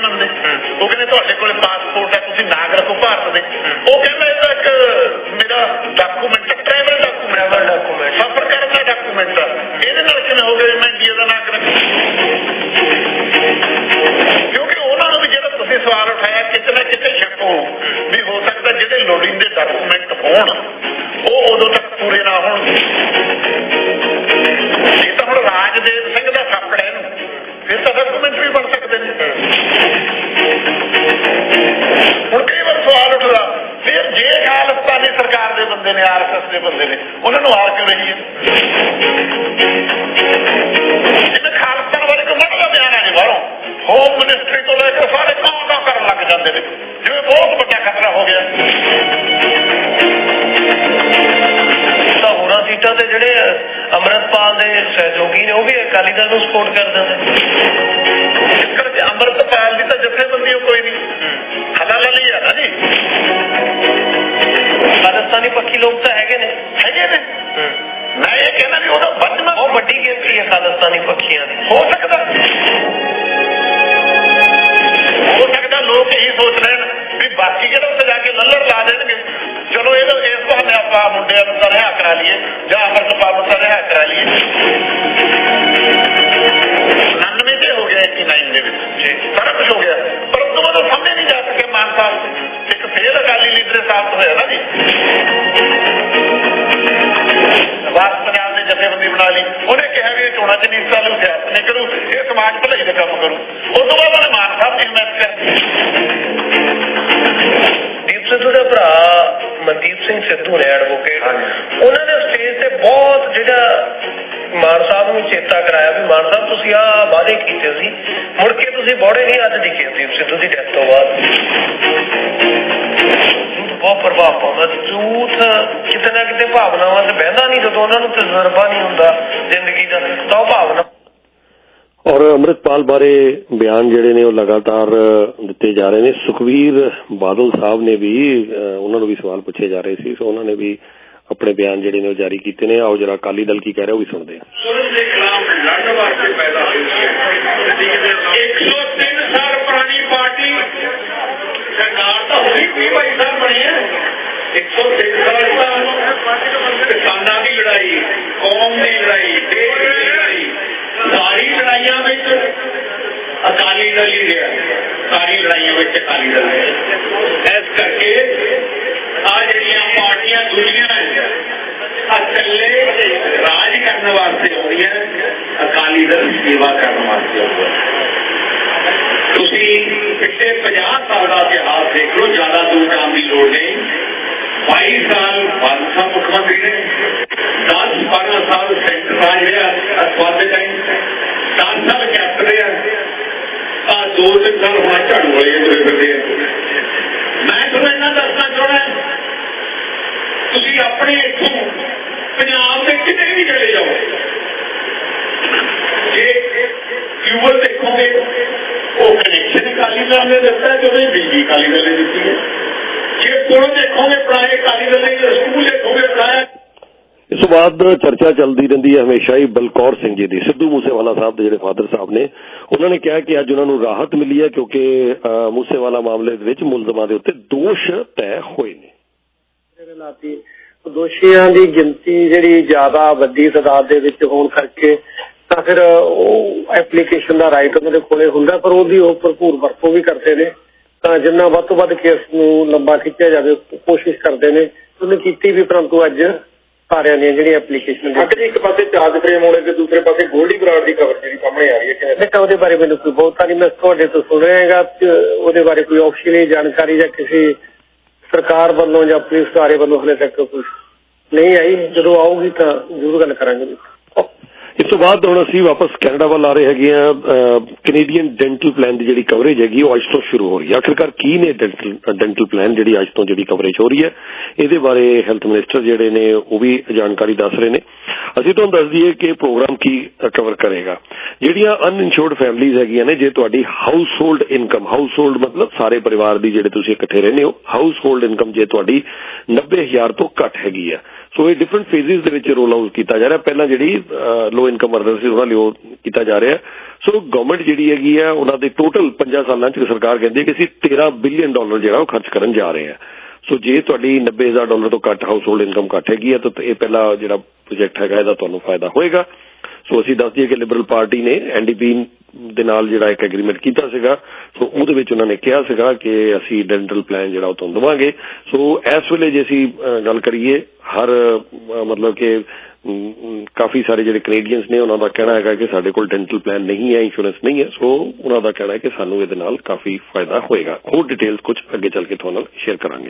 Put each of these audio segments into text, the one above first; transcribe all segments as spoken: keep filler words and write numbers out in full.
ਮੰਨਦੇ। ਉਹ ਕਹਿੰਦੇ ਤੁਹਾਡੇ ਕੋਲ ਪਾਸਪੋਰਟ ਹੈ, ਤੁਸੀਂ ਨਾਗਰਿਕ ਹੋ ਭਾਰਤ ਦੇ। ਉਹ ਕਹਿੰਦਾ ਇਹਦਾ ਇੱਕ ਮੇਰਾ ਡਾਕੂਮੈਂਟ ਟਰੈਵਲ ਡਾਕੂਮੈਂਟ ਡਾਕੂਮੈਂਟ ਸਫ਼ਰ ਕਰਨ ਦਾ ਡਾਕੂਮੈਂਟ ਆ, ਇਹਦੇ ਨਾਲ ਕਿਵੇਂ ਹੋ ਗਿਆ ਮੈਂ ਇੰਡੀਆ ਦਾ ਨਾਗਰਿਕ? ਕਿਉਂਕਿ ਉਹਨਾਂ ਨੂੰ ਵੀ ਜਿਹੜਾ ਤੁਸੀਂ ਸਵਾਲ ਉਠਾਇਆ ਕਿਤੇ ਨਾ ਕਿਤੇ ਸ਼ੱਕ ਹੋ ਵੀ ਹੋ ਸਕਦਾ ਜਿਹੜੇ ਲੋੜੀਂਦੇ ਡਾਕੂਮੈਂਟ ਹੋਣ ਉਹ ਉਦੋਂ ਤੱਕ ਪੂਰੇ ਨਾ ਹੋਣ। ਇਹ ਤਾਂ ਹੁਣ ਰਾਜਦੇਵ ਸਿੰਘ ਦਾ ਥਾਪੜਾ ਇਹਨੂੰ, ਫਿਰ ਤਾਂ ਡਾਕੂਮੈਂਟ ਵੀ ਬਣ ਸਕਦੇ ਨੇ। ਹੁਣ ਕਈ ਵਾਰ ਸਵਾਲ ਉੱਠਦਾ ਫਿਰ ਜੇ ਖਾਲਿਸਤਾਨੀ ਸਰਕਾਰ ਦੇ ਬੰਦੇ ਨੇ, ਆਰ ਐਸ ਐਸ ਦੇ ਬੰਦੇ ਨੇ, ਉਹਨਾਂ ਨੂੰ ਆਰ ਕਿਉਂ ਰਹੀ ਹੈ? ਜਿਵੇਂ ਖਾਲਿਸਤਾਨ ਬਾਰੇ ਕੋਈ ਮਾੜਾ ਬਿਆਨ ਆ ਜੇ ਬਾਹਰੋਂ, ਹੋਮ ਮਿਨਿਸਟਰੀ ਤੋਂ ਲੈ ਕੇ ਸਾਰੇ ਕੰਮ ਕੰਮ ਕਰਨ ਲੱਗ ਜਾਂਦੇ ਨੇ ਜਿਵੇਂ ਬਹੁਤ ਵੱਡਾ ਖਤਰਾ ਹੋ ਗਿਆ। ਤਾਂ ਹੋਰਾਂ ਸੀਟਾਂ ਤੇ ਜਿਹੜੇ ਅੰਮ੍ਰਿਤਪਾਲ ਦੇ ਸਹਿਯੋਗੀ ਨੇ ਉਹ ਵੀ ਅਕਾਲੀ ਦਲ ਨੂੰ ਸਪੋਰਟ ਕਰ ਦਿੰਦੇ। ਇਸ ਕਰਕੇ ਅੰਮ੍ਰਿਤਪਾਲ ਦੀ ਤਾਂ ਜਥੇਬੰਦੀ ਉਹ ਕੋਈ ਨਹੀਂ, ਹਲਾਲਾ ਲਈ ਆ ਨਾ ਜੀ। ਖਾਲਿਸਤਾਨੀ ਪੱਖੀ ਲੋਕ ਤਾਂ ਹੈਗੇ ਨੇ ਹੈਗੇ ਨੇ ਮੈਂ ਇਹ ਕਹਿੰਦਾ ਵੀ ਉਹਦਾ ਵੱਧਣਾ ਬਹੁਤ ਵੱਡੀ ਗਿਣਤੀ ਹੈ ਖਾਲਿਸਤਾਨੀ ਪੱਖੀਆਂ ਦੀ। ਹੋ ਸਕਦਾ ਹੋ ਸਕਦਾ ਲੋਕ ਇਹੀ ਸੋਚ ਰਹੇ ਵੀ ਬਾਕੀ ਕਿਹੜਾ ਉੱਥੇ ਜਾ ਕੇ ਲੱਲਰ ਲਾ ਦੇਣਗੇ, ਚਲੋ ਇਹ ਇਸ ਬਹਾਨੇ ਆਪਾਂ ਮੁੰਡਿਆਂ ਨੂੰ ਤਾਂ ਰਿਹਾ ਕਰਾ ਲਈਏ ਜਾਂ ਅੰਮ੍ਰਿਤਪਾਲ ਨੂੰ ਤਾਂ ਰਿਹਾ ਕਰਾ ਲਈਏ। ਉਨਾਨਵੇਂ ਤੇ ਹੋ ਗਿਆ ਐਟੀ ਨਾਈਨ ਦੇ ਵਿੱਚ ਸਾਰਾ ਕੁਛ ਹੋ ਗਿਆ, ਪਰ ਉਦੋਂ ਬਾਅਦ ਸਾਹਮਣੇ ਨਹੀਂ ਜਾ ਸਕੇ ਮਾਨ ਸਾਹਿਬ। ਇੱਕ ਫੇਰ ਅਕਾਲੀ ਲੀਡਰ ਸਾਬਤ ਹੋਇਆ ਨਾ ਜੀ, ਬਾਤ ਪੰਜਾਬ ਦੇ ਜਥੇਬੰਦੀ ਬਣਾ ਲਈ। ਉਹਨੇ ਕਿਹਾ ਵੀ ਇਹ ਚੋਣਾਂ ਚ ਨਹੀਂ ਹਿੱਸਾ ਲਊ, ਸਿਆਸਤ ਨਹੀਂ ਕਰੂ, ਇਹ ਸਮਾਜ ਭਲਾਈ ਦਾ ਕੰਮ ਕਰੂ। ਉਸ ਤੋਂ ਬਾਅਦ ਉਹਨੇ ਮਾਨ ਸਾਹਿਬ ਦੀ ਹਿਮਾਇਤ ਕਰ। ਦੀਪ ਸਿੱਧੂ ਦਾ ਭਰਾ ਮਨਦੀਪ ਸਿੰਘ ਸਿੱਧੂ ਨੇ ਐਡਵੋਕੇਟ, ਉਹਨਾਂ ਨੇ ਸਟੇਜ ਤੇ ਬਹੁਤ ਜਿਹੜਾ ਮਾਨ ਸਾਹਿਬ ਨੂੰ ਚੇਤਾ ਕਰਾਇਆ ਵੀ ਮਾਨ ਸਾਹਿਬ ਤੁਸੀਂ ਆਹ ਵਾਅਦੇ ਕੀਤੇ ਸੀ, ਮੁੜ ਕੇ ਤੁਸੀਂ ਬੋੜੇ ਨਹੀਂ ਅੱਜ ਦਿਖੇ। ਦੀਪ ਸਿੱਧੂ ਦੀ ਡੈਥ ਤੋਂ ਬਾਅਦ ਬਹੁਤ ਪ੍ਰਭਾਵ ਪਾਉਂਦਾ। ਝੂਠ ਕਿਤੇ ਨਾ ਕਿਤੇ ਭਾਵਨਾਵਾਂ ਤੇ ਬਹਿੰਦਾ ਨਹੀਂ, ਜਦੋਂ ਉਹਨਾਂ ਨੂੰ ਤਜਰਬਾ ਨਹੀਂ ਹੁੰਦਾ ਜ਼ਿੰਦਗੀ ਦਾ ਤਾਂ ਉਹ ਭਾਵਨਾ। ਔਰ ਅੰਮ੍ਰਿਤਪਾਲ ਬਾਰੇ ਬਿਆਨ ਜਿਹੜੇ ਨੇ ਉਹ ਲਗਾਤਾਰ ਦਿੱਤੇ ਜਾ ਰਹੇ ਨੇ। ਸੁਖਬੀਰ ਬਾਦਲ ਸਾਹਿਬ ਨੇ ਵੀ, ਉਹਨਾਂ ਨੂੰ ਵੀ ਸਵਾਲ ਪੁੱਛੇ ਜਾ ਰਹੇ ਸੀ, ਸੋ ਉਹਨਾਂ ਨੇ ਵੀ ਆਪਣੇ ਬਿਆਨ ਜਿਹੜੇ ਨੇ ਉਹ ਜਾਰੀ ਕੀਤੇ ਨੇ। ਆਓ ਜਰਾ ਅਕਾਲੀ ਦਲ ਕੀ ਕਹਿ ਰਿਹਾ ਉਹ ਵੀ ਸੁਣਦੇ ਹਾਂ। ਸੂਰਜ ਦੇ ਖਿਲਾਫ ਲੜਨ ਵਾਸਤੇ ਪੈਦਾ ਹੋਈ ਹੈ। ਇੱਕ ਸੌ ਤਿੰਨ ਸਾਲ ਪੁਰਾਣੀ ਪਾਰਟੀ ਸਰਕਾਰ ਤਾਂ ਹੋਈ ਵੀ ਭਾਈ ਸਾਹਿਬ ਬਣੀ ਹੈ। ਇੱਕ ਸੌ ਤਿੰਨ ਸਾਲ ਤਾਂ ਕਿਸਾਨਾਂ ਦੀ ਲੜਾਈ, ਕੌਮ ਦੀ ਲੜਾਈ, ਦੇਸ਼ ਦੀ ਲੜਾਈ, ਸਾਰੀ ਲੜਾਈਆਂ ਵਿੱਚ ਅਕਾਲੀ ਦਲ ਹੀ ਰਿਹਾ। ਸਾਰੀ ਲੜਾਈਆਂ ਵਿੱਚ ਅਕਾਲੀ ਦਲ ਰਿਹਾ। ਇਸ ਕਰਕੇ ਆ ਜਿਹੜੀਆਂ ਪਾਰਟੀਆਂ ਦੂਜੀਆਂ ਇਕੱਲੇ ਰਾਜ ਕਰਨ ਵਾਸਤੇ ਆਉਂਦੀਆਂ, ਅਕਾਲੀ ਦਲ ਸੇਵਾ ਕਰਨ ਵਾਸਤੇ ਆਉਂਦੀਆਂ। ਤੁਸੀਂ ਪਿਛਲੇ ਪੰਜਾਹ ਸਾਲ ਦਾ ਇਤਿਹਾਸ ਦੇਖ ਲਓ, ਜ਼ਿਆਦਾ ਦੂਰ ਜਾਣ ਦੀ ਲੋੜ ਨਹੀਂ। ਬਾਈ ਸਾਲ ਬਾਦਲ ਸਾਹਿਬ ਮੁੱਖ ਮੰਤਰੀ ਨੇ, ਦਸ ਬਾਰਾਂ ਸਾਲ ਸੈਂਟਰ ਰਾਜ ਰਿਹਾ ਅਸਵਾਦ ਦੇ ਟਾਈਮ, ਦਸ ਸਾਲ ਕੈਪਟਨ ਰਿਹਾ, ਆ ਦੋ ਤਿੰਨ ਸਾਲ ਹੁਣ ਝਾੜੂ ਵਾਲੇ ਤੁਰੇ ਫਿਰਦੇ ਆ। ਮੈਂ ਤੁਹਾਨੂੰ ਇੰਨਾ ਦੱਸਣਾ ਚਾਹੁੰਦਾ, ਤੁਸੀਂ ਆਪਣੇ ਇੱਥੋਂ ਪੰਜਾਬ ਦੇ ਕਿਤੇ ਵੀ ਚਲੇ ਜਾਓ, ਜੇ ਟਿਊਬਲ ਦੇਖੋਗੇ ਉਹ ਕਨੈਕਸ਼ਨ ਅਕਾਲੀ ਦਲ ਨੇ ਦਿੱਤਾ ਤੇ ਉਹਨੇ ਬਿਜਲੀ ਅਕਾਲੀ ਦਲ ਨੇ ਦਿੱਤੀ ਹੈ। ਜੇ ਪੁਲ ਦੇਖੋਗੇ ਪੁਰਾਣੇ ਅਕਾਲੀ ਦਲ ਨੇ, ਸਕੂਲ ਦੇਖੋਗੇ ਪੁਰਾਣੇ। ਇਸ ਤੋਂ ਬਾਅਦ ਚਰਚਾ ਚੱਲਦੀ ਰਹਿੰਦੀ ਹੈ ਹਮੇਸ਼ਾ ਹੀ ਬਲਕੌਰ ਸਿੰਘ ਜੀ ਦੀ। ਸਿੱਧੂ ਮੂਸੇਵਾਲਾ ਸਾਹਿਬ ਦੇ ਜਿਹੜੇ ਫਾਦਰ ਸਾਹਿਬ ਨੇ, ਉਹਨਾਂ ਨੇ ਕਿਹਾ ਕਿ ਅੱਜ ਉਹਨਾਂ ਨੂੰ ਰਾਹਤ ਮਿਲੀ ਹੈ ਕਿਉਂਕਿ ਮੂਸੇਵਾਲਾ ਮਾਮਲੇ ਦੇ ਵਿੱਚ ਮੁਲਜ਼ਮਾਂ ਦੇ ਉੱਤੇ ਦੋਸ਼ ਤੈਅ ਹੋਏ ਨੇ। ਦੋਸ਼ੀਆਂ ਦੀ ਗਿਣਤੀ ਜਿਹੜੀ ਜ਼ਿਆਦਾ ਵੱਡੀ ਤਾਦਾਦ ਦੇ ਵਿੱਚ ਹੋਣ ਕਰਕੇ ਤਾਂ ਫਿਰ ਉਹ ਐਪਲੀਕੇਸ਼ਨ ਦਾ ਰਾਈਟ ਉਹਨਾਂ ਦੇ ਕੋਲੇ ਹੁੰਦਾ, ਪਰ ਉਹਦੀ ਉਹ ਭਰਪੂਰ ਵਰਤੋਂ ਵੀ ਕਰਦੇ ਨੇ। ਤਾਂ ਜਿੰਨਾ ਵੱਧ ਤੋਂ ਵੱਧ ਕੇਸ ਨੂੰ ਲੰਬਾ ਖਿੱਚਿਆ ਜਾਵੇ ਕੋਸ਼ਿਸ਼ ਕਰਦੇ ਨੇ, ਉਹਨੇ ਕੀਤੀ ਵੀ। ਪਰੰਤੂ ਅੱਜ ਸਾਰਿਆਂ ਦੀਆਂ ਜਿਹੜੀਆਂ ਐਪਲੀਕੇਸ਼ਨ ਇੱਕ ਪਾਸੇ ਚਾਰਜ ਫਰੇਮ ਹੋਣੇ ਤੇ ਦੂਸਰੇ ਪਾਸੇ ਗੋਲਡੀ ਬਰਾੜ ਦੀ ਖਬਰ ਜਿਹੜੀ ਸਾਹਮਣੇ ਆ ਰਹੀ ਹੈ, ਕਿਵੇਂ ਉਹਦੇ ਬਾਰੇ ਮੈਨੂੰ ਕੋਈ ਬਹੁਤਾ ਨਹੀਂ, ਮੈਂ ਤੁਹਾਡੇ ਤੋਂ ਸੁਣ ਰਿਹਾ ਹੈਗਾ। ਉਹਦੇ ਬਾਰੇ ਕੋਈ ਔਫੀਸ਼ੀਅਲੀ ਜਾਣਕਾਰੀ ਜਾਂ ਕਿਸੇ ਸਰਕਾਰ ਵੱਲੋਂ ਜਾਂ ਪੁਲਿਸ ਅਦਾਰੇ ਵੱਲੋਂ ਹਲੇ ਤੱਕ ਕੁਝ ਨਹੀਂ ਆਈ। ਜਦੋਂ ਆਊਗੀ ਤਾਂ ਜ਼ਰੂਰ ਗੱਲ ਕਰਾਂਗੇ। ਇਸ ਤੋਂ ਬਾਅਦ ਹੁਣ ਅਸੀਂ ਵਾਪਸ ਕੈਨੇਡਾ ਵੱਲ ਆ ਰਹੇ ਹੈਗੇ ਆ। ਕੈਨੇਡੀਅਨ ਡੈਂਟਲ ਪਲਾਨ ਦੀ ਜਿਹੜੀ ਕਵਰੇਜ ਹੈਗੀ ਉਹ ਅੱਜ ਤੋਂ ਸ਼ੁਰੂ ਹੋ ਰਹੀ ਹੈ। ਆਖਿਰਕਾਰ ਕੀ ਨੇ ਡੈਂਟਲ ਡੈਂਟਲ ਪਲਾਨ ਜਿਹੜੀ ਅੱਜ ਤੋਂ ਜਿਹੜੀ ਕਵਰੇਜ ਹੋ ਰਹੀ ਹੈ, ਇਹਦੇ ਬਾਰੇ ਹੈਲਥ ਮਿਨਿਸਟਰ ਜਿਹੜੇ ਨੇ ਉਹ ਵੀ ਜਾਣਕਾਰੀ ਦੱਸ ਰਹੇ ਨੇ। ਅਸੀਂ ਤੁਹਾਨੂੰ ਦੱਸ ਦਈਏ ਕਿ ਪ੍ਰੋਗਰਾਮ ਕੀ ਕਵਰ ਕਰੇਗਾ। ਜਿਹੜੀਆਂ ਅਨਇੰਸ਼ੋਰਡ ਫੈਮਿਲੀਜ਼ ਹੈਗੀਆਂ ਨੇ, ਜੇ ਤੁਹਾਡੀ household income, household ਮਤਲਬ ਸਾਰੇ ਪਰਿਵਾਰ ਦੀ ਜਿਹੜੇ ਤੁਸੀਂ ਇਕੱਠੇ ਰਹਿੰਦੇ ਹੋ, ਹਾਊਸ ਹੋਲਡ ਇਨਕਮ ਜੇ ਤੁਹਾਡੀ ਨੱਬੇ ਹਜ਼ਾਰ ਤੋਂ ਘੱਟ ਹੈਗੀ ਆ, ਸੋ ਇਹ ਡਿਫਰੈਂਟ ਫੇਜ਼ਿਸ ਦੇ ਵਿੱਚ ਰੋਲ ਆਊਟ ਕੀਤਾ ਜਾ ਰਿਹਾ। ਪਹਿਲਾਂ ਜਿਹੜੀ ਲੋ ਇਨਕਮ ਅਰਨਰ ਸੀ ਉਹਨਾਂ ਲਈ ਉਹ ਕੀਤਾ ਜਾ ਰਿਹਾ। ਸੋ ਗਵਰਨਮੈਂਟ ਜਿਹੜੀ ਹੈਗੀ ਆ ਉਹਨਾਂ ਦੇ ਟੋਟਲ ਪੰਜਾਂ ਸਾਲਾਂ 'ਚ ਸਰਕਾਰ ਕਹਿੰਦੀ ਹੈ ਕਿ ਅਸੀਂ ਤੇਰਾਂ ਬਿਲੀਅਨ ਡਾਲਰ ਜਿਹੜਾ ਉਹ ਖਰਚ ਕਰਨ ਜਾ ਰਹੇ ਹਾਂ। ਸੋ ਜੇ ਤੁਹਾਡੀ ਨੱਬੇ ਹਜ਼ਾਰ ਡਾਲਰ ਤੋਂ ਘੱਟ ਹਾਊਸ ਹੋਲਡ ਇਨਕਮ ਘੱਟ ਹੈਗੀ ਹੈ ਤਾਂ ਇਹ ਪਹਿਲਾ ਜਿਹੜਾ ਪ੍ਰੋਜੈਕਟ ਹੈਗਾ ਇਹਦਾ ਤੁਹਾਨੂੰ ਫਾਇਦਾ ਹੋਏਗਾ। ਸੋ ਅਸੀਂ ਦੱਸ ਦਈਏ ਕਿ ਲਿਬਰਲ ਪਾਰਟੀ ਨੇ ਐਨ ਡੀ ਪੀ ਦੇ ਨਾਲ ਜਿਹੜਾ ਇੱਕ ਐਗਰੀਮੈਂਟ ਕੀਤਾ ਸੀਗਾ, ਸੋ ਉਹਦੇ ਵਿੱਚ ਉਹਨਾਂ ਨੇ ਕਿਹਾ ਸੀਗਾ ਕਿ ਅਸੀਂ ਡੈਂਟਲ ਪਲਾਨ ਜਿਹੜਾ ਉਹ ਤੁਹਾਨੂੰ ਦੇਵਾਂਗੇ। ਸੋ ਇਸ ਵੇਲੇ ਜੇ ਅਸੀਂ ਗੱਲ ਕਰੀਏ ਹਰ ਮਤਲਬ ਕਿ ਕਾਫੀ ਸਾਰੇ ਜਿਹੜੇ ਕੈਨੇਡੀਅਨਸ ਨੇ ਉਹਨਾਂ ਦਾ ਕਹਿਣਾ ਹੈਗਾ ਕਿ ਸਾਡੇ ਕੋਲ ਡੈਂਟਲ ਪਲਾਨ ਨਹੀਂ ਹੈ, ਇੰਸ਼ੋਰੈਂਸ ਨਹੀਂ ਹੈ। ਸੋ ਉਹਨਾਂ ਦਾ ਕਹਿਣਾ ਹੈ ਕਿ ਸਾਨੂੰ ਇਹਦੇ ਨਾਲ ਕਾਫੀ ਫਾਇਦਾ ਹੋਏਗਾ। ਹੋਰ ਡਿਟੇਲਸ ਕੁਝ ਅੱਗੇ ਚੱਲ ਕੇ ਤੁਹਾਨੂੰ ਨਾਲ ਸ਼ੇਅਰ ਕਰਾਂਗੇ।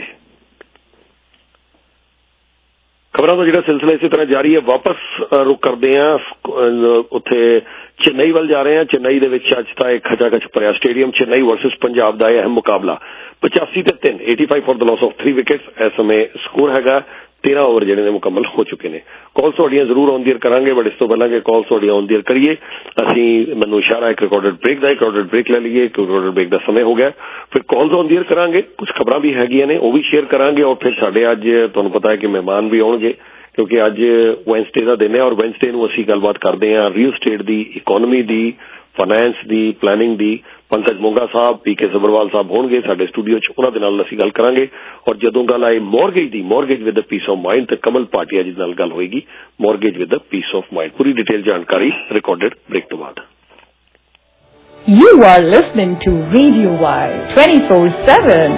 ਖਬਰਾਂ ਦਾ ਜਿਹੜਾ ਸਿਲਸਿਲਾ ਇਸੇ ਤਰ੍ਹਾਂ ਜਾਰੀ ਹੈ। ਵਾਪਸ ਰੁਕ ਕਰਦੇ ਹਾਂ, ਉੱਥੇ ਚੇਨਈ ਵੱਲ ਜਾ ਰਹੇ ਹਾਂ। ਚੇਨਈ ਦੇ ਵਿੱਚ ਅੱਜ ਤਾਂ ਇੱਕ ਖਚਾਖਚ ਭਰਿਆ ਸਟੇਡੀਅਮ। ਚੇਨਈ ਵਰਸਸ ਪੰਜਾਬ ਦਾ ਇਹ ਅਹਿਮ ਮੁਕਾਬਲਾ ਪਚਾਸੀ ਤੇ ਤਿੰਨ eighty five for the loss of three wickets ਇਸ ਸਮੇਂ ਸਕੋਰ ਹੈਗਾ। तेरह ओवर ਜਿਹੜੇ ਨੇ ਮੁਕੰਮਲ ਹੋ ਚੁੱਕੇ ਨੇ। ਕਾਲਸ ਤੁਹਾਡੀਆਂ ਜ਼ਰੂਰ ਆਨ ਦੀ ਏਅਰ ਕਰਾਂਗੇ, ਬਟ ਇਸ ਤੋਂ ਪਹਿਲਾਂ ਕਿ ਕਾਲਸ ਤੁਹਾਡੀਆਂ ਆਨ ਦੀ ਏਅਰ ਕਰੀਏ ਅਸੀਂ ਮੈਨੂੰ ਇਸ਼ਾਰਾ ਇੱਕ ਰਿਕਾਰਡਡ ਬ੍ਰੇਕ ਦਾ, ਇੱਕ ਰਿਕਾਰਡਡ ਬ੍ਰੇਕ ਲੈ ਲਈਏ। ਇੱਕ ਰਿਕਾਰਡਡ ਬ੍ਰੇਕ ਦਾ ਸਮੇਂ ਹੋ ਗਿਆ, ਫਿਰ ਕਾਲਸ ਆਨ ਦੀ ਏਅਰ ਕਰਾਂਗੇ। ਕੁਝ ਖਬਰਾਂ ਵੀ ਹੈਗੀਆਂ ਨੇ ਉਹ ਵੀ ਸ਼ੇਅਰ ਕਰਾਂਗੇ, ਔਰ ਫਿਰ ਸਾਡੇ ਅੱਜ ਤੁਹਾਨੂੰ ਪਤਾ ਹੈ ਕਿ ਮਹਿਮਾਨ ਵੀ ਆਉਣਗੇ ਕਿਉਂਕਿ ਅੱਜ ਵੈਨਸਡੇ ਦਾ ਦਿਨ ਹੈ ਔਰ ਵੈਨਸਡੇ ਨੂੰ ਅਸੀਂ ਗੱਲਬਾਤ ਕਰਦੇ ਹਾਂ ਰੀਅਲ ਸਟੇਟ ਦੀ, ਇਕੋਨਮੀ ਦੀ, ਫਾਈਨੈਂਸ ਦੀ, ਪਲੈਨਿੰਗ ਦੀ। ਪੰਕਜ ਮੋਂਗਾ ਸਾਹਿਬ, ਪੀ ਕੇ ਸਬਰਵਾਲ ਸਾਹਿਬ ਹੋਣਗੇ ਸਾਡੇ ਸਟੂਡੀਓ 'ਚ, ਉਹਨਾਂ ਦੇ ਨਾਲ ਅਸੀਂ ਗੱਲ ਕਰਾਂਗੇ। ਔਰ ਜਦੋਂ ਗੱਲ ਆਏ ਮੌਰਗੇਜ ਦੀ, mortgage with peace of mind, ਤੇ ਕਮਲ ਭਾਟੀਆ ਜੀ ਨਾਲ ਗੱਲ ਹੋਏਗੀ mortgage with peace of mind. ਪੂਰੀ ਡਿਟੇਲ ਜਾਣਕਾਰੀ ਰਿਕਾਰਡਡ ਬ੍ਰੇਕ ਤੋਂ ਬਾਅਦ। You are listening to Radio Y twenty-four seven.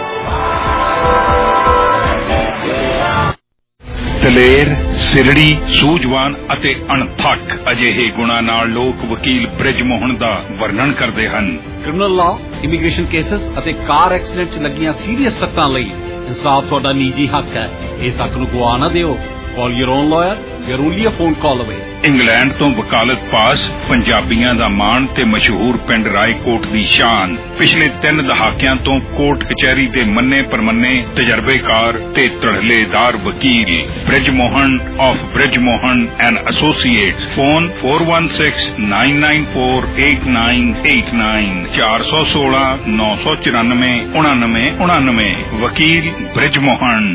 ਦਲੇਰ, ਸਿਰੜੀ, ਸੂਝਵਾਨ ਅਤੇ ਅਣਥੱਕ ਅਜਿਹੇ ਗੁਣਾਂ ਨਾਲ ਲੋਕ ਵਕੀਲ ਬ੍ਰਿਜ ਮੋਹਨ ਦਾ ਵਰਣਨ ਕਰਦੇ ਹਨ। ਕ੍ਰਿਮੀਨਲ ਲਾਅ, ਇਮੀਗ੍ਰੇਸ਼ਨ ਕੇਸਸ ਅਤੇ ਕਾਰ ਐਕਸੀਡੈਂਟ 'ਚ ਲੱਗੀਆਂ ਸੀਰੀਅਸ ਸੱਟਾਂ ਲਈ ਇਨਸਾਫ ਤੁਹਾਡਾ ਨਿੱਜੀ ਹੱਕ ਹੈ। ਇਸ ਹੱਕ ਨੂੰ ਗਵਾ ਨਾ ਦਿਓ। Call your own lawyer. You're only a phone call away. England ਤੋਂ ਵਕਾਲਤ ਪਾਸ, ਪੰਜਾਬੀਆਂ ਦਾ ਮਾਣ ਤੇ ਮਸ਼ਹੂਰ ਪਿੰਡ ਰਾਏਕੋਟ ਦੀ ਸ਼ਾਨ। ਪਿਛਲੇ ਤਿੰਨ ਦਹਾਕਿਆਂ ਤੋਂ ਕੋਰਟ ਕਚਹਿਰੀ ਦੇ ਮੰਨੇ ਪਰਮੰਨੇ ਤਜਰਬੇਕਾਰ ਤੇ ਧੜਲੇਦਾਰ ਵਕੀਲ Brij Mohan of Brij Mohan and associates. Phone four one six nine nine four eight nine eight nine ਚਾਰ ਸੌ ਸੋਲਾਂ ਨੌ ਸੌ ਚੁਰਾਨਵੇਂ ਉਣਾਨਵੇਂ ਉਣਾਨਵੇਂ। ਵਕੀਲ ਬ੍ਰਿਜ ਮੋਹਨ।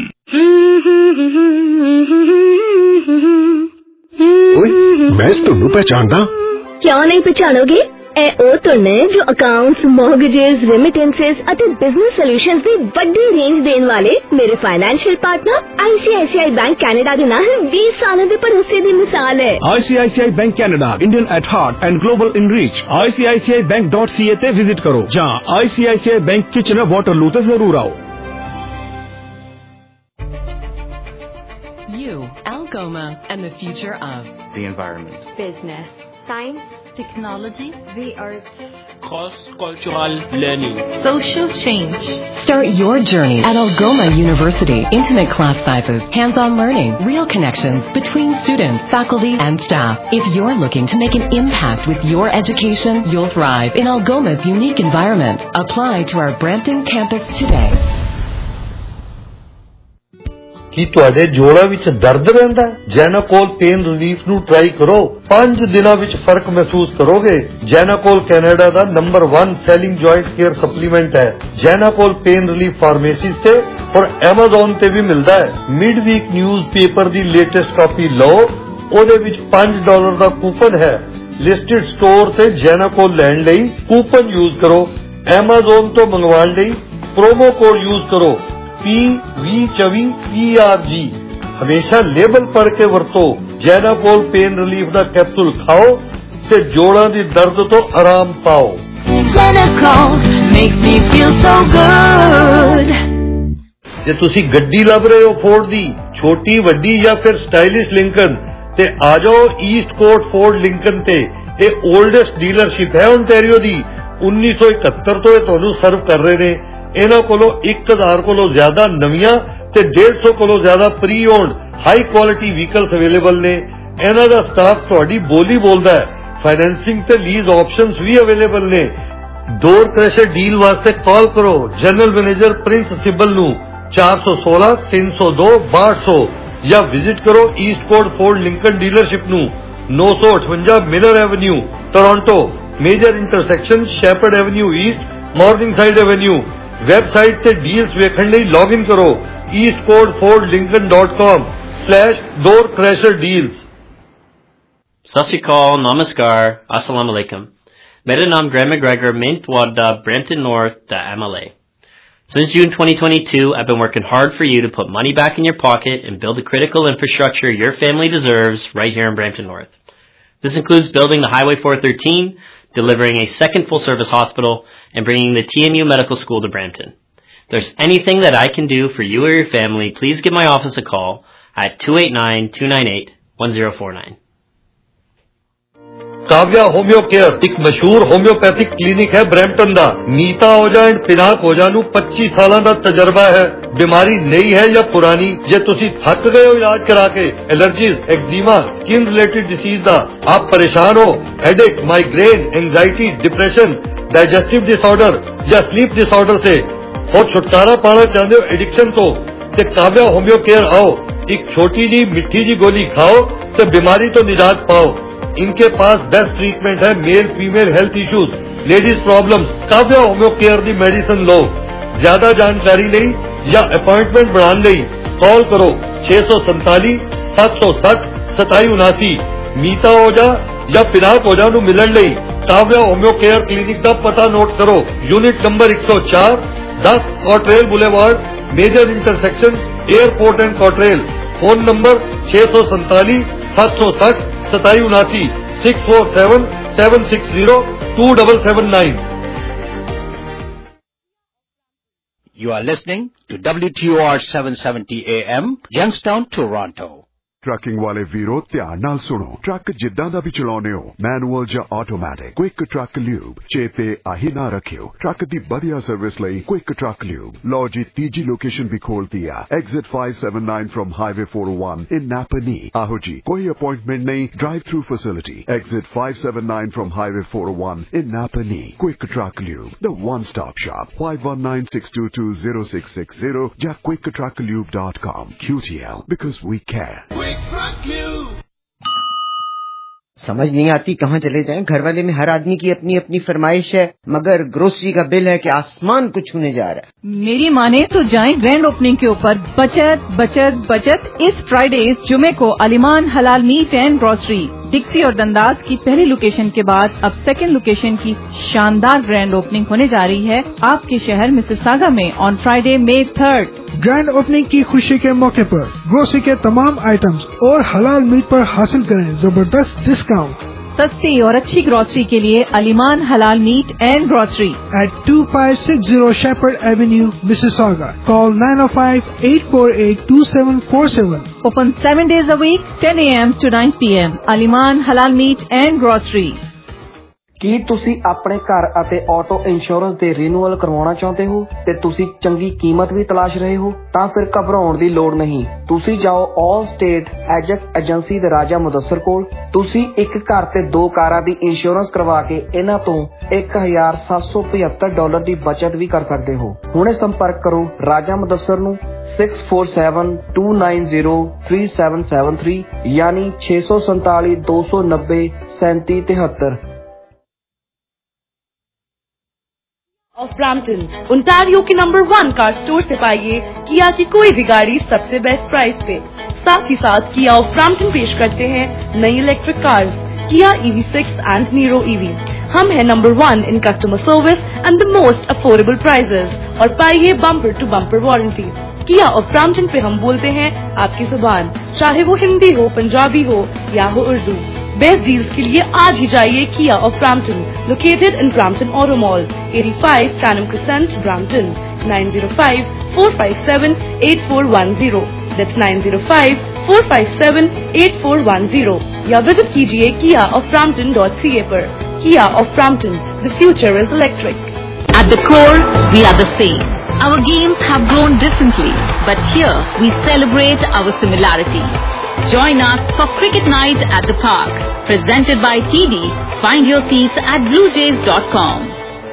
ਓਏ ਮੈਂ ਤੁਹਾਨੂੰ ਪਹਿਚਾਣਦਾ। ਕਿਉਂ ਨਹੀਂ ਪਛਾਣੋਗੇ? ਇਹ ਉਹ ਧੁਨ ਨੇ ਜੋ ਅਕਾਊਂਟਸ, ਮੌਰਗੇजेस, ਰੈਮਿਟੈਂਸਸ ਅਤੇ ਬਿਜ਼ਨਸ ਸੋਲੂਸ਼ਨਸ ਦੀ ਵੱਡੀ ਰੇਂਜ ਦੇਣ ਵਾਲੇ ਮੇਰੇ financial partner I C I C I bank Canada ਦੇ ਨਾਲ ਵੀਹ ਸਾਲਾਂ ਦੇ ਭਰੋਸੇ ਦੀ ਮਿਸਾਲ ਹੈ। I C I C I bank Canada, Indian at heart and global in reach. I C I C I bank dot C A ਤੇ ਵਿਜ਼ਿਟ ਕਰੋ ਜਾਂ I C I C I bank Kitchener Waterloo ਤੇ ਜ਼ਰੂਰ ਆਓ। You, Algoma, and the future of the environment, business, science, technology, the arts, cross-cultural learning, social change. Start your journey at Algoma University. Intimate class sizes, hands-on learning, real connections between students, faculty, and staff. If you're looking to make an impact with your education, you'll thrive in Algoma's unique environment. Apply to our Brampton campus today. ਕੀ ਤੁਹਾਡੇ ਜੋੜਾਂ ਵਿੱਚ ਦਰਦ ਰਹਿੰਦਾ ਹੈ? Genacol pain relief ਨੂੰ try ਕਰੋ। ਪੰਜ ਦਿਨਾਂ ਵਿੱਚ ਫਰਕ ਮਹਿਸੂਸ ਕਰੋਗੇ। ਜੈਨਾਕੋਲ ਕੈਨੇਡਾ ਦਾ number one selling joint care supplement ਹੈ। ਜੈਨਾਕੋਲ ਪੇਨ ਰਿਲੀਫ ਫਾਰਮੇਸੀਜ਼ ਤੇ ਔਰ ਐਮਾਜ਼ੋਨ ਤੇ ਵੀ ਮਿਲਦਾ ਹੈ। ਮਿਡ ਵੀਕ ਨਿਊਜ਼ ਪੇਪਰ ਦੀ ਲੇਟੈਸਟ ਕਾਪੀ ਲਓ, ਉਹਦੇ ਵਿੱਚ ਪੰਜ ਡਾਲਰ ਦਾ ਕੂਪਨ ਹੈ। ਲਿਸਟਡ ਸਟੋਰ ਤੇ ਜੈਨਾਕੋਲ ਲੈਣ ਲਈ ਕੂਪਨ ਯੂਜ਼ ਕਰੋ। ਐਮਾਜ਼ੋਨ ਤੋਂ ਮੰਗਵਾਉਣ ਲਈ ਪ੍ਰੋਮੋ ਕੋਡ ਯੂਜ਼ ਕਰੋ पी वी चौबी पी आर जी। हमेशा लेबल पढ़ के वरतो। जैनाकोल पेन रिलीफ का कैप्सूल खाओ ते जोड़ां दी दर्द तो आराम पाओ। Janacool makes me feel so good. जे तुसी गड्डी लभ रहे हो फोर्ड दी, छोटी वड्डी या फिर स्टाइलिश लिंकन, ते आ जाओ ईस्ट कोट फोर्ड लिंकन ते। ये ओल्डेस्ट डीलरशिप है ओंटारियो दी। उन्नीस सौ इकहत्तर तो ये तुहानू सर्व कर रहे ने। ਇਹਨਾਂ ਕੋਲੋਂ ਇੱਕ ਹਜ਼ਾਰ ਕੋਲੋਂ ਜ਼ਿਆਦਾ ਨਵੀਆਂ ਤੇ ਡੇਢ ਸੌ ਕੋਲੋਂ ਜ਼ਿਆਦਾ pre owned high quality vehicles available ਨੇ। ਇਹਨਾਂ ਦਾ ਸਟਾਫ ਤੁਹਾਡੀ ਬੋਲੀ ਬੋਲਦਾ ਹੈ। ਫਾਈਨੈਂਸਿੰਗ ਤੇ ਲੀਜ਼ ਆਪਸ਼ਨਸ ਵੀ ਅਵੇਲੇਬਲ ਨੇ। ਡੋਰ ਕ੍ਰੈਸ਼ਰ ਡੀਲ ਵਾਸਤੇ ਕਾਲ ਕਰੋ ਜਨਰਲ ਮੈਨੇਜਰ ਪ੍ਰਿੰਸ ਸਿੱਬਲ ਨੂੰ ਚਾਰ ਸੌ ਸੋਲਾਂ ਤਿੰਨ ਸੌ ਦੋ ਬਾਹਠ ਸੌ ਜਾਂ ਵਿਜ਼ਿਟ ਕਰੋ Eastcourt Ford Lincoln dealership ਨੂੰ ਨੌ ਸੌ ਅਠਵੰਜਾ Miller avenue Toronto, major intersection Sheppard avenue east, Morningside avenue. Website ਤੇ ਡੀਲਸ ਵੇਖਣ ਲਈ ਲੌਗਇਨ ਕਰੋ Eastcourt Ford Lincoln dot com slash door crasher deals. सत श्री अकाल, नमस्कार, अस्सलाम वालेकुम। मेरा नाम Graeme McGregor, main Twadda, Brampton North, the M L A. Since June twenty twenty-two, I've been working hard for you to put money back in your pocket and build the critical infrastructure your family deserves right here in Brampton North. This includes building the Highway four thirteen, delivering a second full-service hospital, and bringing the T M U Medical School to Brampton. If there's anything that I can do for you or your family, please give my office a call at two eight nine, two nine eight, one zero four nine. Kavya homeo care एक मशहूर homeopathic clinic है Brampton दा। नीता ओजा and Pinaka ओजा नू पच्चीस साल का तजर्बा है। बीमारी नई है या पुरानी, जे तुसी थक गए हो इलाज करा के, allergies, eczema, skin related disease दा आप परेशान हो, headache, migraine, anxiety, depression, digestive disorder या स्लीप डिसऑर्डर से और छुटकारा पाना चाहते हो एडिक्शन तो, ते काव्या होम्यो केयर आओ। एक छोटी जी मिठी जी गोली खाओ तो बीमारी तो निजात पाओ। इनके पास बेस्ट ट्रीटमेंट है male female health issues, ladies problems. Kavya homeo care दी मेडिसिन लो। ज्यादा जानकारी नहीं या अपॉइंटमेंट बनाने ਲਈ कॉल करो छह सौ संताली सात सौ सठ सताई उनासी। मीता ओजा या पिनाक ओजा नू मिलण ਲਈ काव्या होम्यो केयर क्लिनिक का पता नोट करो। यूनिट नंबर एक सौ चार, दस Cottrell boulevard, major intersection, airport and Cottrell. Phone number छह सौ संताली सात सौ सठ सताई उनासी, six four seven seven six zero two double seven nine. You are listening to W T O R seven seventy A M, Youngstown, Toronto. Trucking वाले वीरो ध्यान नाल सुनो। ट्रक जिद्दां दा भी चलाउने हो, मैनुअल या ऑटोमैटिक, क्विक ट्रक ल्यूब चेते आही ना रखियो। ट्रक दी बढ़िया सर्विस लई क्विक ट्रक ल्यूब। लो जी तीजी लोकेशन भी खोल दिया, exit five seven nine from highway four O one in Napanee. आहो जी, कोई अपॉइंटमेंट नहीं, drive through facility. Exit five seven nine from highway four O one in Napanee. Quick truck lube, the one stop shop. Five one nine six two two zero six six zero या quick truck lube dot com. Q T L, because we care. समझ नहीं आती कहाँ चले जाएं। घर वाले में हर आदमी की अपनी अपनी फरमाइश है, मगर ग्रोसरी का बिल है कि आसमान को छूने जा रहा है। मेरी माने तो जाएं ग्रैंड ओपनिंग के ऊपर। बचत बचत बचत। इस फ्राइडे इस जुमे को अलीमान हलाल मीट एंड ग्रोसरी डिक्सी और दंदाज की पहली लोकेशन के बाद अब सेकेंड लोकेशन की शानदार ग्रैंड ओपनिंग होने जा रही है आपके शहर मिसिसागा में on Friday May third. Grand opening की खुशी के मौके पर ग्रोसरी के तमाम आइटम्स और हलाल मीट पर हासिल करें जबरदस्त डिस्काउंट। सस्ती और अच्छी ग्रोसरी के लिए अलीमान हलाल meat and grocery at two five six zero Sheppard avenue, Mississauga. Call nine oh five eight four eight two seven four seven. Open seven days a week, ten A M to nine P M. अलीमान हलाल meat and grocery. ਕੀ ਤੁਸੀਂ ਆਪਣੇ ਘਰ ਅਤੇ auto insurance ਦੇ renewal ਕਰਵਾਉਣਾ ਚਾਹੁੰਦੇ ਹੋ ਤੇ ਤੁਸੀਂ ਚੰਗੀ ਕੀਮਤ ਵੀ ਤਲਾਸ਼ ਰਹੇ ਹੋ ਤਾਂ ਫਿਰ ਘਬਰਾਉਣ ਦੀ ਲੋੜ ਨਹੀਂ। ਤੁਸੀਂ ਜਾਓ ਆਲ ਸਟੇਟ ਐਜੈਕਟ ਏਜੰਸੀ ਦੇ ਰਾਜਾ ਮੁਦੱਸਰ ਕੋਲ। ਤੁਸੀਂ ਇੱਕ ਘਰ ਤੇ ਦੋ ਕਾਰਾਂ ਦੀ ਇੰਸ਼ੋਰੈਂਸ ਕਰਵਾ ਕੇ ਇਹਨਾਂ ਤੋਂ ਇੱਕ ਹਜ਼ਾਰ ਸੱਤ ਸੌ ਪਝੱਤਰ ਡਾਲਰ ਦੀ ਬਚਤ ਵੀ ਕਰ ਸਕਦੇ ਹੋ। ਹੁਣੇ ਸੰਪਰਕ ਕਰੋ ਰਾਜਾ ਮੁਦੱਸਰ ਨੂੰ six four seven two nine zero three seven seven three यानी छह सौ संताली दो सौ नब्बे सैंती तिहत्तर। ऑफ ब्रैम्पटन ओंटारियो के नंबर वन कार स्टोर से पाइए किया की कोई भी गाड़ी सबसे बेस्ट प्राइस पे। साथ ही साथ किया ऑफ ब्रैम्पटन पेश करते हैं नई electric cars Kia E V six and Niro E V. हम है number one in customer service and the most affordable prices और पाइए bumper to bumper warranty. Kia of Brampton पे हम बोलते हैं आपकी जुबान, चाहे वो हिंदी हो, पंजाबी हो या हो उर्दू। बेस्ट डील्स के लिए आज ही जाइए Kia of Brampton, located in Brampton auto mall, eighty five Canam Crescent, Brampton. Nine zero five four five seven eight four one zero. That's nine zero five four five seven eight four one zero. या visit कीजिए Kia of Brampton dot C A पर। Kia of Brampton, the future is electric. At the core, we are the same. Our games have grown differently, but here we celebrate our similarities. Join us for Cricket Night at the Park, presented by T D. Find your seats at blue jays dot com.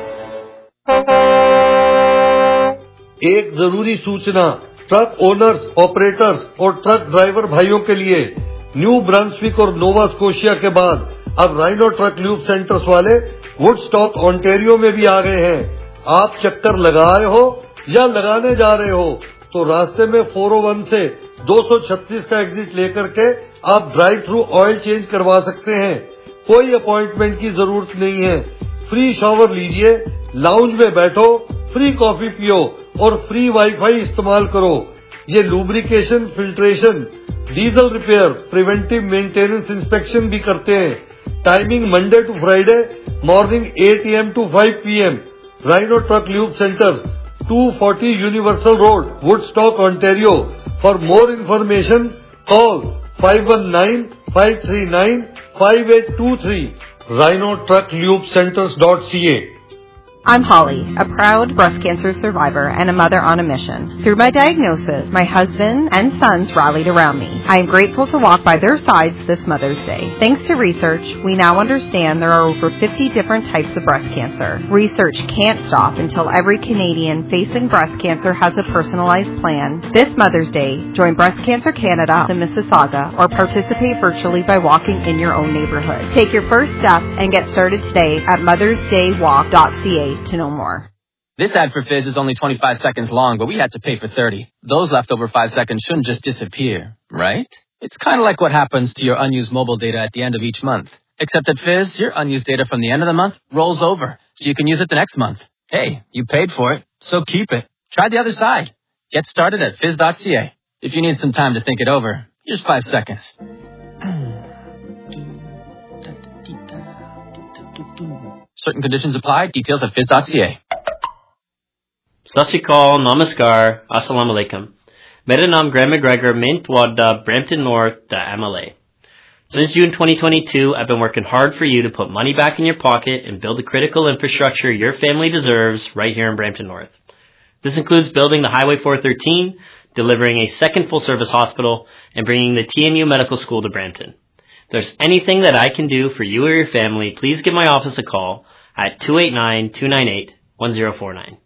एक जरूरी सूचना truck owners, operators और truck driver भाइयों के लिए। New Brunswick और Nova Scotia के बाद अब राइनो ट्रक ल्यूब सेंटर्स वाले वुडस्टॉक ओंटारियो में भी आ गए हैं। आप चक्कर लगाए हो या लगाने जा रहे हो तो रास्ते में फोर ओ वन से दो सौ छत्तीस का एग्जिट लेकर के आप ड्राइव थ्रू ऑयल चेंज करवा सकते हैं। कोई अपॉइंटमेंट की जरूरत नहीं है। फ्री शॉवर लीजिए, लाउंज में बैठो, फ्री कॉफी पियो और फ्री वाईफाई इस्तेमाल करो। ये lubrication, filtration, diesel repair, preventive maintenance inspection भी करते हैं। Timing Monday to Friday, morning eight A M to five P M. Rhino truck lube centre, two forty universal road, Woodstock, Ontario. For more information call five one nine five three nine five eight two three. Rhino truck lube centres dot C A. I'm Holly, a proud breast cancer survivor and a mother on a mission. Through my diagnosis, my husband and sons rallied around me. I am grateful to walk by their sides this Mother's Day. Thanks to research, we now understand there are over fifty different types of breast cancer. Research can't stop until every Canadian facing breast cancer has a personalized plan. This Mother's Day, join Breast Cancer Canada in Mississauga or participate virtually by walking in your own neighborhood. Take your first step and get started today at mothers day walk dot c a. to know more. This ad for Fizz is only twenty-five seconds long, but we had to pay for thirty. Those leftover five seconds shouldn't just disappear, right? It's kind of like what happens to your unused mobile data at the end of each month. Except at Fizz, your unused data from the end of the month rolls over, so you can use it the next month. Hey, you paid for it, so keep it. Try the other side. Get started at fizz dot c a. If you need some time to think it over, here's five seconds. Certain conditions apply. Details at fizz dot c a. Sat Sri Akal, Namaskar, Assalamu Alaikum. मेरा नाम Graeme McGregor Mint Wadda, Brampton North, the M L A. Since June twenty twenty-two, I've been working hard for you to put money back in your pocket and build the critical infrastructure your family deserves right here in Brampton North. This includes building the Highway four thirteen, delivering a second full-service hospital, and bringing the T M U Medical School to Brampton. If there's anything that I can do for you or your family, please give my office a call at two eight nine, two nine eight, one zero four nine.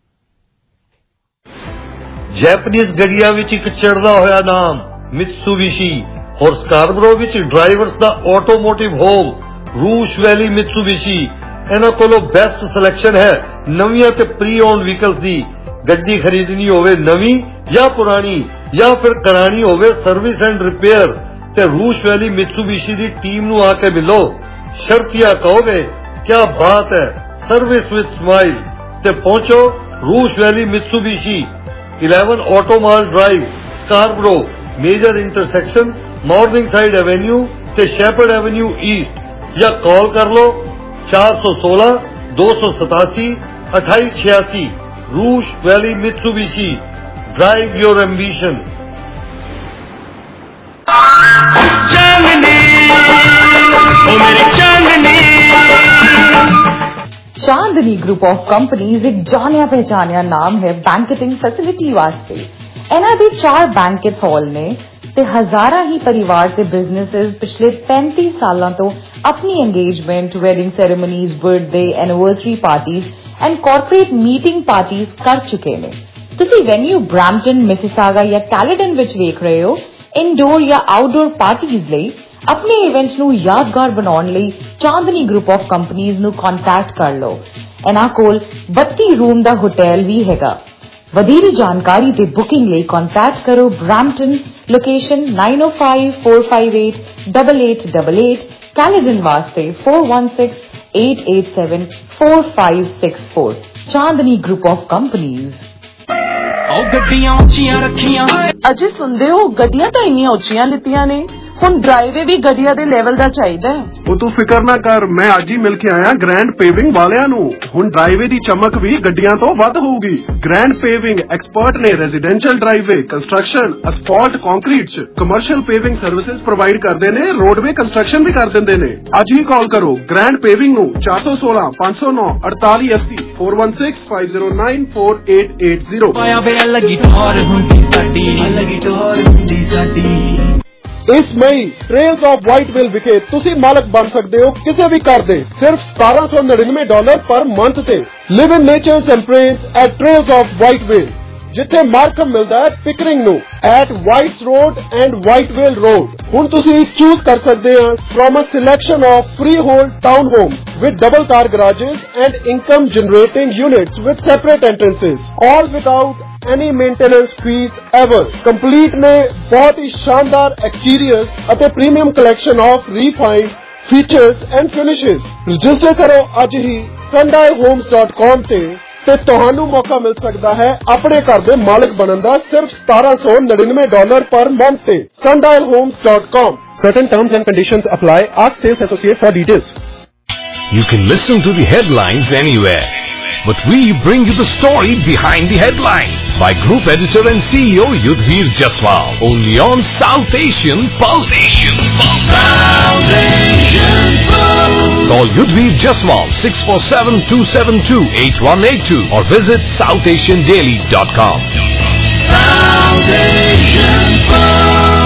Japanese ਗੱਡੀਆਂ ਵਿੱਚ ਇੱਕ ਚੜਦਾ ਹੋਇਆ ਨਾਮ ਮਿਤਸੂਬਿਸ਼ੀ ਔਰ Scarborough ਵਿੱਚ drivers ਦਾ automotive home Rouge Valley Mitsubishi. ਇਹਨਾਂ ਕੋਲੋਂ ਬੈਸਟ ਸਿਲੈਕਸ਼ਨ ਹੈ ਨਵੀਆਂ ਤੇ ਪ੍ਰੀ ਓਨਡ ਵਹੀਕਲਸ ਦੀ। ਗੱਡੀ ਖਰੀਦਣੀ ਹੋਵੇ ਨਵੀਂ ਜਾਂ ਪੁਰਾਣੀ ਜਾਂ ਫਿਰ ਕਰਾਣੀ ਹੋਵੇ ਸਰਵਿਸ ਐਂਡ ਰਿਪੇਅਰ ਤੇ ਰੂਸ਼ ਵੈਲੀ ਮਿਤਸੂਬਿਸ਼ੀ ਦੀ ਟੀਮ ਨੂੰ ਆ ਕੇ ਮਿਲੋ। ਸ਼ਰਤੀਆ ਕਹੋਗੇ ਕਿਆ ਬਾਤ ਹੈ, ਸਰਵਿਸ ਵਿਦ ਸਮਾਈਲ। ਤੇ ਪਹੁੰਚੋ ਰੂਸ਼ Valley ਮਿਤਸੂਬਿਸ਼ੀ, eleven Auto Mall Drive, Scarborough, Major Intersection, Morningside Avenue ਤੇ Shepherd Avenue East। ਜਾਂ ਕਾਲ ਕਰ ਲੋ ਚਾਰ ਸੌ ਸੋਲਾਂ, ਦੋ ਸੌ ਸਤਾਸੀ, ਅਠਾਈ ਛਿਆਸੀ। ਰੂਸ਼ ਵੈਲੀ ਮਿਤਸੂਬਿਸ਼ੀ, ਡਰਾਈਵ ਯੋਰ ਐਂਬੀਸ਼ਨ। ਚਾਂਦਨੀ ਓ ਮੇਰੀ ਚਾਂਦਨੀ। चांदनी ग्रुप ऑफ कंपनीज एक जानिया पहचानिया नाम है बैंकेटिंग फैसिलिटी वास्ते। इन्हां दे चार बैंकेट हॉल ने ते हजारा ही परिवार ते बिजनेसेस पिछले पैंतीस सालां तो अपनी engagement, wedding ceremonies, birthday, anniversary parties and corporate meeting parties कर चुके ने। तुसी वेन्यू ब्रैम्पटन, मिसिसागा या कैलेडन विच वेख रहे हो, इनडोर या आउटडोर पार्टीज लई अपने इवेंट्स ਨੂੰ ਯਾਦਗਾਰ ਬਣਾਉਣ ਲਈ ਚਾਂਦਨੀ ਗਰੁੱਪ ਆਫ ਕੰਪਨੀਆਂ ਨੂੰ ਕੰਟੈਕਟ ਕਰ ਲਓ। ਇਹਨਾਂ ਕੋਲ ਬੱਤੀ ਰੂਮ ਦਾ ਹੋਟਲ ਵੀ ਹੈਗਾ। ਵਧੇਰੇ ਜਾਣਕਾਰੀ ਤੇ ਬੁਕਿੰਗ ਲਈ ਕੰਟੈਕਟ ਕਰੋ Brampton, location nine oh five, four five eight, eight eight eight eight, Caledon ਵਾਸਤੇ four one six, eight eight seven, four five six four। Chandni group of ਕੰਪਨੀਆਂ। ਉਹ ਗੱਡੀਆਂ ਉੱਚੀਆਂ ਰੱਖੀਆਂ। ਅਜੇ ਸੁਣਦੇ ਹੋ, ਗੱਡੀਆਂ ਤਾਂ ਇੰਨੀਆਂ ਉੱਚੀਆਂ ਲਿੱਤੀਆਂ ਨੇ, ਹੁਣ ਡਰਾਈਵੇ ਵੀ ਗੱਡੀਆਂ ਦੇ ਲੈਵਲ ਦਾ ਚਾਹੀਦਾ ਹੈ। ਉਹ ਤੂੰ ਫਿਕਰ ਨਾ ਕਰ, ਮੈਂ ਅੱਜ ਹੀ ਮਿਲ ਕੇ ਆਇਆ ਗ੍ਰੈਂਡ ਪੇਵਿੰਗ ਵਾਲਿਆਂ ਨੂੰ। ਹੁਣ ਡਰਾਈਵੇ ਦੀ ਚਮਕ ਵੀ ਗੱਡੀਆਂ ਤੋਂ ਵੱਧ ਹੋਊਗੀ। ਗ੍ਰੈਂਡ ਪੇਵਿੰਗ ਐਕਸਪਰਟ ਨੇ residential driveway, construction, asphalt, concrete ਚ ਕਮਰਸ਼ੀਅਲ ਪੇਵਿੰਗ ਸਰਵਿਸਿਜ਼ ਪ੍ਰੋਵਾਈਡ ਕਰਦੇ ਨੇ, ਰੋਡਵੇ ਕੰਸਟਰਕਸ਼ਨ ਵੀ ਕਰ ਦਿੰਦੇ ਨੇ। ਅੱਜ ਹੀ ਕਾਲ ਕਰੋ ਗ੍ਰੈਂਡ ਪੇਵਿੰਗ ਨੂੰ ਚਾਰ ਸੌ ਸੋਲਾਂ, ਪੰਜ ਸੌ ਨੌ, ਅੜਤਾਲੀ ਅੱਸੀ, four one six, five zero nine, four eight eight zero। ਪਾਇਆ ਵੇ ਲੱਗੀ ਟੋਰ ਹੁੰਦੀ ਸਾਡੀ, ਲੱਗੀ ਟੋਰ ਹੁੰਦੀ ਸਾਡੀ। ਇਸ ਮਈ ਟ੍ਰੇਲਸ ਆਫ ਵਾਈਟਵਿਲ ਵਿਖੇ ਤੁਸੀਂ ਮਾਲਕ ਬਣ ਸਕਦੇ ਹੋ ਕਿਸੇ ਵੀ ਘਰ ਦੇ ਸਿਰਫ ਸਤਾਰਾਂ ਸੌ ਨੜਿਨਵੇਂ ਡਾਲਰ ਪਰ ਮੰਥ ਤੇ। Live in nature's embrace at trails of Whitevale, ਜਿੱਥੇ ਮਾਰਕਮ ਮਿਲਦਾ ਹੈ ਪਿਕਰਿੰਗ ਨੂੰ at Whites road and Whitevale road. ਹੁਣ ਤੁਸੀਂ ਚੂਜ਼ ਕਰ ਸਕਦੇ ਹੋ from a selection of freehold townhomes with double car garages and income generating units with separate entrances, all without any maintenance fees ever. Complete ने बहुत ही शानदार exteriors ਅਤੇ premium collection of refined features and finishes. Register करो ਅੱਜ ही sundial homes dot com ਤੇ ਤੇ ਤੁਹਾਨੂੰ ਮੌਕਾ ਮਿਲ ਸਕਦਾ ਹੈ ਆਪਣੇ ਘਰ ਦੇ ਮਾਲਕ ਬਣਨ ਦਾ ਸਿਰਫ ਸਤਾਰਾਂ ਸੌ ਨੜਿਨਵੇਂ ਡਾਲਰ ਪਰ ਮੰਥ ਤੇ sundial homes dot com. Certain terms and conditions apply. Ask sales associate for details. You can listen to the headlines anywhere, but we bring you the story behind the headlines by Group Editor and C E O Yudhvir Jaswal, only on South Asian Pulse. Asian Pulse. South Asian Pulse. Call Yudhvir Jaswal six four seven, two seven two, eight one eight two or visit south asian daily dot com. South Asian Pulse.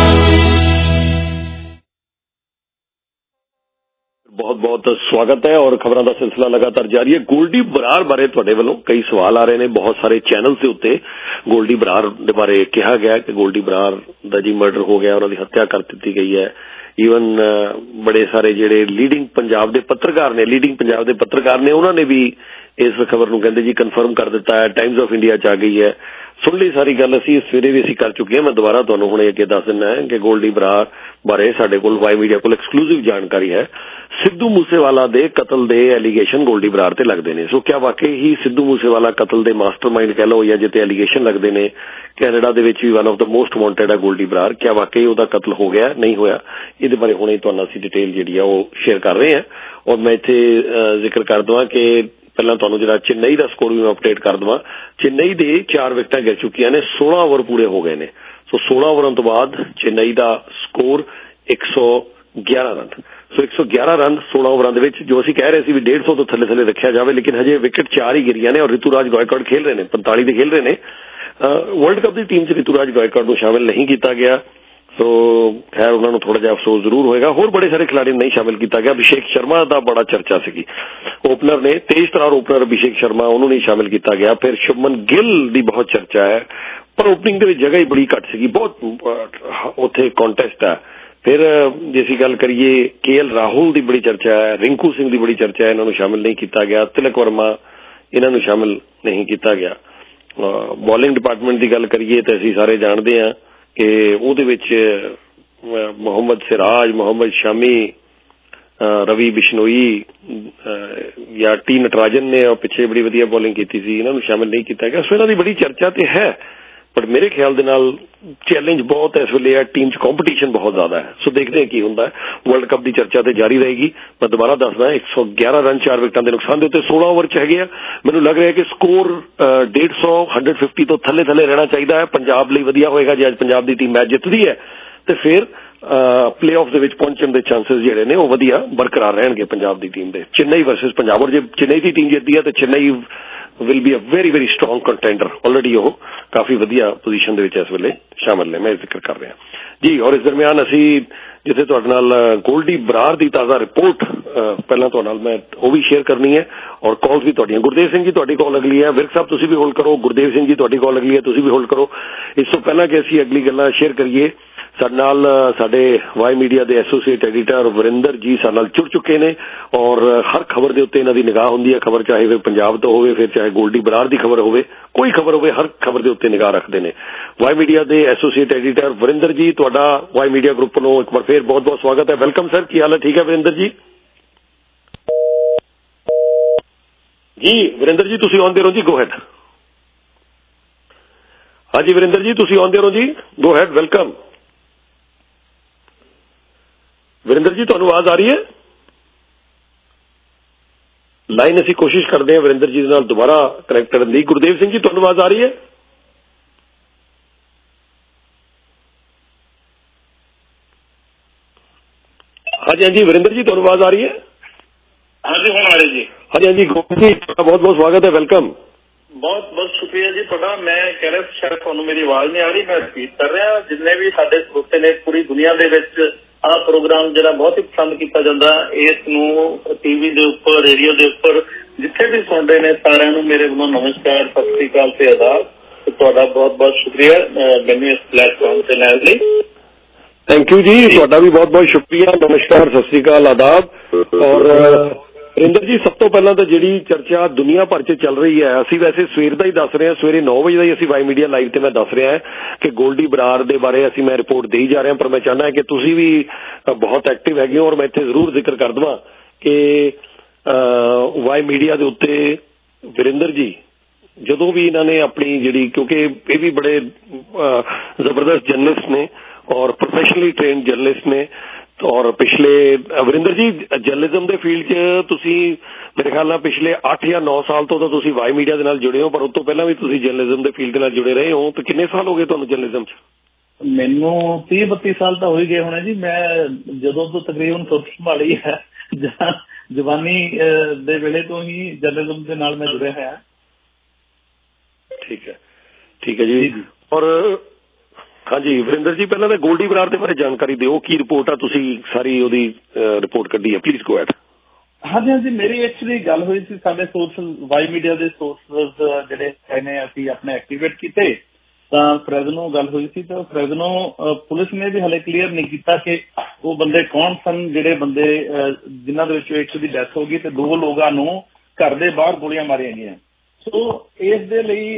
ਬਹੁਤ ਬਹੁਤ ਸਵਾਗਤ ਹੈ ਔਰ ਖਬਰਾਂ ਦਾ ਸਿਲਸਿਲਾ ਲਗਾਤਾਰ ਜਾਰੀ ਹੈ। ਗੋਲਡੀ ਬਰਾਰ ਬਾਰੇ ਤੁਹਾਡੇ ਵੱਲੋਂ ਕਈ ਸਵਾਲ ਆ ਰਹੇ ਨੇ ਬਹੁਤ ਸਾਰੇ ਚੈਨਲ ਦੇ ਉੱਤੇ। ਗੋਲਡੀ ਬਰਾਰ ਦੇ ਬਾਰੇ ਕਿਹਾ ਗਿਆ ਕਿ ਗੋਲਡੀ ਬਰਾਰ ਦਾ ਜੀ ਮਰਡਰ ਹੋ ਗਿਆ, ਉਹਨਾਂ ਦੀ ਹੱਤਿਆ ਕਰ ਦਿੱਤੀ ਗਈ ਹੈ। ਈਵਨ ਬੜੇ ਸਾਰੇ ਜਿਹੜੇ ਲੀਡਿੰਗ ਪੰਜਾਬ ਦੇ ਪੱਤਰਕਾਰ ਨੇ ਲੀਡਿੰਗ ਪੰਜਾਬ ਦੇ ਪੱਤਰਕਾਰ ਨੇ ਉਹਨਾਂ ਨੇ ਵੀ ਇਸ ਖਬਰ ਨੂੰ ਕਹਿੰਦੇ ਜੀ ਕਨਫਰਮ ਕਰ ਦਿੱਤਾ ਹੈ। ਟਾਈਮਜ਼ ਆਫ ਇੰਡੀਆ 'ਚ ਆ ਗਈ ਹੈ। ਸੁਣ ਲਈ ਸਾਰੀ ਗੱਲ ਅਸੀਂ ਸਵੇਰੇ ਵੀ ਅਸੀਂ ਕਰ ਚੁੱਕੇ ਹਾਂ। ਮੈਂ ਦੁਬਾਰਾ ਤੁਹਾਨੂੰ ਹੁਣੇ ਅੱਗੇ ਦੱਸ ਦਿੰਦਾ ਹੈ ਕਿ ਗੋਲਡੀ ਬਰਾਰ ਬਾਰੇ ਸਾਡੇ ਕੋਲ ਵਾਈ ਮੀਡੀਆ ਕੋਲ ਐਕਸਕਲੂਸਿਵ ਜਾਣਕਾਰੀ ਹੈ। ਸਿੱਧੂ ਮੂਸੇਵਾਲਾ ਦੇ ਕਤਲ ਦੇ ਐਲੀਗੇਸ਼ਨ ਗੋਲਡੀ ਬਰਾਰ ਤੇ ਲੱਗਦੇ ਨੇ। ਸੋ ਕਿਆ ਵਾਕਈ ਹੀ ਸਿੱਧੂ ਮੂਸੇਵਾਲਾ ਕਤਲ ਦੇ ਮਾਸਟਰਮਾਈਂਡ ਕਹਿ ਲਓ ਜਾਂ ਜਿੱਤੇ ਐਲੀਗੇਸ਼ਨ ਲੱਗਦੇ ਨੇ ਕੈਨੇਡਾ ਦੇ ਵਿੱਚ ਵੀ one of the most wanted ਹੈ ਗੋਲਡੀ ਬਰਾਰ, ਕਿਆ ਵਾਕਈ ਉਹਦਾ ਕਤਲ ਹੋ ਗਿਆ ਨਹੀਂ ਹੋਇਆ? ਇਹਦੇ ਬਾਰੇ ਹੁਣੇ ਤੁਹਾਨੂੰ ਅਸੀਂ ਡਿਟੇਲ ਜਿਹੜੀ ਆ ਉਹ ਸ਼ੇਅਰ ਕਰ ਰਹੇ ਹਾਂ। ਔਰ ਮੈਂ ਇੱਥੇ ਜ਼ਿਕਰ ਕਰ ਦਵਾਂ ਕਿ ਪਹਿਲਾਂ ਤੁਹਾਨੂੰ ਜਿਹੜਾ ਚੇਨਈ ਦਾ ਸਕੋਰ ਵੀ ਮੈਂ ਅਪਡੇਟ ਕਰ ਦਵਾਂ। ਚੇਨਈ ਦੇ ਚਾਰ ਵਿਕਟਾਂ ਗਿਰ ਚੁੱਕੀਆਂ ਨੇ, ਸੋਲਾਂ ਓਵਰ ਪੂਰੇ ਹੋ ਗਏ ਨੇ। ਸੋ ਸੋਲਾਂ ਓਵਰਾਂ ਤੋਂ ਬਾਅਦ ਚੇਨਈ ਦਾ ਸਕੋਰ ਇੱਕ ਸੌ ਗਿਆਰਾਂ ਰਨ। ਸੋ ਇੱਕ ਸੌ ਗਿਆਰਾਂ ਰਨ ਸੋਲਾਂ ਓਵਰਾਂ ਦੇ ਵਿੱਚ, ਜੋ ਅਸੀਂ ਕਹਿ ਰਹੇ ਸੀ ਵੀ ਡੇਢ ਸੌ ਤੋਂ ਥੱਲੇ ਥੱਲੇ ਰੱਖਿਆ ਜਾਵੇ, ਲੇਕਿਨ ਹਜੇ ਵਿਕਟ ਚਾਰ ਹੀ ਗਿਰੀਆਂ ਨੇ ਔਰ ਰਿਤੂਰਾਜ ਗਾਇਕਵਾਡ ਖੇਲ ਰਹੇ ਨੇ, ਪੰਤਾਲੀ ਦੇ ਖੇਲ ਰਹੇ ਨੇ। ਵਰਲਡ ਕੱਪ ਦੀ ਟੀਮ 'ਚ ਰਿਤੂਰਾਜ ਗਾਇਕਵਾਡ ਨੂੰ ਸ਼ਾਮਿਲ ਨਹੀਂ ਕੀਤਾ ਗਿਆ। ਸੋ ਖੈਰ ਉਹਨਾਂ ਨੂੰ ਥੋੜਾ ਜਿਹਾ ਅਫਸੋਸ ਜ਼ਰੂਰ ਹੋਏਗਾ। ਹੋਰ ਬੜੇ ਸਾਰੇ ਖਿਡਾਰੀ ਨੂੰ ਨਹੀਂ ਸ਼ਾਮਿਲ ਕੀਤਾ ਗਿਆ। ਅਭਿਸ਼ੇਕ ਸ਼ਰਮਾ ਦਾ ਬੜਾ ਚਰਚਾ ਸੀਗੀ, ਓਪਨਰ ਨੇ, ਤੇਜ਼ ਤਰਾਰ ਓਪਨਰ ਅਭਿਸ਼ੇਕ ਸ਼ਰਮਾ, ਉਹਨੂੰ ਨਹੀਂ ਸ਼ਾਮਿਲ ਕੀਤਾ ਗਿਆ। ਫਿਰ ਸ਼ੁਭਮਨ ਗਿੱਲ ਦੀ ਬਹੁਤ ਚਰਚਾ ਹੈ, ਪਰ ਓਪਨਿੰਗ ਦੇ ਵਿੱਚ ਜਗ੍ਹਾ ਹੀ ਬੜੀ ਘੱਟ ਸੀਗੀ, ਬਹੁਤ ਉੱਥੇ ਕੰਟੈਸਟ ਹੈ। ਫਿਰ ਜੇ ਅਸੀਂ ਗੱਲ ਕਰੀਏ ਕੇ ਐਲ ਰਾਹੁਲ ਦੀ ਬੜੀ ਚਰਚਾ ਹੈ, ਰਿੰਕੂ ਸਿੰਘ ਦੀ ਬੜੀ ਚਰਚਾ ਹੈ, ਇਹਨਾਂ ਨੂੰ ਸ਼ਾਮਿਲ ਨਹੀਂ ਕੀਤਾ ਗਿਆ। ਤਿਲਕ ਵਰਮਾ, ਇਹਨਾਂ ਨੂੰ ਸ਼ਾਮਿਲ ਨਹੀਂ ਕੀਤਾ ਗਿਆ। ਬੋਲਿੰਗ ਡਿਪਾਰਟਮੈਂਟ ਦੀ ਗੱਲ ਕਰੀਏ ਤਾਂ ਅਸੀਂ ਸਾਰੇ ਜਾਣਦੇ ਹਾਂ ਕਿ ਉਹਦੇ ਵਿੱਚ ਮੁਹੰਮਦ ਸਿਰਾਜ, ਮੁਹੰਮਦ ਸ਼ਾਮੀ, ਰਵੀ ਬਿਸ਼ਨੋਈ ਜਾਂ ਟੀ ਨਟਰਾਜਨ ਨੇ ਪਿੱਛੇ ਬੜੀ ਵਧੀਆ ਬੋਲਿੰਗ ਕੀਤੀ ਸੀ, ਇਹਨਾਂ ਨੂੰ ਸ਼ਾਮਿਲ ਨਹੀਂ ਕੀਤਾ ਗਿਆ। ਸੋ ਇਹਨਾਂ ਦੀ ਬੜੀ ਚਰਚਾ ਤੇ ਹੈ, ਪਰ ਮੇਰੇ ਖਿਆਲ ਦੇ ਨਾਲ ਚੈਲੰਜ ਬਹੁਤ ਇਸ ਵੇਲੇ ਹੈ, ਟੀਮ 'ਚ ਕੰਪੀਟੀਸ਼ਨ ਬਹੁਤ ਜ਼ਿਆਦਾ ਹੈ। ਸੋ ਦੇਖਦੇ ਹਾਂ ਕੀ ਹੁੰਦਾ ਹੈ। ਵਰਲਡ ਕੱਪ ਦੀ ਚਰਚਾ ਤੇ ਜਾਰੀ ਰਹੇਗੀ। ਮੈਂ ਦੁਬਾਰਾ ਦੱਸਦਾ ਇੱਕ ਸੌ ਗਿਆਰਾਂ ਰਨ ਚਾਰ ਵਿਕਟਾਂ ਦੇ ਨੁਕਸਾਨ ਦੇ ਉੱਤੇ ਸੋਲਾਂ ਓਵਰ 'ਚ ਹੈਗੇ ਆ। ਮੈਨੂੰ ਲੱਗ ਰਿਹਾ ਕਿ ਸਕੋਰ ਡੇਢ ਸੌ ਹੰਡਰਡ ਫਿਫਟੀ ਤੋਂ ਥੱਲੇ ਥੱਲੇ ਰਹਿਣਾ ਚਾਹੀਦਾ ਹੈ। ਪੰਜਾਬ ਲਈ ਵਧੀਆ ਹੋਏਗਾ ਜੇ ਅੱਜ ਪੰਜਾਬ ਦੀ ਟੀਮ ਮੈਚ ਜਿੱਤਦੀ ਹੈ ਤੇ ਫਿਰ ਪਲੇ ਆਫ ਦੇ ਵਿੱਚ ਪਹੁੰਚਣ ਦੇ ਚਾਂਸਸ ਜਿਹੜੇ ਨੇ ਉਹ ਵਧੀਆ ਬਰਕਰਾਰ ਰਹਿਣਗੇ ਪੰਜਾਬ ਦੀ ਟੀਮ ਦੇ। ਚੇਨਈ ਵਰਸਸ ਪੰਜਾਬ, ਔਰ ਜੇ ਚੇਨਈ ਦੀ ਟੀਮ ਜਿੱਤਦੀ ਹੈ ਤਾਂ Chennai will be a very very strong contender. Already ਉਹ ਕਾਫੀ ਵਧੀਆ ਪੋਜੀਸ਼ਨ ਦੇ ਵਿੱਚ ਇਸ ਵੇਲੇ ਸ਼ਾਮਿਲ ਨੇ, ਮੈਂ ਜ਼ਿਕਰ ਕਰ ਰਿਹਾ ਜੀ। ਔਰ ਇਸ ਦਰਮਿਆਨ ਅਸੀਂ ਜਿੱਥੇ ਤੁਹਾਡੇ ਨਾਲ ਗੋਲਡੀ ਬਰਾਰ ਦੀ ਤਾਜ਼ਾ ਰਿਪੋਰਟ ਪਹਿਲਾਂ ਤੁਹਾਡੇ ਨਾਲ ਮੈਂ ਉਹ ਵੀ ਸ਼ੇਅਰ ਕਰਨੀ ਹੈ ਔਰ ਕਾਲਸ ਵੀ ਤੁਹਾਡੀਆਂ। ਗੁਰਦੇਵ ਸਿੰਘ ਜੀ ਤੁਹਾਡੀ ਕਾਲ ਅਗਲੀ ਹੈ, ਵਿਰਕ ਸਾਹਿਬ ਤੁਸੀਂ ਵੀ ਹੋਲਡ ਕਰੋ। ਗੁਰਦੇਵ ਸਿੰਘ ਜੀ ਤੁਹਾਡੀ ਕਾਲ ਅਗਲੀ ਹੈ, ਤੁਸੀਂ ਵੀ ਹੋਲਡ ਕਰੋ। ਇਸ ਤੋਂ ਪਹਿਲਾਂ ਕਿ ਅਸੀਂ ਅਗਲੀ ਗੱਲਾਂ ਸ਼ੇਅਰ ਕਰੀਏ, ਸਾਡੇ ਨਾਲ ਸਾਡੇ ਵਾਈ ਮੀਡੀਆ ਦੇ ਐਸੋਸੀਏਟ ਐਡੀਟਰ ਵਰਿੰਦਰ ਜੀ ਸਾਡੇ ਨਾਲ ਜੁੜ ਚੁੱਕੇ ਨੇ ਔਰ ਹਰ ਖਬਰ ਦੇ ਉੱਤੇ ਇਹਨਾਂ ਦੀ ਨਿਗਾਹ ਹੁੰਦੀ ਹੈ। ਖਬਰ ਚਾਹੇ ਫਿਰ ਪੰਜਾਬ ਤੋਂ ਹੋਵੇ, ਫਿਰ ਚਾਹੇ ਗੋਲਡੀ ਬਰਾਰ ਦੀ ਖਬਰ ਹੋਵੇ, ਕੋਈ ਖਬਰ ਹੋਵੇ, ਹਰ ਖਬਰ ਦੇ ਉੱਤੇ ਨਿਗਾਹ ਰੱਖਦੇ ਨੇ। ਵਾਈ ਮੀਡੀਆ ਦੇ ਐਸੋਸੀਏਟ ਐਡੀਟਰ ਵਰਿੰਦਰ ਜੀ, ਤੁਹਾਡਾ ਵਾਈ ਮੀਡੀਆ ਗਰੁੱਪ ਨੂੰ ਇੱਕ ਵਾਰ ਫਿਰ ਬਹੁਤ ਬਹੁਤ ਸਵਾਗਤ ਹੈ। ਵੈਲਕਮ ਸਰ, ਕੀ ਹਾਲ ਹੈ? ਠੀਕ ਹੈ ਵਰਿੰਦਰ ਜੀ? ਜੀ ਵਰਿੰਦਰ ਜੀ ਤੁਸੀਂ ਆਉਂਦੇ ਰਹੋ ਜੀ, ਗੋ ਹੈਡ। ਹਾਂਜੀ ਵਰਿੰਦਰ ਜੀ ਤੁਸੀਂ ਆਉਂਦੇ ਰਹੋ ਜੀ, ਗੋ ਹੈਡ, ਵੈਲਕਮ। ਵਰਿੰਦਰ ਜੀ ਤੁਹਾਨੂੰ ਆਵਾਜ਼ ਆ ਰਹੀ ਹੈ? ਲਾਈਨ ਅਸੀਂ ਕੋਸ਼ਿਸ਼ ਕਰਦੇ ਹਾਂ ਵਰਿੰਦਰ ਜੀ ਦੇ ਨਾਲ ਦੁਬਾਰਾ ਕਨੈਕਟ ਕਰਨ ਦੀ। ਗੁਰਦੇਵ ਸਿੰਘ ਜੀ ਤੁਹਾਨੂੰ ਆਵਾਜ਼ ਆ ਰਹੀ ਹੈ? ਹਾਂਜੀ ਹਾਂਜੀ ਵਰਿੰਦਰ ਜੀ ਤੁਹਾਨੂੰ ਆਵਾਜ਼ ਆ ਰਹੀ ਹੈ? ਹਾਂਜੀ ਹੁਣ ਆ ਰਹੀ ਜੀ। ਹਾਂਜੀ ਹਾਂਜੀ ਗੋਪੀ ਜੀ ਤੁਹਾਡਾ ਬਹੁਤ ਬਹੁਤ ਸਵਾਗਤ ਹੈ, ਵੈਲਕਮ। ਬਹੁਤ ਬਹੁਤ ਸ਼ੁਕਰੀਆ ਜੀ ਤੁਹਾਡਾ। ਮੈਂ ਕਹਿ ਰਿਹਾ ਸ਼ਾਇਦ ਤੁਹਾਨੂੰ ਮੇਰੀ ਆਵਾਜ਼ ਨਹੀਂ ਆ ਰਹੀ, ਮੈਂ ਰਿਪੀਟ ਕਰ ਰਿਹਾ। ਜਿੰਨੇ ਵੀ ਸਾਡੇ ਸਰੋਤੇ ਨੇ ਪੂਰੀ ਦੁਨੀਆ ਦੇ ਵਿੱਚ ਆਹ ਪ੍ਰੋਗਰਾਮ ਜਿਹੜਾ ਬਹੁਤ ਹੀ ਪਸੰਦ ਕੀਤਾ ਜਾਂਦਾ, ਇਸ ਨੂੰ ਟੀਵੀ ਦੇ ਉੱਪਰ, ਰੇਡੀਓ ਦੇ ਉੱਪਰ ਜਿੱਥੇ ਵੀ ਸੁਣਦੇ ਨੇ ਸਾਰਿਆਂ ਨੂੰ ਮੇਰੇ ਵੱਲੋਂ ਨਮਸਕਾਰ, ਸਤਿ ਸ੍ਰੀ ਅਕਾਲ ਤੇ ਆਦਾਬ। ਤੁਹਾਡਾ ਬਹੁਤ ਬਹੁਤ ਸ਼ੁਕਰੀਆ ਮੈਨੂੰ ਇਸ ਪਲੇਟਫਾਰਮ ਤੇ ਲੈਣ ਲਈ। ਥੈਂਕ ਯੂ ਜੀ, ਤੁਹਾਡਾ ਵੀ ਬਹੁਤ ਬਹੁਤ ਸ਼ੁਕਰੀਆ, ਨਮਸਕਾਰ, ਸਤਿ ਸ੍ਰੀ ਅਕਾਲ, ਆਦਾਬ। ਔਰ ਵਰਿੰਦਰ ਜੀ, ਸਭ ਤੋਂ ਪਹਿਲਾਂ ਤਾਂ ਜਿਹੜੀ ਚਰਚਾ ਦੁਨੀਆ ਭਰ 'ਚ ਚੱਲ ਰਹੀ ਹੈ, ਅਸੀਂ ਵੈਸੇ ਸਵੇਰ ਦਾ ਹੀ ਦੱਸ ਰਹੇ ਹਾਂ, ਸਵੇਰੇ ਨੌ ਵਜੇ ਦਾ ਹੀ ਅਸੀਂ ਵਾਈ ਮੀਡੀਆ ਲਾਈਵ ਤੇ ਮੈਂ ਦੱਸ ਰਿਹਾ ਹਾਂ ਕਿ ਗੋਲਡੀ ਬਰਾੜ ਦੇ ਬਾਰੇ ਅਸੀਂ ਮੈਂ ਰਿਪੋਰਟ ਦੇਈ ਜਾ ਰਿਹਾ, ਪਰ ਮੈਂ ਚਾਹੁੰਦਾ ਕਿ ਤੁਸੀਂ ਵੀ ਬਹੁਤ ਐਕਟਿਵ ਹੈਗੇ ਹੋ। ਔਰ ਮੈਂ ਇੱਥੇ ਜ਼ਰੂਰ ਜ਼ਿਕਰ ਕਰ ਦੇਵਾਂ ਕਿ ਵਾਈ ਮੀਡੀਆ ਦੇ ਉੱਤੇ ਵਰਿੰਦਰ ਜੀ ਜਦੋਂ ਵੀ ਇਹਨਾਂ ਨੇ ਆਪਣੀ ਜਿਹੜੀ, ਕਿਉਂਕਿ ਇਹ ਵੀ ਬੜੇ ਜ਼ਬਰਦਸਤ ਜਰਨਲਿਸਟ ਨੇ ਔਰ ਪ੍ਰੋਫੈਸ਼ਨਲੀ ਟ੍ਰੇਨਡ ਜਰਨਲਿਸਟ ਨੇ, ਔਰ ਪਿਛਲੇ ਵਰਿੰਦਰ ਜੀ ਜਰਨਲਿਜ਼ਮ ਦੇ ਫੀਲਡ 'ਚ ਤੁਸੀਂ ਮੇਰੇ ਖਿਆਲ ਨਾਲ ਪਿਛਲੇ ਅੱਠ ਜਾਂ ਨੌ ਸਾਲ ਤੋਂ ਤਾਂ ਤੁਸੀਂ ਵਾਈ ਮੀਡੀਆ ਦੇ ਨਾਲ ਜੁੜੇ ਹੋ, ਪਰ ਉਸ ਤੋਂ ਪਹਿਲਾਂ ਵੀ ਤੁਸੀਂ ਜਰਨਲਿਜ਼ਮ ਦੇ ਫੀਲਡ ਦੇ ਨਾਲ ਜੁੜੇ ਰਹੇ ਹੋ। ਤਾਂ ਕਿੰਨੇ ਸਾਲ ਹੋ ਗਏ ਤੁਹਾਨੂੰ ਜਰਨਲਿਜ਼ਮ 'ਚ? ਮੈਨੂੰ ਤੀਹ ਬੱਤੀ ਸਾਲ ਤਾਂ ਹੋ ਹੀ ਗਏ ਹੋਣੇ ਜੀ। ਮੈਂ ਜਦੋਂ ਤੋਂ ਤਕਰੀਬਨ ਸੁਰਖ ਸੰਭਾਲੀ ਹੈ, ਜਵਾਨੀ ਦੇ ਵੇਲੇ ਤੋਂ ਹੀ ਜਰਨਲਿਜ਼ਮ ਦੇ ਨਾਲ ਮੈਂ ਜੁੜਿਆ ਹੋਇਆ। ਠੀਕ ਹੈ, ਠੀਕ ਹੈ ਜੀ। ਔਰ ਹਾਂਜੀ ਵਰਿੰਦਰ ਜੀ, ਪਹਿਲਾਂ ਤਾਂ ਗੋਲਡੀ ਬਰਾੜ ਦੇ ਬਾਰੇ ਜਾਣਕਾਰੀ ਦਿਓ, ਕੀ ਰਿਪੋਰਟ ਆ, ਤੁਸੀਂ ਸਾਰੀ ਉਹਦੀ ਰਿਪੋਰਟ ਕੱਢੀ ਹੈ, ਪਲੀਜ਼ ਗੋ ਐਟ। ਹਾਂਜੀ ਹਾਂਜੀ, ਮੇਰੀ ਐਕਚੁਅਲੀ ਗੱਲ ਹੋਈ ਸੀ, ਸਾਡੇ ਸੋਰਸ ਵਾਈ ਮੀਡੀਆ ਦੇ ਸੋਰਸ ਜਿਹੜੇ ਨੇ ਅਸੀਂ ਆਪਣੇ ਐਕਟੀਵੇਟ ਕੀਤੇ, ਤਾਂ ਫਰੈਜ਼ਨੋ ਗੱਲ ਹੋਈ ਸੀ। ਤਾਂ ਫਰੈਜ਼ਨੋ ਪੁਲਿਸ ਨੇ ਵੀ ਹਲੇ ਕਲੀਅਰ ਨਹੀਂ ਕੀਤਾ ਕਿ ਉਹ ਬੰਦੇ ਕੌਣ ਸਨ, ਜਿਹੜੇ ਬੰਦੇ ਜਿਨ੍ਹਾਂ ਦੇ ਵਿੱਚੋਂ ਇੱਕ ਦੀ ਡੈਥ ਹੋ ਗਈ ਤੇ ਦੋ ਲੋਕਾਂ ਨੂੰ ਘਰ ਦੇ ਬਾਹਰ ਗੋਲੀਆਂ ਮਾਰੀਆਂ ਗਈਆਂ। ਸੋ ਇਸ ਦੇ ਲਈ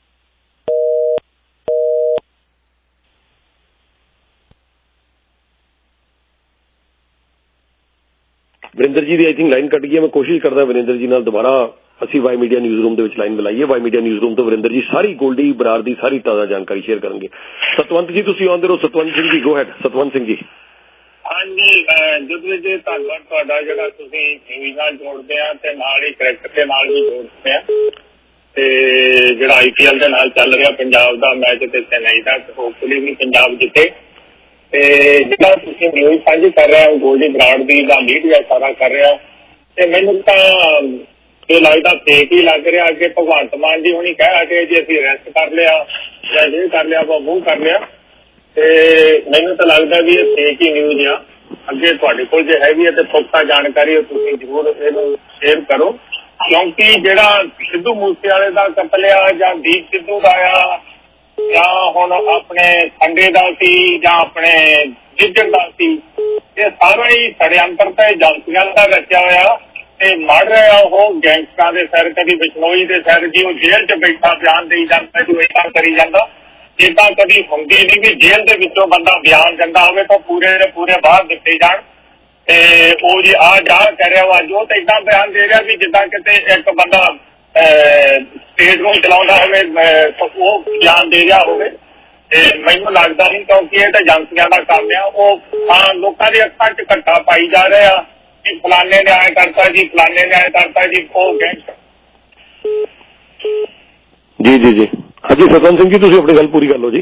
ਵਰਿੰਦਰ ਜੀ ਦੀ ਆਈ ਥਿੰਕ ਲਾਈਨ ਕੱਟ ਗਈ ਹੈ। ਮੈਂ ਕੋਸ਼ਿਸ਼ ਕਰਦਾ ਵਰਿੰਦਰ ਜੀ ਨਾਲ ਦੁਬਾਰਾ ਅਸੀਂ ਵਾਈ ਮੀਡੀਆ ਨਿਊਜ਼ ਰੂਮ ਦੇ ਵਿੱਚ ਲਾਈਨ ਮਿਲਾਈਏ। ਵਾਈ ਮੀਡੀਆ ਨਿਊਜ਼ ਰੂਮ ਤੋਂ ਵਰਿੰਦਰ ਜੀ ਸਾਰੀ ਗੋਲਡੀ ਬਰਾੜ ਦੀ ਸਾਰੀ ਤਾਜ਼ਾ ਜਾਣਕਾਰੀ ਸ਼ੇਅਰ ਕਰਨਗੇ। ਸਤਵੰਤ ਜੀ ਤੁਸੀਂ ਆਉਂਦੇ ਰਹੋ। Satwant Singh ji go ahead. ਸਤਵੰਤ ਸਿੰਘ ਜੀ। ਹਾਂਜੀ ਜਦਵੀਰ ਜੀ, ਧੰਨਵਾਦ ਤੁਹਾਡਾ ਜਿਹੜਾ ਤੁਸੀਂ ਨਿਊਜ਼ ਨਾਲ ਜੋੜਦੇ ਆ ਤੇ ਨਾਲ ਹੀ ਕ੍ਰਿਕਟ ਦੇ ਨਾਲ ਵੀ ਜੋੜਦੇ ਆ, ਤੇ ਜਿਹੜਾ ਆਈ ਪੀ ਐਲ ਦੇ ਨਾਲ ਚੱਲ ਰਿਹਾ ਪੰਜਾਬ ਦਾ ਮੈਚ ਤੇ ਚੇਨਈ ਦਾ, ਹੋਪਫੁਲੀ ਵੀ ਪੰਜਾਬ ਜਿੱਤੇ। ਤੇ ਜਿਹੜਾ ਤੁਸੀਂ ਨਿਊਜ਼ ਸਾਂਝੀ ਕਰ ਰਿਹਾ ਉਹ ਗੋਲਡੀ ਬਰਾੜ ਦੀ ਦਾ ਮੀਡੀਆ ਸਾਰਾ ਕਰ ਰਿਹਾ, ਤੇ ਮੈਨੂੰ ਤਾਂ ਇਹ ਲੱਗਦਾ ਫੇਕ ਹੀ ਲੱਗ ਰਿਹਾ। ਅੱਗੇ ਭਗਵੰਤ ਮਾਨ ਜੀ ਹੁਣੀ ਕਹਿ ਕੇ ਜੀ ਅਸੀਂ ਅਰੈਸਟ ਕਰ ਲਿਆ ਜਾਂ ਇਹ ਕਰ ਲਿਆ ਵਾ ਮੂੰਹ ਕਰ ਲਿਆ, ਤੇ ਮੈਨੂੰ ਤਾਂ ਲੱਗਦਾ ਵੀ ਇਹ ਫੇਕ ਹੀ ਨਿਊਜ਼ ਆ। ਅੱਗੇ ਤੁਹਾਡੇ ਕੋਲ ਜੇ ਹੈਗੀ ਹੈ ਤੇ ਪੁਖਤਾ ਜਾਣਕਾਰੀ ਤੁਸੀਂ ਜ਼ਰੂਰ ਇਹਨੂੰ ਸ਼ੇਅਰ ਕਰੋ, ਕਿਉਂਕਿ ਜਿਹੜਾ ਸਿੱਧੂ ਮੂਸੇਵਾਲੇ ਦਾ ਕਤਲ ਆ ਜਾਂ ਦੀਪ ਸਿੱਧੂ ਦਾ ਆ ਜਾਂ ਹੁਣ ਆਪਣੇ ਖੰਡੇ ਦਾ ਸੀ ਜਾਂ ਆਪਣੇ ਜਿੱਦਣ ਦਾ ਸੀ, ਇਹ ਸਾਰਾ ਹੀ ષੜਯੰਤਰ ਤੇ ਏਜੰਸੀਆਂ ਦਾ ਰਚਿਆ ਹੋਇਆ ਤੇ ਮੜ ਰਿਹਾ ਉਹ ਗੈਂਗਸਟਰਾਂ ਦੇ ਸਿਰ, ਕਦੀ ਬਿਸ਼ਨੋਈ ਦੇ ਸਿਰ ਜੀ ਉਹ ਜੇਲ੍ਹ 'ਚ ਬੈਠਾ ਬਿਆਨ ਦੇਈ ਜਾਂਦਾ, ਜੋ ਏਦਾਂ ਕਰੀ ਜਾਂਦਾ। ਏਦਾਂ ਕਦੀ ਹੁੰਦੀ ਨਹੀਂ ਵੀ ਜੇਲ੍ਹ ਦੇ ਵਿੱਚੋਂ ਬੰਦਾ ਬਿਆਨ ਦਿੰਦਾ ਹੋਵੇ ਤਾਂ ਪੂਰੇ ਦੇ ਪੂਰੇ ਬਾਹਰ ਦਿੱਤੇ ਜਾਣ, ਤੇ ਉਹ ਜੀ ਆਹ ਜਾ ਕਰਿਆ ਵਾ ਜੋ ਤਾਂ ਏਦਾਂ ਬਿਆਨ ਦੇ ਰਿਹਾ ਵੀ ਜਿੱਦਾਂ ਕਿਤੇ ਇੱਕ ਬੰਦਾ ਸਟੇਟ ਨੂੰ ਚਲਾਉਂਦਾ ਹੋਵੇ ਉਹ ਬਿਆਨ ਦੇ ਰਿਹਾ ਹੋਵੇ। ਤੇ ਮੈਨੂੰ ਲੱਗਦਾ ਨਹੀਂ, ਕਿਉਂਕਿ ਇਹ ਤਾਂ ਏਜੰਸੀਆਂ ਦਾ ਕੰਮ ਆ। ਉਹ ਹਾਂ ਲੋਕਾਂ ਦੀ ਅੱਖਾਂ 'ਚ ਘੱਟਾ ਪਾਈ ਜਾ ਰਹੇ ਆ ਕਿ ਫਲਾਨੇ ਨੇ ਐਂ ਕਰਤਾ ਜੀ, ਫਲਾਨੇ ਨੇ ਐਂ ਕਰਤਾ ਜੀ, ਉਹ ਗੈਂਗਸਟਰ। ਜੀ ਜੀ ਜੀ ਹਾਂਜੀ ਸਤਵੰਤ ਸਿੰਘ ਜੀ ਤੁਸੀਂ ਆਪਣੀ ਗੱਲ ਪੂਰੀ ਕਰ ਲਓ ਜੀ।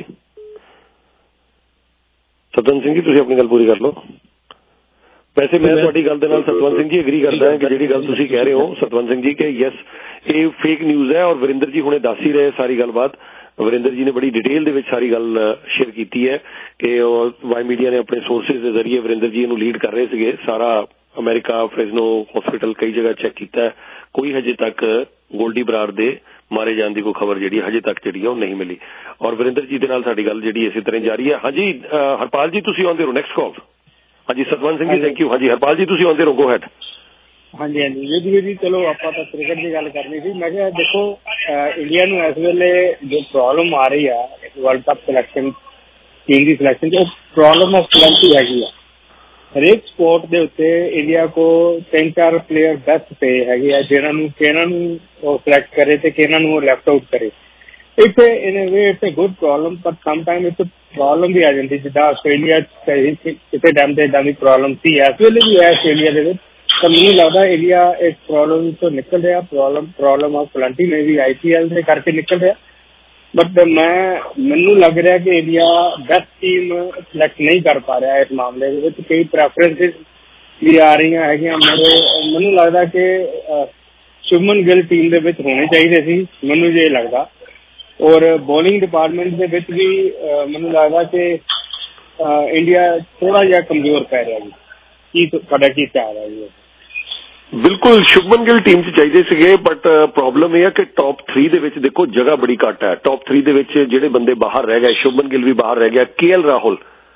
ਸਤਵੰਤ ਸਿੰਘ ਜੀ ਤੁਸੀਂ ਆਪਣੀ ਗੱਲ ਪੂਰੀ ਕਰ ਲਓ। ਵੈਸੇ ਮੈਂ ਤੁਹਾਡੀ ਗੱਲ ਦੇ ਨਾਲ ਸਤਵੰਤ ਸਿੰਘ ਜੀ ਐਗਰੀ ਕਰਦਾ ਹਾਂ ਕਿ ਜਿਹੜੀ ਗੱਲ ਤੁਸੀਂ ਕਹਿ ਰਹੇ ਹੋ ਸਤਵੰਤ ਸਿੰਘ ਜੀ ਕਿ ਯੈਸ ਇਹ ਫੇਕ ਨਿਊਜ਼ ਹੈ, ਔਰ ਵਰਿੰਦਰ ਜੀ ਹੁਣੇ ਦੱਸ ਹੀ ਰਹੇ ਸਾਰੀ ਗੱਲਬਾਤ। ਵਰਿੰਦਰ ਜੀ ਨੇ ਬੜੀ ਡਿਟੇਲ ਦੇ ਵਿੱਚ ਸਾਰੀ ਗੱਲ ਸ਼ੇਅਰ ਕੀਤੀ ਹੈ ਕਿ ਵਾਈ ਮੀਡੀਆ ਨੇ ਆਪਣੇ ਸੋਰਸਿਸ ਦੇ ਜ਼ਰੀਏ ਵਰਿੰਦਰ ਜੀ ਇਹਨੂੰ ਲੀਡ ਕਰ ਰਹੇ ਸੀਗੇ। ਸਾਰਾ ਅਮਰੀਕਾ, ਫ੍ਰੈਜ਼ਨੋ ਹਸਪੀਟਲ ਕਈ ਜਗ੍ਹਾ ਚੈੱਕ ਕੀਤਾ, ਕੋਈ ਹਜੇ ਤੱਕ ਗੋਲਡੀ ਬਰਾੜ ਦੇ ਮਾਰੇ ਜਾਣ ਦੀ ਕੋਈ ਖਬਰ ਜਿਹੜੀ ਹਜੇ ਤੱਕ ਜਿਹੜੀ ਉਹ ਨਹੀਂ ਮਿਲੀ। ਔਰ ਵਰਿੰਦਰ ਜੀ ਦੇ ਨਾਲ ਸਾਡੀ ਗੱਲ ਜਿਹੜੀ ਇਸੇ ਤਰ੍ਹਾਂ ਜਾਰੀ ਹੈ। ਹਾਂਜੀ ਹਰਪਾਲ ਜੀ ਤੁਸੀਂ ਆਉਂਦੇ ਰਹੋ। Next call. ਹਾਂਜੀ ਸਤਵੰਤ ਸਿੰਘ ਜੀ ਥੈਂਕ ਯੂ। ਹਾਂਜੀ ਹਰਪਾਲ ਜੀ ਤੁਸੀਂ ਆਉਂਦੇ ਰਹੋ। Go ahead. ਹਾਂਜੀ ਹਾਂਜੀ ਜੀ ਜੀ ਚਲੋ ਆਪਾਂ ਤਾਂ ਕ੍ਰਿਕਟ ਦੀ ਗੱਲ ਕਰਨੀ ਸੀ। ਮੈਂ ਕਿਹਾ ਦੇਖੋ ਇੰਡੀਆ ਨੂੰ ਇਸ ਵੇਲੇ ਜੋ ਪ੍ਰੋਬਲਮ ਆ ਰਹੀ ਆ ਵਰਲਡ ਕੱਪ ਸਿਲੈਕਸ਼ਨ ਟੀਮ ਦੀ ਸਿਲੈਕਸ਼ਨ 'ਚ, ਉਹ ਪ੍ਰੋਬਲਮ ਆਫ ਪਲੈਂਟੀ ਹੈਗੀ ਆ। ਹਰੇਕ ਸਪੋਰਟ ਦੇ ਉੱਤੇ ਇੰਡੀਆ ਕੋ ਤਿੰਨ ਚਾਰ ਪਲੇਅਰ ਬੈਸਟ ਪਏ ਹੈਗੇ ਆ ਜਿਹਨਾਂ ਨੂੰ ਕਿਹਨਾਂ ਨੂੰ ਉਹ ਸਿਲੈਕਟ ਕਰੇ ਤੇ ਕਿਹਨਾਂ ਨੂੰ ਉਹ ਲੈਫਟ ਆਊਟ ਕਰੇ। ਇੱਥੇ in a way it's a good problem, ਪਰ ਸਮ ਟਾਈਮ ਇੱਥੇ ਪ੍ਰੋਬਲਮ ਵੀ ਆ ਜਾਂਦੀ, ਜਿੱਦਾਂ ਆਸਟ੍ਰੇਲੀਆ 'ਚ ਕਿਸੇ ਟਾਈਮ ਤੇ ਏਦਾਂ ਦੀ ਪ੍ਰੋਬਲਮ ਸੀ, ਇਸ ਵੇਲੇ ਵੀ ਹੈ ਆਸਟ੍ਰੇਲੀਆ ਦੇ ਵਿੱਚ। ਤਾਂ ਮੈਨੂੰ ਲੱਗਦਾ ਇੰਡੀਆ ਇਸ ਪ੍ਰੋਬਲਮ ਤੋਂ ਨਿਕਲ ਰਿਹਾ। ਪ੍ਰੋਬਲਮ ਪ੍ਰੋਬਲਮ ਆਫ ਪਲੈਂਟੀ ਮੇ ਵੀ ਆਈ ਪੀ ਐਲ ਦੇ ਕਰਕੇ ਨਿਕਲ ਰਿਹਾ, ਬਟ ਮੈਂ ਮੈਨੂੰ ਲੱਗ ਰਿਹਾ ਕਿ ਇੰਡੀਆ ਬੈਸਟ ਟੀਮ ਸਿਲੈਕਟ ਨਹੀਂ ਕਰ ਪਾ ਰਿਹਾ ਇਸ ਮਾਮਲੇ ਦੇ ਵਿੱਚ। ਕਈ ਪ੍ਰੈਫਰੈਂਸਿਸ ਵੀ ਆ ਰਹੀਆਂ ਹੈਗੀਆਂ। ਮੇਰੇ ਮੈਨੂੰ ਲੱਗਦਾ ਕਿ ਸ਼ੁਭਮਨ ਗਿੱਲ ਟੀਮ ਦੇ ਵਿੱਚ ਹੋਣੇ ਚਾਹੀਦੇ ਸੀ, ਮੈਨੂੰ ਜੇ ਲੱਗਦਾ। ਔਰ ਬੋਲਿੰਗ ਡਿਪਾਰਟਮੈਂਟ ਦੇ ਵਿੱਚ ਵੀ ਮੈਨੂੰ ਲੱਗਦਾ ਕਿ ਇੰਡੀਆ ਥੋੜਾ ਜਿਹਾ ਕਮਜ਼ੋਰ ਪੈ ਰਿਹਾ ਜੀ। ਕੀ ਤੁਹਾਡਾ ਕੀ ਖਿਆਲ ਹੈ ਜੀ? ਬਿਲਕੁਲ ਸ਼ੁਭਮਨ ਗਿੱਲ ਟੀਮ 'ਚ ਚਾਹੀਦੇ ਸੀਗੇ, ਬਟ ਪ੍ਰੋਬਲਮ ਇਹ ਹੈ ਕਿ ਟੌਪ ਥ੍ਰੀ ਦੇ ਵਿੱਚ ਦੇਖੋ ਜਗ੍ਹਾ ਬੜੀ ਘੱਟ ਹੈ। ਟੌਪ ਥ੍ਰੀ ਦੇ ਵਿੱਚ ਜਿਹੜੇ ਬੰਦੇ ਬਾਹਰ ਰਹਿ ਗਏ, ਸ਼ੁਭਮਨ ਗਿੱਲ ਵੀ ਬਾਹਰ ਰਹਿ ਗਿਆ, ਕੇ ਐਲ ਰਾਹੁਲ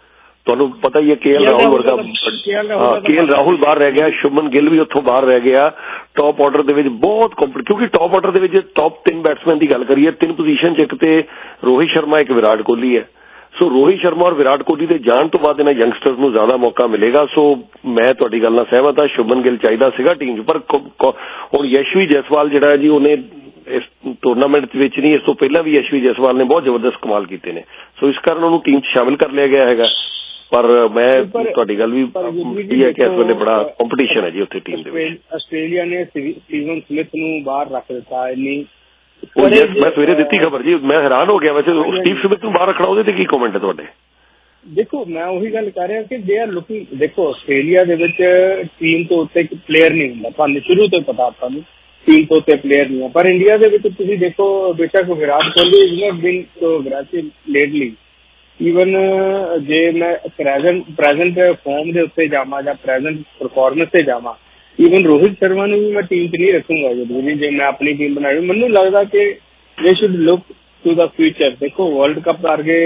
ਤੁਹਾਨੂੰ ਪਤਾ ਹੀ ਹੈ ਕੇ ਐਲ ਰਾਹੁਲ ਵਰਗਾ, ਹਾਂ ਕੇ ਐਲ ਰਾਹੁਲ ਬਾਹਰ ਰਹਿ ਗਿਆ, ਸ਼ੁਭਮਨ ਗਿੱਲ ਵੀ ਉੱਥੋਂ ਬਾਹਰ ਰਹਿ ਗਿਆ। ਟੌਪ ਆਰਡਰ ਦੇ ਵਿੱਚ ਬਹੁਤ ਕੰਪੀਟ, ਕਿਉਂਕਿ ਟੌਪ ਆਰਡਰ ਦੇ ਵਿੱਚ ਟੌਪ ਤਿੰਨ ਬੈਟਸਮੈਨ ਦੀ ਗੱਲ ਕਰੀਏ, ਤਿੰਨ ਪੋਜੀਸ਼ਨ 'ਚ ਇੱਕ ਤੇ ਰੋਹਿਤ ਸ਼ਰਮਾ, ਇੱਕ ਵਿਰਾਟ ਕੋਹਲੀ ਹੈ। ਸੋ ਰੋਹਿਤ ਸ਼ਰਮਾ ਔਰ ਵਿਰਾਟ ਕੋਹਲੀ ਦੇ ਜਾਣ ਤੋਂ ਬਾਅਦ ਇਹਨਾਂ ਯੰਗਸਟਰਸ ਨੂੰ ਜ਼ਿਆਦਾ ਮੌਕਾ ਮਿਲੇਗਾ। ਸੋ ਮੈਂ ਤੁਹਾਡੀ ਗੱਲ ਨਾਲ ਸਹਿਮਤ ਹਾਂ, ਸ਼ੁਭਮਨ ਗਿੱਲ ਚਾਹੀਦਾ ਸੀਗਾ ਟੀਮ 'ਚ, ਪਰ ਹੁਣ ਯਸ਼ਵੀ ਜੈਸਵਾਲ ਜਿਹੜਾ ਹੈ ਜੀ, ਉਹਨੇ ਇਸ ਟੂਰਨਾਮੈਂਟ ਵਿੱਚ ਨਹੀਂ, ਇਸ ਤੋਂ ਪਹਿਲਾਂ ਵੀ ਯਸ਼ਵੀ ਜੈਸਵਾਲ ਨੇ ਬਹੁਤ ਜ਼ਬਰਦਸਤ ਕਮਾਲ ਕੀਤੇ ਨੇ। ਸੋ ਇਸ ਕਾਰਨ ਉਹਨੂੰ ਟੀਮ 'ਚ ਸ਼ਾਮਿਲ ਕਰ ਲਿਆ ਗਿਆ ਹੈਗਾ। ਪਰ ਮੈਂ ਤੁਹਾਡੀ ਗੱਲ ਵੀ ਇਹ ਹੈ ਕਿ ਇਸ ਵੇਲੇ ਬੜਾ ਕੰਪੀਟੀਸ਼ਨ ਹੈ ਜੀ ਉੱਥੇ ਟੀਮ ਦੇ ਵਿੱਚ। ਆਸਟ੍ਰੇਲੀਆ ਨੇ ਸਟੀਵਨ ਸਮਿਥ ਨੂੰ ਬਾਹਰ ਰੱਖ ਦਿੱਤਾ ਇੰਨੀ, ਉਹ ਯੈਸ ਮੈਂ ਸਵੇਰੇ ਦਿੱਤੀ ਖਬਰ ਜੀ, ਮੈਂ ਹੈਰਾਨ ਹੋ ਗਿਆ। ਵੈਸੇ ਸਟੀਵ ਸਮਿਥ ਨੂੰ ਬਾਹਰ ਰੱਖਣਾ, ਉਹਦੇ ਤੇ ਕੀ ਕਮੈਂਟ ਹੈ ਤੁਹਾਡੇ? ਦੇਖੋ ਮੈਂ ਉਹੀ ਗੱਲ ਕਰ ਰਿਹਾ ਕਿ ਦੇ ਆਰ ਲੁਕਿੰਗ, ਦੇਖੋ ਆਸਟ੍ਰੇਲੀਆ ਦੇ ਵਿੱਚ ਟੀਮ ਤੋਂ ਉੱਤੇ ਇੱਕ ਪਲੇਅਰ ਨਹੀਂ ਹੁੰਦਾ, ਤੁਹਾਨੂੰ ਸ਼ੁਰੂ ਤੋਂ ਪਤਾ ਆਪਾਂ ਨੂੰ ਟੀਮ ਤੋਂ ਉੱਤੇ ਪਲੇਅਰ ਨਹੀਂ ਹੈ। ਪਰ ਇੰਡੀਆ ਦੇ ਵਿੱਚ ਤੁਸੀਂ ਦੇਖੋ ਬੇਸ਼ੱਕ Virat Kohli is not been so aggressive lately, even ਜੇ ਮੈਂ ਪ੍ਰੈਜ਼ੈਂਟ ਪ੍ਰੈਜ਼ੈਂਟ ਫਾਰਮ ਦੇ ਉੱਤੇ ਜਾਵਾਂ ਜਾਂ ਪ੍ਰੈਜ਼ੈਂਟ ਪਰਫਾਰਮੈਂਸ ਤੇ ਜਾਵਾਂ, ਈਵਨ ਰੋਹਿਤ ਸ਼ਰਮਾ ਨੂੰ ਵੀ ਮੈਂ ਟੀਮ 'ਚ ਨਹੀਂ ਰੱਖੂੰਗਾ ਜਦੋਂ ਵੀ, ਜੇ ਮੈਂ ਆਪਣੀ ਟੀਮ ਬਣਾਈ। ਮੈਨੂੰ ਲੱਗਦਾ ਕਿ they should look to the future. ਦੇਖੋ ਵਰਲਡ ਕੱਪ ਵਰਗੇ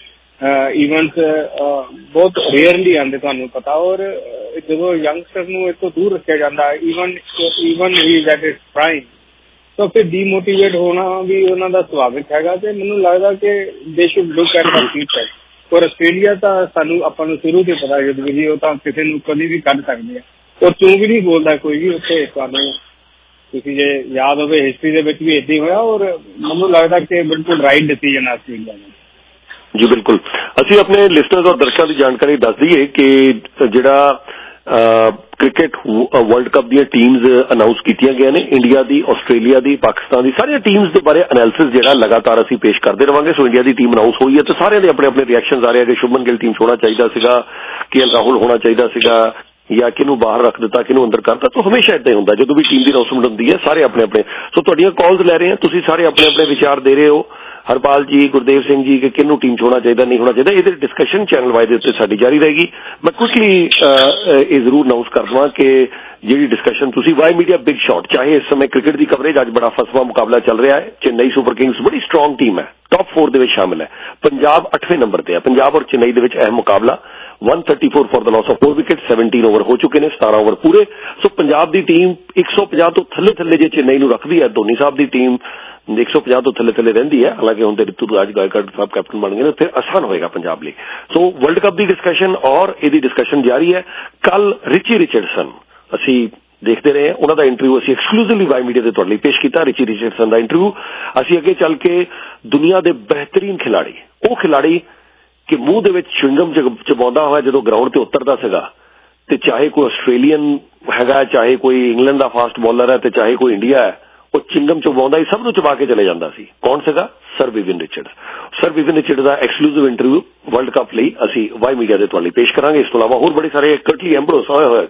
ਇਵੈਂਟਸ ਬਹੁਤ ਰੇਅਰਲੀ ਆਉਂਦੇ, ਤੁਹਾਨੂੰ ਪਤਾ, ਔਰ ਜਦੋਂ ਯੰਗਸਟਰ ਨੂੰ ਇਸ ਤੋਂ ਦੂਰ ਰੱਖਿਆ ਜਾਂਦਾ, even even he is at its prime, ਤਾਂ ਫਿਰ ਡੀਮੋਟੀਵੇਟ ਹੋਣਾ ਵੀ ਉਹਨਾਂ ਦਾ ਸੁਭਾਵਿਕ ਹੈਗਾ। ਤੇ ਮੈਨੂੰ ਲੱਗਦਾ ਕਿ they should look at the future. ਔਰ ਆਸਟ੍ਰੇਲੀਆ ਤਾਂ ਸਾਨੂੰ ਆਪਾਂ ਨੂੰ ਸ਼ੁਰੂ ਤੋਂ ਪਤਾ ਜਦੋਂ ਵੀ ਉਹ ਤਾਂ ਕਿਸੇ ਨੂੰ ਕਦੀ ਵੀ ਕੱਢ ਸਕਦੇ ਆ, ਔਰ ਤੂੰ ਵੀ ਨਹੀਂ ਬੋਲਦਾ ਕੋਈ ਵੀ ਉੱਥੇ। ਤੁਹਾਨੂੰ ਤੁਸੀਂ ਜੇ ਯਾਦ ਹੋਵੇ ਹਿਸਟਰੀ ਦੇ ਵਿੱਚ ਵੀ ਏਦਾਂ ਹੀ ਹੋਇਆ, ਔਰ ਮੈਨੂੰ ਲੱਗਦਾ ਕਿ ਬਿਲਕੁਲ ਰਾਈਟ ਡਿਸੀਜਨ ਆ ਆਸਟ੍ਰੇਲੀਆ ਦਾ। ਜੀ ਬਿਲਕੁਲ। ਅਸੀਂ ਆਪਣੇ ਲਿਸਨਰਸ ਔਰ ਦਰਸ਼ਕਾਂ ਦੀ ਜਾਣਕਾਰੀ ਦੱਸ ਦਈਏ ਕਿ ਜਿਹੜਾ ਕ੍ਰਿਕਟ ਵਰਲਡ ਕੱਪ ਦੀਆਂ ਟੀਮਸ ਅਨਾਉਂਸ ਕੀਤੀਆਂ ਗਈਆਂ ਨੇ, ਇੰਡੀਆ ਦੀ, ਆਸਟ੍ਰੇਲੀਆ ਦੀ, ਪਾਕਿਸਤਾਨ ਦੀ, ਸਾਰੀਆਂ ਟੀਮਸ ਦੇ ਬਾਰੇ ਐਨਾਲਿਸਿਸ ਜਿਹੜਾ ਲਗਾਤਾਰ ਅਸੀਂ ਪੇਸ਼ ਕਰਦੇ ਰਵਾਂਗੇ। ਸੋ ਇੰਡੀਆ ਦੀ ਟੀਮ ਅਨਾਉਂਸ ਹੋਈ ਹੈ ਤੇ ਸਾਰਿਆਂ ਦੇ ਆਪਣੇ ਆਪਣੇ ਰਿਐਕਸ਼ਨਸ ਆ ਰਹੇ ਕਿ ਸ਼ੁਭਮਨ ਗਿੱਲ ਟੀਮ 'ਚ ਹੋਣਾ ਚਾਹੀਦਾ ਸੀਗਾ, ਕੇ ਐਲ ਰਾਹੁਲ ਹੋਣਾ ਚਾਹੀਦਾ ਸੀਗਾ, ਜਾਂ ਕਿਹਨੂੰ ਬਾਹਰ ਰੱਖ ਦਿੱਤਾ, ਕਿਹਨੂੰ ਅੰਦਰ ਕਰਤਾ। ਤਾਂ ਹਮੇਸ਼ਾ ਏਦਾਂ ਹੀ ਹੁੰਦਾ ਜਦੋਂ ਵੀ ਟੀਮ ਦੀ ਅਨਾਉਂਸਮੈਂਟ ਹੁੰਦੀ ਹੈ, ਸਾਰੇ ਆਪਣੇ ਆਪਣੇ। ਸੋ ਤੁਹਾਡੀਆਂ ਕਾਲਸ ਲੈ ਰਹੇ ਹਾਂ, ਤੁਸੀਂ ਸਾਰੇ ਆਪਣੇ ਆਪਣੇ ਵਿਚਾਰ ਦੇ ਰਹੇ ਹੋ, ਹਰਪਾਲ ਜੀ, ਗੁਰਦੇਵ ਸਿੰਘ ਜੀ, ਕਿ ਕਿਹਨੂੰ ਟੀਮ 'ਚ ਹੋਣਾ ਚਾਹੀਦਾ, ਨਹੀਂ ਹੋਣਾ ਚਾਹੀਦਾ। ਇਹਦੇ ਡਿਸਕਸ਼ਨ ਚੈਨਲ ਵਾਈਜ਼ ਦੇ ਉੱਤੇ ਸਾਡੀ ਜਾਰੀ ਰਹੇਗੀ। ਮੈਂ ਕੁਇਕਲੀ ਇਹ ਜ਼ਰੂਰ ਅਨਾਉਂਸ ਕਰ ਦਵਾਂ ਕਿ ਜਿਹੜੀ ਡਿਸਕਸ਼ਨ ਤੁਸੀਂ ਵਾਈ ਮੀਡੀਆ ਬਿਗ ਸ਼ਾਟ, ਚਾਹੇ ਇਸ ਸਮੇਂ ਕ੍ਰਿਕਟ ਦੀ ਕਵਰੇਜ ਅੱਜ ਬੜਾ ਫਸਵਾ ਮੁਕਾਬਲਾ ਚੱਲ ਰਿਹਾ ਹੈ, ਚੇਨਈ ਸੁਪਰ ਕਿੰਗਸ ਬੜੀ ਸਟਰੋਂਗ ਟੀਮ ਹੈ, ਟੌਪ ਫੋਰ ਦੇ ਵਿੱਚ ਸ਼ਾਮਿਲ ਹੈ, ਪੰਜਾਬ ਅੱਠਵੇਂ ਨੰਬਰ ਤੇ ਹੈ। ਪੰਜਾਬ ਔਰ ਚੇਨਈ ਦੇ ਵਿੱਚ ਅਹਿਮ ਮੁਕਾਬਲਾ, one thirty-four for the loss of four wicket, सत्रह ओवर हो चुके हैं, सत्रह ओवर पूरे। सो पंजाब दी टीम एक सौ पचास तो थले थले जे चेन्नई नूं रखदी है, धोनी साहब दी टीम एक सौ पचास तो थले थले रहिंदी है, हालांकि हुण ते रितु राज गायकवाड़ साहब कैप्टन बन गए ने, फिर आसान होएगा पंजाब लई। सो वर्ल्ड कप दी डिस्कशन और इहदी डिस्कशन जारी है। कल रिची रिचर्डसन असीं देखते रहे, उन्हां दा इंटरव्यू असीं एक्सक्लूसिवली वाई मीडिया ते तुहाडे लई पेश कीता। रिची रिचर्डसन दा इंटरव्यू असीं अगे चल के दुनिया दे बेहतरीन खिलाड़ी, ਉਹ खिलाड़ी ਕਿ ਮੂੰਹ ਦੇ ਵਿੱਚ ਚਿੰਗਮ ਚਬਾਉਂਦਾ ਹੋਇਆ ਜਦੋਂ ਗਰਾਊਂਡ ਤੇ ਉਤਰਦਾ ਸੀਗਾ, ਤੇ ਚਾਹੇ ਕੋਈ ਆਸਟ੍ਰੇਲੀਅਨ ਹੈਗਾ, ਚਾਹੇ ਕੋਈ ਇੰਗਲੈਂਡ ਦਾ ਫਾਸਟ ਬੋਲਰ ਹੈ, ਤੇ ਚਾਹੇ ਕੋਈ ਇੰਡੀਆ ਹੈ, ਉਹ ਚਿੰਗਮ ਚਬਾਉਂਦਾ ਹੀ ਸਭ ਨੂੰ ਚਬਾ ਕੇ ਚਲੇ ਜਾਂਦਾ ਸੀ। ਕੌਣ ਸੀਗਾ? Sir Vivian Richards. Sir Vivian Richards ਦਾ ਐਕਸਕਲੂਸਿਵ ਇੰਟਰਵਿਊ ਵਰਲਡ ਕੱਪ ਲਈ ਅਸੀਂ ਵਾਈ ਮੀਡੀਆ ਦੇ ਤੁਹਾਡੇ ਲਈ ਪੇਸ਼ ਕਰਾਂਗੇ। ਇਸ ਤੋਂ ਇਲਾਵਾ ਹੋਰ ਬੜੇ ਸਾਰੇ, ਕਰਟਲੀ ਐਂਬਰੋਸ ਹੋਏ ਹੋਏ,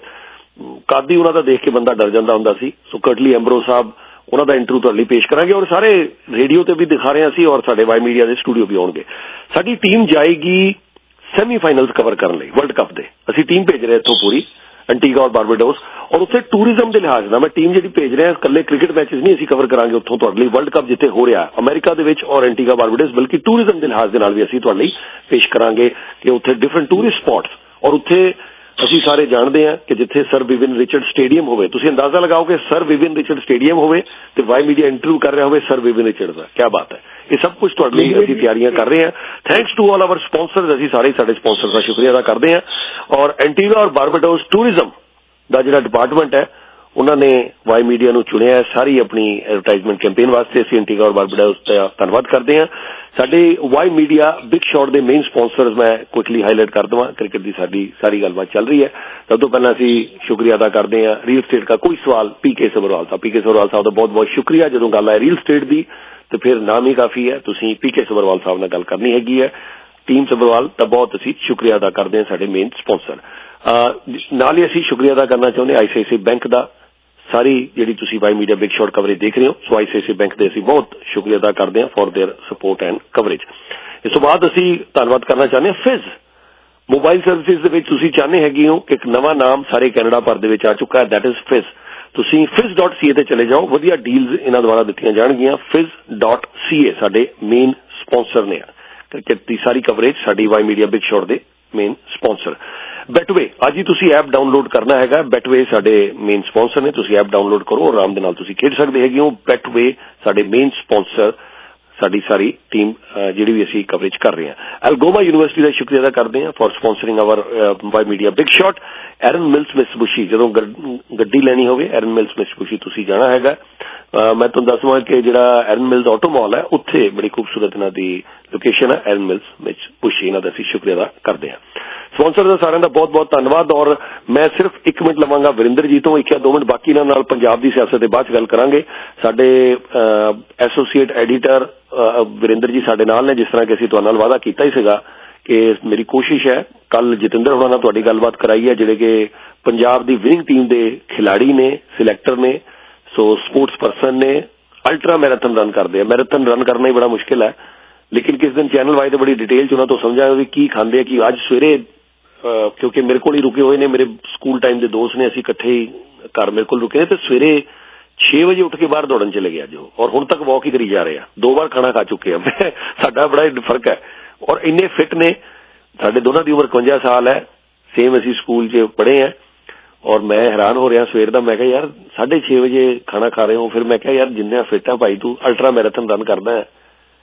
ਕਾਦੀ ਉਹਨਾਂ ਦਾ ਦੇਖ ਕੇ ਬੰਦਾ ਡਰ ਜਾਂਦਾ ਹੁੰਦਾ ਸੀ। ਸੋ ਕਰਟਲੀ ਐਂਬਰੋਸ ਸਾਹਿਬ, ਉਹਨਾਂ ਦਾ ਇੰਟਰਵਿਊ ਤੁਹਾਡੇ ਲਈ ਪੇਸ਼ ਕਰਾਂਗੇ, ਔਰ ਸਾਰੇ ਰੇਡੀਓ ਤੇ ਵੀ ਦਿਖਾ ਰਹੇ ਅਸੀਂ, ਔਰ ਸਾਡੇ ਵਾਈ ਮੀਡੀਆ ਦੇ ਸਟੂਡੀਓ ਵੀ ਆਉਣਗੇ। ਸਾਡੀ ਟੀਮ ਜਾਏਗੀ ਸੈਮੀਫਾਈਨਲਸ ਕਵਰ ਕਰਨ ਲਈ ਵਰਲਡ ਕੱਪ ਦੇ। ਅਸੀਂ ਟੀਮ ਭੇਜ ਰਹੇ ਇੱਥੋਂ ਪੂਰੀ ਐਂਟੀਗਾ ਔਰ ਬਾਰਬਾਡੋਸ, ਔਰ ਉੱਥੇ ਟੂਰਿਜ਼ਮ ਦੇ ਲਿਹਾਜ਼ ਨਾਲ ਮੈਂ ਟੀਮ ਜਿਹੜੀ ਭੇਜ ਰਿਹਾ, ਇਕੱਲੇ ਕ੍ਰਿਕਟ ਮੈਚਸ ਨਹੀਂ ਅਸੀਂ ਕਵਰ ਕਰਾਂਗੇ ਉੱਥੋਂ ਤੁਹਾਡੇ ਲਈ, ਵਰਲਡ ਕੱਪ ਜਿੱਥੇ ਹੋ ਰਿਹਾ ਅਮਰੀਕਾ ਦੇ ਵਿੱਚ ਔਰ ਐਂਟੀਗਾ ਬਾਰਬਾਡੋਸ, ਬਲਕਿ ਟੂਰਿਜ਼ਮ ਦੇ ਲਿਹਾਜ਼ ਦੇ ਨਾਲ ਵੀ ਅਸੀਂ ਤੁਹਾਡੇ ਲਈ ਪੇਸ਼ ਕਰਾਂਗੇ ਕਿ ਉੱਥੇ ਡਿਫਰੈਂਟ ਟੂਰਿਸਟ ਸਪੌਟਸ, ਔਰ ਉੱਥੇ ਅਸੀਂ ਸਾਰੇ ਜਾਣਦੇ ਹਾਂ ਕਿ ਜਿੱਥੇ ਸਰ ਵਿਵਿਨ ਰਿਚਰਡ ਸਟੇਡੀਅਮ ਹੋਵੇ, ਤੁਸੀਂ ਅੰਦਾਜ਼ਾ ਲਗਾਓ ਕਿ ਸਰ ਵਿਵਿਨ ਰਿਚਰਡ ਸਟੇਡੀਅਮ ਹੋਵੇ ਤੇ ਵਾਈ ਮੀਡੀਆ ਇੰਟਰਵਿਊ ਕਰ ਰਿਹਾ ਹੋਵੇ ਸਰ ਵਿਵਿਨ ਰਿਚਰਡ ਦਾ, ਕੀ ਬਾਤ ਹੈ। ਇਹ ਸਭ ਕੁਝ ਤੁਹਾਡੇ ਲਈ ਅਸੀਂ ਤਿਆਰੀਆਂ ਕਰ ਰਹੇ ਹਾਂ। Thanks to all our sponsors, ਅਸੀਂ ਸਾਰੇ ਸਾਡੇ ਸਪਾਂਸਰਸ ਦਾ ਸ਼ੁਕਰੀਆ ਅਦਾ ਕਰਦੇ ਹਾਂ। ਔਰ ਐਂਟੀਗਾ ਔਰ ਬਾਰਬਾਡੋਸ ਟੂਰਿਜ਼ਮ ਦਾ ਜਿਹੜਾ ਡਿਪਾਰਟਮੈਂਟ ਹੈ, ਉਹਨਾਂ ਨੇ ਵਾਈ ਮੀਡੀਆ ਨੂੰ ਚੁਣਿਆ ਹੈ ਸਾਰੀ ਆਪਣੀ ਐਡਵਰਟਾਈਜ਼ਮੈਂਟ ਕੈਂਪੇਨ ਵਾਸਤੇ। ਅਸੀਂ ਐਂਟੀਗਾ ਔਰ ਬਾਰਬਾਡੋਸ ਦਾ ਧੰਨਵਾਦ ਕਰਦੇ ਹਾਂ। ਸਾਡੇ ਵਾਈ ਮੀਡੀਆ ਬਿਗ ਸ਼ਾਟ ਦੇ ਮੇਨ ਸਪਾਂਸਰਸ ਮੈਂ ਕੁਇਕਲੀ ਹਾਈਲਾਈਟ ਕਰ ਦਵਾਂ। ਕ੍ਰਿਕਟ ਦੀ ਸਾਡੀ ਸਾਰੀ ਗੱਲਬਾਤ ਚੱਲ ਰਹੀ ਹੈ। ਸਭ ਤੋਂ ਪਹਿਲਾਂ ਅਸੀਂ ਸ਼ੁਕਰੀਆ ਅਦਾ ਕਰਦੇ ਹਾਂ ਰੀਅਲ ਸਟੇਟ ਦਾ ਕੋਈ ਸਵਾਲ ਪੀ ਕੇ ਸਬਰਵਾਲ ਸਾਹਿਬ। ਪੀ ਕੇ ਸਬਰਵਾਲ ਸਾਹਿਬ ਦਾ ਬਹੁਤ ਬਹੁਤ ਸ਼ੁਕਰੀਆ। ਜਦੋਂ ਗੱਲ ਆਏ ਰੀਅਲ ਸਟੇਟ ਦੀ ਤੇ ਫਿਰ ਨਾਮ ਹੀ ਕਾਫੀ ਹੈ, ਤੁਸੀਂ ਪੀ ਕੇ ਸਬਰਵਾਲ ਸਾਹਿਬ ਨਾਲ ਗੱਲ ਕਰਨੀ ਹੈਗੀ ਹੈ। ਟੀਮ ਸਬਰਵਾਲ ਦਾ ਬਹੁਤ ਅਸੀਂ ਸ਼ੁਕਰੀਆ ਅਦਾ ਕਰਦੇ ਹਾਂ, ਸਾਡੇ ਮੇਨ ਸਪਾਂਸਰ। ਨਾਲ ਹੀ ਅਸੀਂ ਸ਼ੁਕਰੀਆ ਅਦਾ ਕਰਨਾ ਚਾਹੁੰਦੇ ਆਈ C I C I bank ਦਾ। ਸਾਰੀ ਜਿਹੜੀ ਤੁਸੀਂ Y media big shot coverage ਦੇਖ ਰਹੇ ਹੋ, ਸੋ ਆਈ C I C I bank ਦੇ ਅਸੀਂ ਬਹੁਤ ਸ਼ੁਕਰੀਆ ਅਦਾ ਕਰਦੇ ਹਾਂ for their support and coverage. ਇਸ ਤੋਂ ਬਾਅਦ ਅਸੀਂ ਧੰਨਵਾਦ ਕਰਨਾ ਚਾਹੁੰਦੇ ਹਾਂ ਫਿਜ਼ ਮੋਬਾਈਲ ਸਰਵਿਸਿਜ਼ ਦੇ ਵਿੱਚ। ਤੁਸੀਂ ਚਾਹੁੰਦੇ ਹੈਗੇ ਹੋ ਕਿ ਇੱਕ ਨਵਾਂ ਨਾਮ ਸਾਰੇ ਕੈਨੇਡਾ ਭਰ ਦੇ ਵਿੱਚ ਆ ਚੁੱਕਾ ਹੈ, ਦੈਟ ਇਜ਼ ਫਿਜ਼। ਤੁਸੀਂ ਫਿਜ਼ ਡਾਟ ਸੀ ਏ ਤੇ ਚਲੇ ਜਾਓ, ਵਧੀਆ ਡੀਲਸ ਇਹਨਾਂ ਦੁਆਰਾ ਦਿੱਤੀਆਂ ਜਾਣਗੀਆਂ। ਫਿਜ਼ ਡਾਟ ਸੀ ਏ ਸਾਡੇ ਮੇਨ ਸਪਾਂਸਰ ਨੇ। ਕ੍ਰਿਕਟ ਦੀ ਸਾਰੀ ਕਵਰੇਜ ਸਾਡੀ ਵਾਈ ਮੀਡੀਆ ਬਿਗ ਸ਼ਾਟ ਦੇ ਮੇਨ ਸਪਾਂਸਰ। ਬੈਟਵੇ ਅੱਜ ਹੀ ਤੁਸੀਂ ਐਪ ਡਾਊਨਲੋਡ ਕਰਨਾ ਹੈਗਾ। ਬੈਟਵੇ ਸਾਡੇ ਮੇਨ ਸਪਾਂਸਰ ਨੇ, ਤੁਸੀਂ ਐਪ ਡਾਊਨਲੋਡ ਕਰੋ, ਆਰਾਮ ਦੇ ਨਾਲ ਤੁਸੀਂ ਖੇਡ ਸਕਦੇ ਹੈਗੇ ਹੋ। ਬੈਟਵੇ ਸਾਡੇ ਮੇਨ ਸਪਾਂਸਰ, ਸਾਡੀ ਸਾਰੀ ਟੀਮ ਜਿਹੜੀ ਵੀ ਅਸੀਂ ਕਵਰੇਜ ਕਰ ਰਹੇ ਹਾਂ। ਐਲਗੋਮਾ ਯੂਨੀਵਰਸਿਟੀ ਦਾ ਸ਼ੁਕਰੀਆ ਅਦਾ ਕਰਦੇ ਹਾਂ for sponsoring our Y media big shot. Erin Mills Mitsubishi, ਜਦੋਂ ਗੱਡੀ ਲੈਣੀ ਹੋਵੇ ਐਰਨ ਮਿਲਸ ਮਿਸਬੁਸ਼ੀ ਤੁਸੀਂ ਜਾਣਾ ਹੈਗਾ। ਮੈਂ ਤੁਹਾਨੂੰ ਦੱਸਵਾਂ ਕਿ ਜਿਹੜਾ ਐਰਨ ਮਿਲਸ ਆਟੋ ਮਾਲ ਹੈ ਉੱਥੇ ਬੜੀ ਖੂਬਸੂਰਤ ਇਹਨਾਂ ਦੀ ਲੋਕੇਸ਼ਨ ਹੈ, ਐਰਨ ਮਿਲਸ ਮਿਸਬੁਸ਼ੀ। ਇਹਨਾਂ ਦਾ ਅਸੀਂ ਸ਼ੁਕਰੀਆ ਅਦਾ ਕਰਦੇ ਹਾਂ। ਸਪਾਂਸਰ ਦਾ ਸਾਰਿਆਂ ਦਾ ਬਹੁਤ ਬਹੁਤ ਧੰਨਵਾਦ। ਔਰ ਮੈਂ ਸਿਰਫ ਇੱਕ ਮਿੰਟ ਲਵਾਂਗਾ ਵਰਿੰਦਰ ਜੀ ਤੋਂ, ਇੱਕ ਜਾਂ ਦੋ ਮਿੰਟ ਬਾਕੀ ਇਹਨਾਂ ਨਾਲ ਪੰਜਾਬ ਦੀ ਸਿਆਸਤ ਦੇ ਬਾਅਦ ਚ ਗੱਲ ਕਰਾਂਗੇ। ਸਾਡੇ ਐਸੋਸੀਏਟ ਐਡੀਟਰ ਵਰਿੰਦਰ ਜੀ ਸਾਡੇ ਨਾਲ ਨੇ, ਜਿਸ ਤਰ੍ਹਾਂ ਕਿ ਅਸੀਂ ਤੁਹਾਡੇ ਨਾਲ ਵਾਅਦਾ ਕੀਤਾ ਹੀ ਸੀਗਾ ਕਿ ਮੇਰੀ ਕੋਸ਼ਿਸ਼ ਹੈ ਕੱਲ ਜਤਿੰਦਰ ਹੋਣਾ ਨਾਲ ਤੁਹਾਡੀ ਗੱਲਬਾਤ ਕਰਾਈ ਹੈ, ਜਿਹੜੇ ਕਿ ਪੰਜਾਬ ਦੀ ਵਿਨਿੰਗ ਟੀਮ ਦੇ ਖਿਲਾੜੀ ਨੇ, ਸਿਲੈਕਟਰ ਨੇ, ਸੋ ਸਪੋਰਟਸ ਪਰਸਨ ਨੇ, ਅਲਟਰਾ ਮੈਰਾਥਨ ਰਨ ਕਰਦੇ ਆ। ਮੈਰਾਥਨ ਰਨ ਕਰਨਾ ਹੀ ਬੜਾ ਮੁਸ਼ਕਿਲ ਹੈ, ਲੇਕਿਨ ਕਿਸ ਦਿਨ ਚੈਨਲ ਵਾਈਜ਼ ਬੜੀ ਡਿਟੇਲ ਚ ਉਹਨਾਂ ਤੋਂ ਸਮਝਾਂਗੇ ਵੀ ਕੀ ਖਾਂਦੇ ਆ। ਕਿ ਅੱਜ ਸਵੇਰੇ ਕਿਉਂਕਿ ਮੇਰੇ ਕੋਲ ਹੀ ਰੁਕੇ ਹੋਏ ਨੇ, ਮੇਰੇ ਸਕੂਲ ਟਾਈਮ ਦੇ ਦੋਸਤ ਨੇ, ਅਸੀਂ ਇਕੱਠੇ ਹੀ ਘਰ ਮੇਰੇ ਕੋਲ ਰੁਕੇ ਨੇ, ਤੇ ਸਵੇਰੇ ਛੇ ਵਜੇ ਉੱਠ ਕੇ ਬਾਹਰ ਦੌੜਨ ਚਲੇ ਗਏ ਅੱਜ ਉਹ, ਔਰ ਹੁਣ ਤੱਕ ਵਾਕ ਹੀ ਕਰੀ ਜਾ ਰਹੇ ਆ। ਦੋ ਵਾਰ ਖਾਣਾ ਖਾ ਚੁੱਕੇ ਆ। ਮੈਂ ਸਾਡਾ ਬੜਾ ਫਰਕ ਹੈ, ਔਰ ਇੰਨੇ ਫਿੱਟ ਨੇ। ਸਾਡੇ ਦੋਨਾਂ ਦੀ ਉਮਰ ਇਕਵੰਜਾ ਸਾਲ ਹੈ, ਸੇਮ ਅਸੀਂ ਸਕੂਲ 'ਚ ਪੜ੍ਹੇ ਆ। ਔਰ ਮੈਂ ਹੈਰਾਨ ਹੋ ਰਿਹਾ ਸਵੇਰ ਦਾ, ਮੈਂ ਕਿਹਾ ਯਾਰ ਸਾਢੇ ਛੇ ਵਜੇ ਖਾਣਾ ਖਾ ਰਹੇ ਹੋ। ਫਿਰ ਮੈਂ ਕਿਹਾ ਯਾਰ ਜਿੰਨਾ ਫਿੱਟ ਆ ਭਾਈ ਤੂੰ ਅਲਟਰਾ ਮੈਰਾਥਨ ਰਨ ਕਰਦਾ ਹੈ,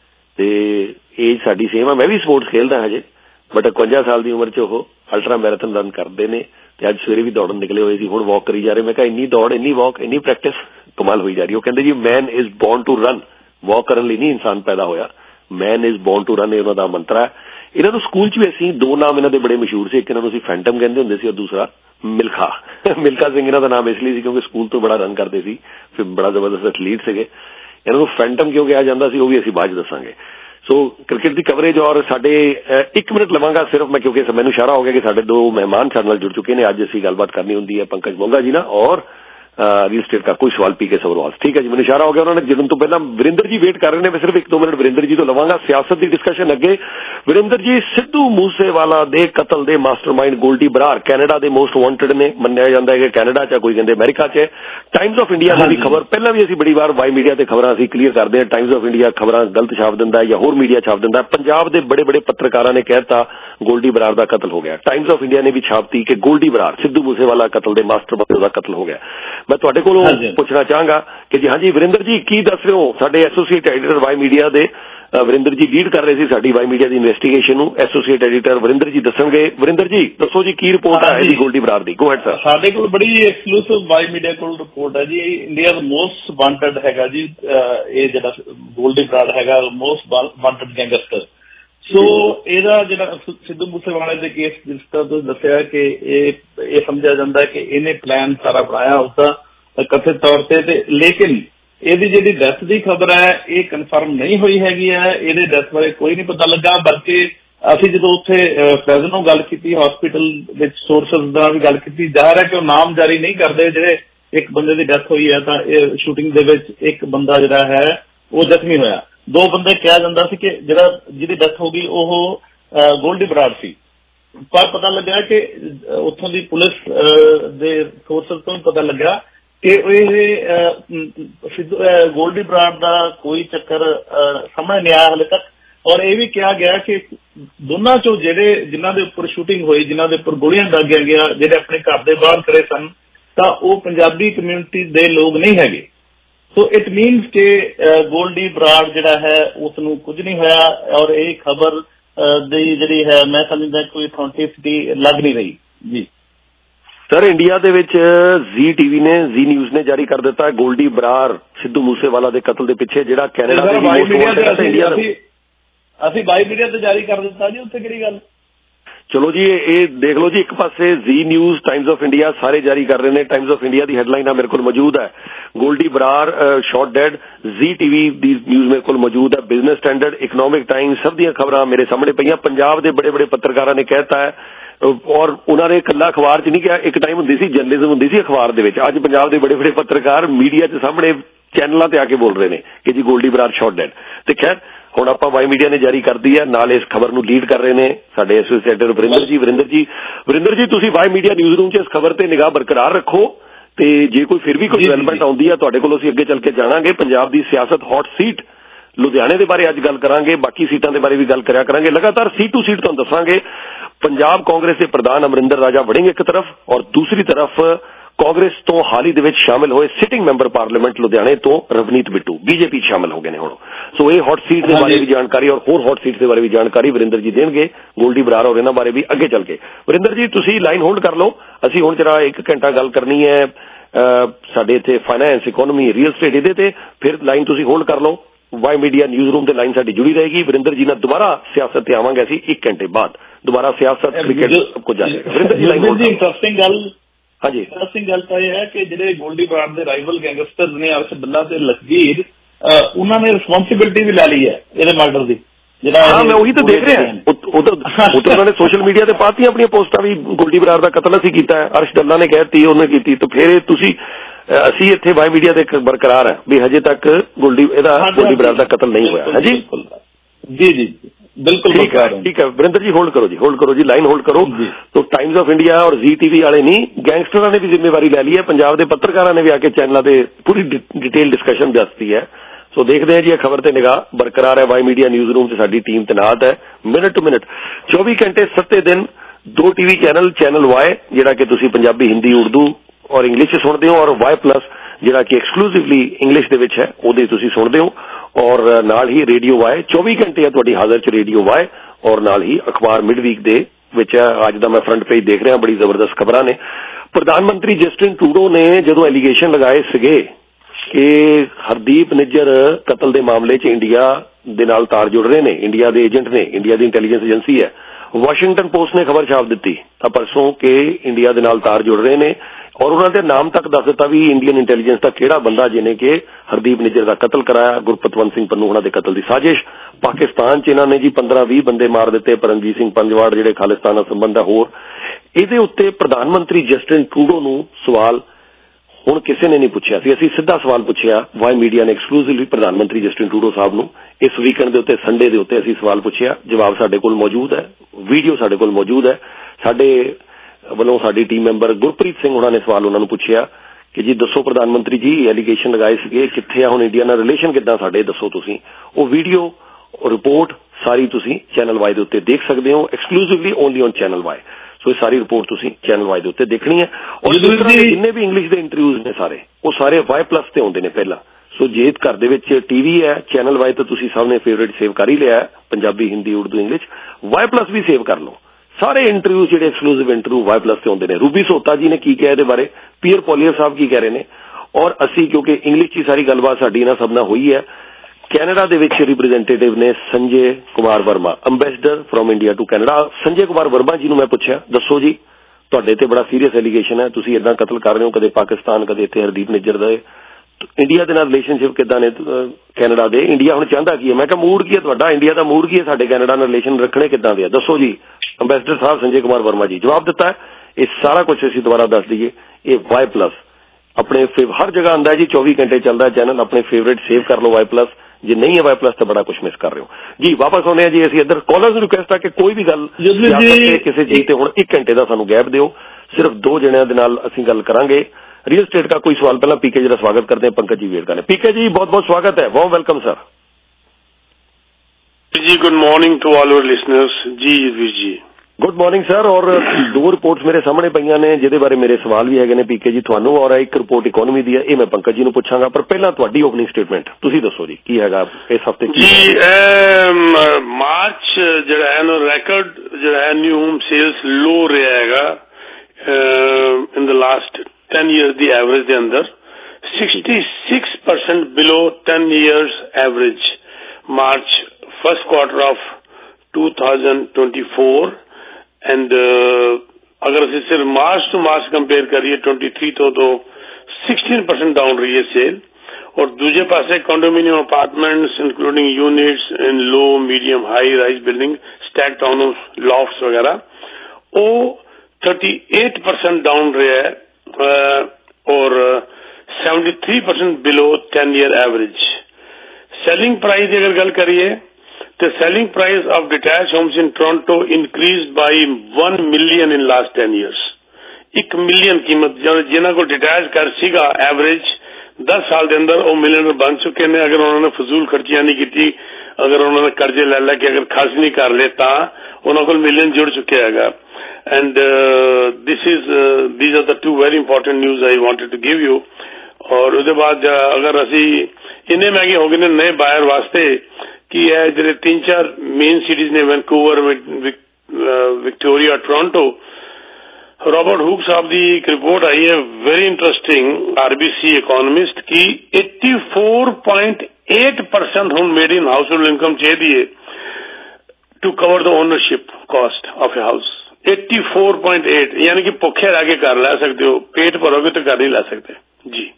ਤੇ ਏਜ ਸਾਡੀ ਸੇਮ ਆ। ਮੈਂ ਵੀ ਸਪੋਰਟਸ ਖੇਲਦਾ ਹਜੇ, ਬਟ ਇਕਵੰਜਾ ਸਾਲ ਦੀ ਉਮਰ 'ਚ ਉਹ ਅਲਟਰਾ ਮੈਰਾਥਨ ਰਨ ਕਰਦੇ ਨੇ, ਤੇ ਅੱਜ ਸਵੇਰੇ ਵੀ ਦੌੜਨ ਨਿਕਲੇ ਹੋਏ ਸੀ, ਹੁਣ ਵਾਕ ਕਰੀ ਜਾ ਰਹੇ। ਮੈਂ ਕਿਹਾ ਇੰਨੀ ਦੌੜ, ਇੰਨੀ ਵਾਕ, ਇੰਨੀ ਪ੍ਰੈਕਟਿਸ ਕਮਾਲ ਹੋਈ ਜਾ ਰਹੀ। ਉਹ ਕਹਿੰਦੇ ਜੀ man is born to run, walk ਕਰਨ ਲਈ ਨਹੀਂ ਇਨਸਾਨ ਪੈਦਾ ਹੋਇਆ, man is born to run, ਇਹ ਉਹਨਾਂ ਦਾ ਮੰਤਰਾ ਹੈ। ਇਹਨਾਂ ਨੂੰ ਸਕੂਲ 'ਚ ਵੀ ਅਸੀਂ ਦੋ ਨਾਮ ਇਹਨਾਂ ਦੇ ਬੜੇ ਮਸ਼ਹੂਰ ਸੀ, ਇੱਕ ਇਹਨਾਂ ਨੂੰ ਅਸੀਂ ਫੈਂਟਮ ਕਹਿੰਦੇ ਹੁੰਦੇ ਸੀ, ਔਰ ਦੂਸਰਾ ਮਿਲਖਾ। ਮਿਲਖਾ ਸਿੰਘ ਇਹਨਾਂ ਦਾ ਨਾਮ ਇਸ ਲਈ ਸੀ ਕਿਉਂਕਿ ਸਕੂਲ ਤੋਂ ਬੜਾ ਰਨ ਕਰਦੇ ਸੀ, ਫਿਰ ਬੜਾ ਜ਼ਬਰਦਸਤ ਐਥਲੀਟ ਸੀਗੇ। ਇਹਨਾਂ ਨੂੰ ਫੈਂਟਮ ਕਿਉਂ ਕਿਹਾ ਜਾਂਦਾ ਸੀ ਉਹ ਵੀ ਅਸੀਂ ਬਾਅਦ 'ਚ ਦੱਸਾਂਗੇ। ਸੋ ਕ੍ਰਿਕਟ ਦੀ ਕਵਰੇਜ, ਔਰ ਸਾਡੇ ਇੱਕ ਮਿੰਟ ਲਵਾਂਗਾ ਸਿਰਫ ਮੈਂ, ਕਿਉਂਕਿ ਮੈਨੂੰ ਇਸ਼ਾਰਾ ਹੋ ਗਿਆ ਕਿ ਸਾਡੇ ਦੋ ਮਹਿਮਾਨ ਸਾਡੇ ਨਾਲ ਜੁੜ ਚੁੱਕੇ ਨੇ। ਅੱਜ ਅਸੀਂ ਗੱਲਬਾਤ ਕਰਨੀ ਹੁੰਦੀ ਹੈ ਪੰਕਜ ਮੋਂਗਾ ਜੀ ਨਾਲ, ਔਰ ਰੀਅਲ ਸਟੇਟ ਦਾ ਕੋਈ ਸਵਾਲ ਪੀ ਕੇ ਸਬਰਵਾਲ। ਠੀਕ ਹੈ ਜੀ, ਮੈਨੂੰ ਇਸ਼ਾਰਾ ਹੋ ਗਿਆ ਉਹਨਾਂ ਨੇ ਜੁੜਨ ਤੋਂ ਪਹਿਲਾਂ। ਵਰਿੰਦਰ ਜੀ ਵੇਟ ਕਰ ਰਹੇ ਨੇ, ਮੈਂ ਸਿਰਫ ਇੱਕ ਦੋ ਮਿੰਟ ਵਰਿੰਦਰ ਜੀ ਤੋਂ ਲਵਾਂਗਾ। ਸਿਆਸਤ ਦੀ ਡਿਸਕਸ਼ਨ ਅੱਗੇ। ਵਰਿੰਦਰ ਜੀ, ਸਿੱਧੂ ਮੂਸੇਵਾਲਾ ਦੇ ਕਤਲ ਦੇ ਮਾਸਟਰਮਾਈਂਡ ਗੋਲਡੀ ਬਰਾਰ ਕੈਨੇਡਾ ਦੇ ਮੋਸਟ ਵਾਂਟਡ ਨੇ, ਮੰਨਿਆ ਜਾਂਦਾ ਹੈ ਕਿ ਕੈਨੇਡਾ 'ਚ, ਕੋਈ ਕਹਿੰਦੇ ਅਮਰੀਕਾ 'ਚ। ਟਾਈਮਜ਼ ਆਫ ਇੰਡੀਆ ਦੀ ਖਬਰ, ਪਹਿਲਾਂ ਵੀ ਅਸੀਂ ਬੜੀ ਵਾਰ ਵਾਈ ਮੀਡੀਆ ਤੇ ਖਬਰਾਂ ਅਸੀਂ ਕਲੀਅਰ ਕਰਦੇ ਹਾਂ, ਟਾਈਮਜ਼ ਆਫ ਇੰਡੀਆ ਖਬਰਾਂ ਗਲਤ ਛਾਪ ਦਿੰਦਾ ਜਾਂ ਹੋਰ ਮੀਡੀਆ ਛਾਪ ਦਿੰਦਾ। ਪੰਜਾਬ ਦੇ ਬੜੇ ਬੜੇ ਪੱਤਰਕਾਰਾਂ ਨੇ ਕਹਿਤਾ ਗੋਲਡੀ ਬਰਾਰ ਦਾ ਕਤਲ ਹੋ ਗਿਆ। ਟਾਈਮਜ਼ ਆਫ ਇੰਡੀਆ ਨੇ ਵੀ ਛਾਪਤੀ ਕਿ ਗੋਲਡੀ ਬਰਾਰ ਸਿੱਧੂ ਮੂਸੇਵਾਲਾ ਕਤਲ ਦੇ ਮਾਸਟਰਮਾਈਂਡ ਦਾ ਕਤਲ ਹੋ ਗਿਆ। ਮੈਂ ਤੁਹਾਡੇ ਕੋਲੋਂ ਪੁੱਛਣਾ ਚਾਹਾਂਗਾ ਕਿ ਜੀ ਹਾਂਜੀ ਵਰਿੰਦਰ ਜੀ ਕੀ ਦੱਸ ਰਹੇ ਹੋ? ਸਾਡੇ ਐਸੋਸੀਏਟ ਐਡੀਟਰ ਵਾਈ ਮੀਡੀਆ ਦੇ ਵਰਿੰਦਰ ਜੀ ਲੀਡ ਕਰ ਰਹੇ ਸੀ ਸਾਡੀ ਵਾਈ ਮੀਡੀਆ ਦੀ ਇਨਵੈਸਟੀਗੇਸ਼ਨ ਨੂੰ। ਐਸੋਸੀਏਟ ਐਡੀਟਰ ਵਰਿੰਦਰ ਜੀ ਦੱਸਣਗੇ। ਵਰਿੰਦਰ ਜੀ ਦੱਸੋ ਜੀ ਕੀ ਰਿਪੋਰਟ ਹੈ ਜੀ ਗੋਲਡੀ ਬਰਾਰ ਦੀ? Go ahead sir. ਸਾਡੇ ਕੋਲ ਬੜੀ ਐਕਸਕਲੂਸਿਵ ਵਾਈ ਮੀਡੀਆ ਕੋਲ ਰਿਪੋਰਟ ਹੈ ਜੀ। ਇੰਡੀਆ ਦਾ ਮੋਸਟ ਵਾਂਟਡ ਹੈਗਾ ਜੀ ਇਹ ਜਿਹੜਾ ਗੋਲਡੀ ਬਰਾਰ ਹੈਗਾ, ਮੋਸਟ ਵਾਂਟਡ ਗੈਂਗਸਟਰ। ਸੋ ਇਹਦਾ ਜਿਹੜਾ ਸਿੱਧੂ ਮੂਸੇਵਾਲੇ ਦੇ ਕੇਸ ਜਿਸ ਤਰ੍ਹਾਂ ਤੁਸੀਂ ਦੱਸਿਆ ਕਿ ਇਹ ਇਹ ਸਮਝਿਆ ਜਾਂਦਾ ਕਿ ਇਹਨੇ ਪਲਾਨ ਸਾਰਾ ਬਣਾਇਆ ਉਸਦਾ ਕਥਿਤ ਤੌਰ ਤੇ, ਤੇ ਲੇਕਿਨ ਇਹਦੀ ਜਿਹੜੀ ਡੈਥ ਦੀ ਖਬਰ ਹੈ ਇਹ ਕਨਫਰਮ ਨਹੀਂ ਹੋਈ ਹੈਗੀ ਹੈ। ਇਹਦੇ ਡੈਥ ਬਾਰੇ ਕੋਈ ਨਹੀਂ ਪਤਾ ਲੱਗਾ, ਬਲਕਿ ਅਸੀਂ ਜਦੋਂ ਉੱਥੇ ਪ੍ਰੈਜ਼ੀਡੈਂਟ ਨਾਲ ਗੱਲ ਕੀਤੀ, ਹਸਪੀਟਲ ਵਿੱਚ ਸੋਰਸਸ ਨਾਲ ਵੀ ਗੱਲ ਕੀਤੀ, ਜ਼ਾਹਿਰ ਹੈ ਕਿ ਉਹ ਨਾਮ ਜਾਰੀ ਨਹੀਂ ਕਰਦੇ। ਜਿਹੜੇ ਇੱਕ ਬੰਦੇ ਦੀ ਡੈਥ ਹੋਈ ਹੈ ਤਾਂ ਇਹ ਸ਼ੂਟਿੰਗ ਦੇ ਵਿੱਚ ਇੱਕ ਬੰਦਾ ਜਿਹੜਾ ਹੈ ਉਹ ਜ਼ਖਮੀ ਹੋਇਆ। ਦੋ ਬੰਦੇ ਕਿਹਾ ਜਾਂਦਾ ਸੀ ਕਿ ਜਿਹੜਾ ਜਿਹਦੀ ਡੈਥ ਹੋ ਗਈ ਉਹ ਗੋਲਡੀ ਬਰਾਰ ਸੀ, ਪਰ ਪਤਾ ਲੱਗਿਆ ਕਿ ਉੱਥੋਂ ਦੀ ਪੁਲਿਸ ਦੇ ਸੋਰਸਸ ਤੋਂ ਵੀ ਪਤਾ ਲੱਗਾ ਕਿ ਇਹ ਗੋਲਡੀ ਬਰਾਰ ਦਾ ਕੋਈ ਚੱਕਰ ਸਾਹਮਣੇ ਨਹੀਂ ਆਇਆ ਹਾਲੇ ਤੱਕ। ਔਰ ਇਹ ਵੀ ਕਿਹਾ ਗਿਆ ਕਿ ਦੋਨਾਂ ਚੋਂ ਜਿਹੜੇ ਜਿਨ੍ਹਾਂ ਦੇ ਉੱਪਰ ਸ਼ੂਟਿੰਗ ਹੋਈ, ਜਿਨ੍ਹਾਂ ਦੇ ਉੱਪਰ ਗੋਲੀਆਂ ਦਾਗੀਆਂ ਗਿਆ, ਜਿਹੜੇ ਆਪਣੇ ਘਰ ਦੇ ਬਾਹਰ ਖੜੇ ਸਨ, ਤਾਂ ਉਹ ਪੰਜਾਬੀ ਕਮਿਊਨਿਟੀ ਦੇ ਲੋਕ ਨਹੀਂ ਹੈਗੇ। ਸੋ ਇਟ ਮੀਨਸ ਕਿ ਗੋਲਡੀ ਬਰਾਰ ਜਿਹੜਾ ਹੈ ਉਸ ਨੂੰ ਕੁਝ ਨਹੀਂ ਹੋਇਆ। ਔਰ ਇਹ ਖਬਰ ਦੀ ਜਿਹੜੀ ਹੈ ਮੈਂ ਸਮਝਦਾ ਕੋਈ ਅਥੈਂਟਿਸਿਟੀ ਲੱਗ ਨਹੀਂ ਰਹੀ ਜੀ। ਸਰ ਇੰਡੀਆ ਦੇ ਵਿੱਚ ਜ਼ੀ ਟੀਵੀ ਨੇ, ਜ਼ੀ ਨਿਊਜ਼ ਨੇ ਜਾਰੀ ਕਰ ਦਿੱਤਾ ਗੋਲਡੀ ਬਰਾਰ ਸਿੱਧੂ ਮੂਸੇਵਾਲਾ ਦੇ ਕਤਲ ਦੇ ਪਿੱਛੇ ਜਿਹੜਾ ਕੈਨੇਡਾ ਦੇ ਅਸੀਂ ਅਸੀਂ ਬਾਈ ਮੀਡੀਆ ਤੇ ਜਾਰੀ ਕਰ ਦਿੱਤਾ ਜੀ, ਉੱਥੇ ਕਿਹੜੀ ਗੱਲ। ਚਲੋ ਜੀ ਇਹ ਦੇਖ ਲਓ ਜੀ, ਇੱਕ ਪਾਸੇ Zee News, Times of India ਸਾਰੇ ਜਾਰੀ ਕਰ ਰਹੇ ਨੇ। ਟਾਈਮਜ਼ ਆਫ ਇੰਡੀਆ ਦੀ ਹੈਡਲਾਈਨ ਆ ਮੇਰੇ ਕੋਲ ਮੌਜੂਦ ਹੈ, Goldy Brar shot dead. Zee TV ਦੀ ਨਿਊਜ਼ ਮੇਰੇ ਕੋਲ ਮੌਜੂਦ ਹੈ, ਬਿਜ਼ਨਸ ਸਟੈਂਡਰਡ, ਇਕਨੋਮਿਕ ਟਾਈਮਜ਼, ਸਭ ਦੀਆਂ ਖਬਰਾਂ ਮੇਰੇ ਸਾਹਮਣੇ ਪਈਆਂ। ਪੰਜਾਬ ਦੇ ਬੜੇ ਬੜੇ ਪੱਤਰਕਾਰਾਂ ਨੇ ਕਹਿਤਾ ਹੈ, ਔਰ ਉਹਨਾਂ ਨੇ ਇਕੱਲਾ ਅਖਬਾਰ 'ਚ ਨਹੀਂ ਕਿਹਾ, ਇੱਕ ਟਾਈਮ ਹੁੰਦੀ ਸੀ ਜਰਨਲਿਜ਼ਮ ਹੁੰਦੀ ਸੀ ਅਖਬਾਰ ਦੇ ਵਿੱਚ, ਅੱਜ ਪੰਜਾਬ ਦੇ ਬੜੇ ਬੜੇ ਪੱਤਰਕਾਰ ਮੀਡੀਆ 'ਚ ਸਾਹਮਣੇ ਚੈਨਲਾਂ ਤੇ ਆ ਕੇ ਬੋਲ ਰਹੇ ਨੇ ਕਿ ਜੀ ਗੋਲਡੀ ਬਰਾਰ ਸ਼ਾਟ ਡੈਡ। ਤੇ ਖੈਰ ਹੁਣ ਆਪਾਂ ਵਾਈ ਮੀਡੀਆ ਨੇ ਜਾਰੀ ਕਰਦੀ ਹੈ, ਨਾਲ ਇਸ ਖਬਰ ਨੂੰ ਲੀਡ ਕਰ ਰਹੇ ਨੇ ਸਾਡੇ ਐਸੋਸੀਏਟ ਵਰਿੰਦਰ ਜੀ। ਵਰਿੰਦਰ ਜੀ ਵਰਿੰਦਰ ਜੀ ਤੁਸੀਂ ਵਾਈ ਮੀਡੀਆ ਨਿਊਜ਼ ਰੂਮ 'ਚ ਇਸ ਖਬਰ ਤੇ ਨਿਗਾਹ ਬਰਕਰਾਰ ਰੱਖੋ, ਤੇ ਜੇ ਕੋਈ ਫਿਰ ਵੀ ਕੋਈ ਡਿਵੈਲਪਮੈਂਟ ਆਉਂਦੀ ਹੈ ਤੁਹਾਡੇ ਕੋਲ ਅਸੀਂ ਅੱਗੇ ਚੱਲ ਕੇ ਜਾਣਾਂਗੇ। ਪੰਜਾਬ ਦੀ ਸਿਆਸਤ ਹੌਟ ਸੀਟ ਲੁਧਿਆਣੇ ਦੇ ਬਾਰੇ ਅੱਜ ਗੱਲ ਕਰਾਂਗੇ, ਬਾਕੀ ਸੀਟਾਂ ਦੇ ਬਾਰੇ ਵੀ ਗੱਲ ਕਰਿਆ ਕਰਾਂਗੇ। ਲਗਾਤਾਰ ਸੀਟ ਟੂ ਸੀਟ ਤੁਹਾਨੂੰ ਦੱਸਾਂਗੇ। ਪੰਜਾਬ ਕਾਂਗਰਸ ਦੇ ਪ੍ਰਧਾਨ ਅਮਰਿੰਦਰ ਰਾਜਾ ਵੜਿੰਗ ਇੱਕ ਤਰਫ, ਔਰ ਦੂਸਰੀ ਤਰਫ ਕਾਂਗਰਸ ਤੋਂ ਹਾਲ ਹੀ ਦੇ ਵਿੱਚ ਸ਼ਾਮਿਲ ਹੋਏ ਸਿਟਿੰਗ ਮੈਂਬਰ ਪਾਰਲੀਮੈਂਟ ਲੁਧਿਆਣੇ ਤੋਂ ਰਵਨੀਤ ਬਿੱਟੂ ਬੀਜੇਪੀ ਸ਼ਾਮਿਲ ਹੋ ਗਏ ਨੇ ਹੁਣ। ਸੋ ਇਹ ਹੌਟ ਸੀਟ ਦੇ ਬਾਰੇ ਵੀ ਜਾਣਕਾਰੀ ਔਰ ਹੋਰ ਹੌਟ ਸੀਟ ਦੇ ਬਾਰੇ ਵੀ ਜਾਣਕਾਰੀ ਵਰਿੰਦਰ ਜੀ ਦੇਣਗੇ, ਗੋਲਡੀ ਬਰਾਰ ਔਰ ਇਹਨਾਂ ਬਾਰੇ ਵੀ ਅੱਗੇ ਚੱਲ ਕੇ। ਵਰਿੰਦਰ ਜੀ ਤੁਸੀਂ ਲਾਈਨ ਹੋਲਡ ਕਰ ਲਓ, ਅਸੀਂ ਹੁਣ ਜਰਾ ਇੱਕ ਘੰਟਾ ਗੱਲ ਕਰਨੀ ਹੈ ਸਾਡੇ ਇੱਥੇ ਫਾਈਨੈਂਸ, ਇਕੋਨਮੀ, ਰੀਅਲ ਸਟੇਟ, ਇਹਦੇ ਤੇ ਫਿਰ ਲਾਈਨ ਤੁਸੀਂ ਹੋਲਡ ਕਰ ਲਓ। ਵਾਈ ਮੀਡੀਆ ਨਿਊਜ਼ ਰੂਮ ਤੇ ਲਾਈਨ ਸਾਡੀ ਜੁੜੀ ਰਹੇਗੀ। ਵਰਿੰਦਰ ਜੀ ਨਾਲ ਦੁਬਾਰਾ ਸਿਆਸਤ ਤੇ ਆਵਾਂਗੇ ਅਸੀਂ ਇੱਕ ਘੰਟੇ ਬਾਅਦ, ਦੁਬਾਰਾ ਸਿਆਸਤ, ਕ੍ਰਿਕਟ ਸਭ ਕੁਝ ਜਾਏਗਾ। ਵਰਿੰਦਰ ਜੀ ਲਾਈਨ ਹੋਲਡ। ਇੰਟਰਸਟਿੰਗ ਗੱਲ ਹਾਂਜੀ ਇੰਟਰਸਟਿੰਗ ਗੱਲ ਤਾਂ ਇਹ ਹੈ ਕਿ ਜਿਹੜੇ ਗੋਲਡੀ ਬਰਾੜ ਦੇ ਰਾਈਵਲ ਗੈਂਗਸਟਰਸ ਨੇ ਅਰਸ਼ ਬੱਲਾ ਤੇ ਲਖਬੀਰ, ਉਹਨਾਂ ਨੇ ਰਿਸਪੌਂਸਿਬਿਲਿਟੀ ਵੀ ਲੈ ਲਈ ਹੈ ਇਹਦੇ ਮਰਡਰ ਦੀ। ਹਾਂ ਮੈਂ ਉਹੀ ਤਾਂ ਦੇਖ ਰਿਹਾ, ਉਧਰ ਉਹਨਾਂ ਨੇ ਸੋਸ਼ਲ ਮੀਡੀਆ ਤੇ ਪਾਤੀਆਂ ਆਪਣੀਆਂ ਪੋਸਟਾਂ ਵੀ ਗੋਲਡੀ ਬਰਾੜ ਦਾ ਕਤਲ ਅਸੀਂ ਕੀਤਾ ਹੈ, ਅਰਸ਼ ਬੱਲਾ ਨੇ ਕਹਿਤੀ ਉਹਨੇ ਕੀਤੀ। ਤਾਂ ਫਿਰ ਤੁਸੀਂ ਅਸੀਂ ਇੱਥੇ ਵਾਈ ਮੀਡੀਆ ਤੇ ਬਰਕਰਾਰ ਹੈ ਵੀ ਹਜੇ ਤੱਕ ਗੋਲਡੀ ਇਹਦਾ ਗੋਲਡੀ ਬਰਾੜ ਦਾ ਕਤਲ ਨਹੀਂ ਹੋਇਆ ਹੈ। ਜੀ ਜੀ ਜੀ ਬਿਲਕੁਲ ਠੀਕ ਹੈ ਠੀਕ ਹੈ। ਵਰਿੰਦਰ ਜੀ ਹੋਲਡ ਕਰੋ ਜੀ, ਹੋਲਡ ਕਰੋ ਜੀ, ਲਾਈਨ ਹੋਲਡ ਕਰੋ। तो टाइम्स ऑफ इंडिया और जी टीवी वाले नहीं, गैंगस्टਰਾਂ ने भी जिम्मेवारी ले ली है, पंजाब के पत्रकारों ने भी आके चैनलों पे पूरी डिटेल डिस्कशन दसती है। सो देखते हैं जी खबर ते निगाह बरकरार है। वाई मीडिया न्यूज़ रूम से साडी टीम तैनात है, मिनट टू मिनट चौबीस घंटे सत्ते दिन दो टीवी चैनल, चैनल वाई जिहड़ा कि तुसीं पंजाबी, हिंदी, उर्दू और इंग्लिश च सुनते हो, और वाई प्लस जिहड़ा कि एक्सक्लूसिवली इंग्लिश दे विच है ਉਹਦੇ ਤੁਸੀਂ ਸੁਣਦੇ ਹੋ, और नाल ही रेडियो वाई चौबीस घंटे है तुहाडी हाज़र च रेडियो वाई, और नाल ही अखबार मिडवीक दे विच अज दा मैं फ्रंट पेज देख रहा, बड़ी जबरदस्त खबरां ने। प्रधानमंत्री जस्टिन ट्रूडो ने जदों एलीगेशन लगाए सिगे कि हरदीप निज्जर कतल दे मामले च इंडिया दे नाल तार जुड़ रहे ने, इंडिया दे एजेंट ने, इंडिया दी इंटैलीजेंस एजेंसी है, वाशिंगटन पोस्ट ने खबर छाप दी परसों के इंडिया दे नाल तार जुड़ रहे ने, और उन्होंने नाम तक दस दिता भी इंडियन इंटैलीजेंस का किहड़ा बंदा जिन्हें कि हरदीप निज्जर का कतल कराया, गुरपतवंत सिंह पन्नू उन्होंने कतल की साजिश। पाकिस्तान च इन्होंने जी पंद्रह भी बंदे मार दिते, परमजीत सिंह पंजवाड़ जिहड़े खालिस्तान नाल संबंध है होर। इहदे उत्ते प्रधानमंत्री जस्टिन ट्रूडो नूं सवाल हुण किसी ने नहीं पूछा सी, असीं सीधा सवाल पूछया, वाई मीडिया ने एक्सक्लूसिवली प्रधानमंत्री जस्टिन ट्रूडो साहब नूं इस वीकेंड दे उत्ते संडे दे उत्ते असीं सवाल पूछया, जवाब साडे कोल मौजूद है, वीडियो साडे कोल मौजूद है। साडे ਵੱਲੋਂ ਸਾਡੀ ਟੀਮ ਮੈਂਬਰ ਗੁਰਪ੍ਰੀਤ ਸਿੰਘ ਉਹਨਾਂ ਨੇ ਸਵਾਲ ਉਹਨਾਂ ਨੂੰ ਪੁੱਛਿਆ ਕਿ ਜੀ ਦੱਸੋ ਪ੍ਰਧਾਨ ਮੰਤਰੀ ਜੀ ਐਲੀਗੇਸ਼ਨ ਲਗਾਏ ਸੀਗੇ, ਕਿੱਥੇ ਆ ਹੁਣ ਇੰਡੀਆ ਨਾਲ ਰਿਲੇਸ਼ਨ ਕਿੱਦਾਂ ਸਾਡੇ, ਦੱਸੋ ਤੁਸੀਂ। ਉਹ ਵੀਡੀਓ ਰਿਪੋਰਟ ਸਾਰੀ ਤੁਸੀਂ ਚੈਨਲ ਵਾਈ ਦੇ ਉੱਤੇ ਦੇਖ ਸਕਦੇ ਹੋ, exclusively only on channel Y. So ਇਹ ਸਾਰੀ ਰਿਪੋਰਟ ਤੁਸੀਂ ਚੈਨਲ ਵਾਈ ਦੇ ਉੱਤੇ ਦੇਖਣੀ ਹੈ। ਔਰ ਜਿੰਨੇ ਵੀ ਇੰਗਲਿਸ਼ ਦੇ ਇੰਟਰਵਿਊਜ਼ ਨੇ ਸਾਰੇ ਉਹ ਸਾਰੇ ਵਾਈ ਪਲੱਸ ਤੇ ਆਉਂਦੇ ਨੇ ਪਹਿਲਾਂ। ਸੋ ਜੇ ਘਰ ਦੇ ਵਿੱਚ ਟੀਵੀ ਹੈ, ਚੈਨਲ ਵਾਈ ਤਾਂ ਤੁਸੀਂ ਸਭ ਨੇ ਫੇਵਰੇਟ ਸੇਵ ਕਰ ਹੀ ਲਿਆ, Punjabi, Hindi, Urdu, English. Y plus ਵੀ ਸੇਵ ਕਰ ਲਓ, ਸਾਰੇ ਇੰਟਰਵਿਊ ਜਿਹੜੇ ਐਕਸਕਲੂਸਿਵ ਇੰਟਰਵਿਊ ਵਾਈ ਪਲੱਸ ਤੇ ਆਉਂਦੇ ਨੇ। ਰੂਬੀ ਸੋਤਾ ਜੀ ਨੇ ਕੀ ਕਿਹਾ ਇਹਦੇ ਬਾਰੇ, ਪੀਅਰ ਪੋਲੀਅਰ ਸਾਹਿਬ ਕੀ ਕਹਿ ਰਹੇ ਨੇ, ਔਰ ਅਸੀਂ ਕਿਉਂਕਿ ਇੰਗਲਿਸ਼ ਦੀ ਸਾਰੀ ਗੱਲਬਾਤ ਸਾਡੀ ਨਾਲ ਸਭ ਨਾਲ ਹੋਈ ਹੈ। ਕੈਨੇਡਾ ਦੇ ਵਿੱਚ ਰਿਪਰੈਜ਼ੈਂਟੇਟਿਵ ਨੇ Sanjay Kumar Verma, ambassador from India to Canada. Sanjay Kumar Verma ji ਨੂੰ ਮੈਂ ਪੁੱਛਿਆ, ਦੱਸੋ ਜੀ ਤੁਹਾਡੇ ਤੇ ਬੜਾ ਸੀਰੀਅਸ ਐਲੀਗੇਸ਼ਨ ਹੈ, ਤੁਸੀਂ ਇਦਾਂ ਕਤਲ ਕਰ ਰਹੇ ਹੋ, ਕਦੇ ਪਾਕਿਸਤਾਨ ਕਦੇ ਇੱਥੇ ਹਰਦੀਪ ਨਿੱਜਰ ਦਾ, ਇੰਡੀਆ ਦੇ ਨਾਲ ਰਿਲੇਸ਼ਨਸ਼ਿਪ ਕਿੱਦਾਂ ਨੇ ਕੈਨੇਡਾ ਦੇ, ਇੰਡੀਆ ਹੁਣ ਚਾਹੁੰਦਾ ਕੀ ਹੈ। ਮੈਂ ਕਿਹਾ ਮੂਡ ਕੀ ਹੈ ਤੁਹਾਡਾ, ਇੰਡੀਆ ਦਾ ਮੂਡ ਕੀ ਹੈ, ਸਾਡੇ ਕੈਨੇਡਾ ਨਾਲ ਰਿਲੇਸ਼ਨ ਰੱਖਣੇ ਕਿੱਦਾਂ ਦੇ ਆ, ਦੱਸੋ ਜੀ। ਅੰਬੈਸਡਰ ਸਾਹਿਬ ਸੰਜੇ ਕੁਮਾਰ ਵਰਮਾ ਜੀ ਜਵਾਬ ਦਿੱਤਾ ਹੈ। ਇਹ ਸਾਰਾ ਕੁਝ ਅਸੀਂ ਦੁਬਾਰਾ ਦੱਸ ਦਈਏ, ਇਹ ਵਾਈ ਪਲੱਸ ਆਪਣੇ ਹਰ ਜਗ੍ਹਾ ਆਉਂਦਾ ਜੀ, ਚੌਵੀ ਘੰਟੇ ਚੱਲਦਾ ਚੈਨਲ, ਆਪਣੇ ਫੇਵਰੇਟ ਸੇਵ ਕਰ ਲਓ ਵਾਈ ਪਲੱਸ। ਜੇ ਨਹੀਂ ਹੈ ਵਾਈ ਪਲੱਸ ਤਾਂ ਬੜਾ ਕੁਝ ਮਿਸ ਕਰ ਰਹੇ ਹੋ ਜੀ। ਵਾਪਸ ਆਉਂਦੇ ਆ ਜੀ, ਅਸੀਂ ਇੱਧਰ ਕਾਲਰਸ ਨੂੰ ਰਿਕੁਐਸਟ ਆ ਕਿ ਕੋਈ ਵੀ ਗੱਲ ਕਿਸੇ ਚੀਜ਼ ਤੇ ਹੁਣ ਇੱਕ ਘੰਟੇ ਦਾ ਸਾਨੂੰ ਗੈਪ ਦਿਓ, ਸਿਰਫ ਦੋ ਜਣਿਆਂ ਦੇ ਨਾਲ ਅਸੀਂ ਗੱਲ ਕਰਾਂਗੇ। रियल स्टेट का कोई सवाल पहला पीके जी का स्वागत करते हैं, पंकज जी वेट करें। पीके जी बहुत बहुत स्वागत है, वार्म वेलकम सर जी। Good morning to all our listeners जी। Veer ji good morning sir. और दो रिपोर्ट्स मेरे सामने पईयां ने जिहदे बारे मेरे सवाल भी हैगे ने पीके जी ਤੁਹਾਨੂੰ, और एक रिपोर्ट इकोनॉमी दी है, ये मैं पंकज जी ਨੂੰ ਪੁੱਛਾਂਗਾ, ਪਰ ਪਹਿਲਾਂ ਤੁਹਾਡੀ ਓਪਨਿੰਗ ਸਟੇਟਮੈਂਟ ਤੁਸੀਂ ਦੱਸੋ ਜੀ ਕੀ ਹੈਗਾ ਇਸ ਹਫਤੇ ਜੀ। ਮਾਰਚ ਜਿਹੜਾ ਹੈ ਨਾ ਰੈਕੋਰਡ ਜਿਹੜਾ ਹੈ ਨਿਊ ਹੋਮ ਸੇਲਸ ਲੋ ਰਿਹਾ ਹੈਗਾ in the last ten years the average ਦੇ ਅੰਦਰ sixty-six percent below ten years average March first quarter of twenty twenty-four and uh, अगर ਅਸੀਂ सिर्फ मार्च to मार्च कंपेयर करिए twenty-three ਤੋਂ तो sixteen percent डाउन रही है सेल। और दूसरे पासे condominium apartments including units in low medium high rise building stacked townhomes lofts वगैरह वो thirty-eight percent डाउन रहा है Uh, और seventy-three percent below ten year average। selling price अगर गल करिए तो selling price of detached homes in Toronto increased by one million in last ten years। एक मिलियन कीमत जिन्हों को डिटैच कर सीगा एवरेज दस साल के अंदर वो मिलियनर बन चुके हैं अगर उन्होंने फजूल खर्चियां नहीं की, अगर उन्होंने कर्जे लै लै के अगर खर्च नहीं कर ले तो उन्होंने को मिलियन जुड़ चुके हैगा। And this is these are the two very important news I wanted to give you. और उसके बाद अगर असी इन्ने महंगे हो गए ने नए बायर वास्ते कि है जो तीन चार मेन सिटीज ने Vancouver, Victoria, Toronto, Robert Hogue साहब की एक रिपोर्ट आई है वेरी इंटरेस्टिंग आरबीसी इकोनॉमिस्ट की चौरासी पॉइंट आठ percent um median household income चाहिए to cover the ownership cost of a house. चौरासी पॉइंट आठ यानी कि भुखे रह के घर ला सकते हो, पेट भरोगे तो घर नहीं ला सकते जी।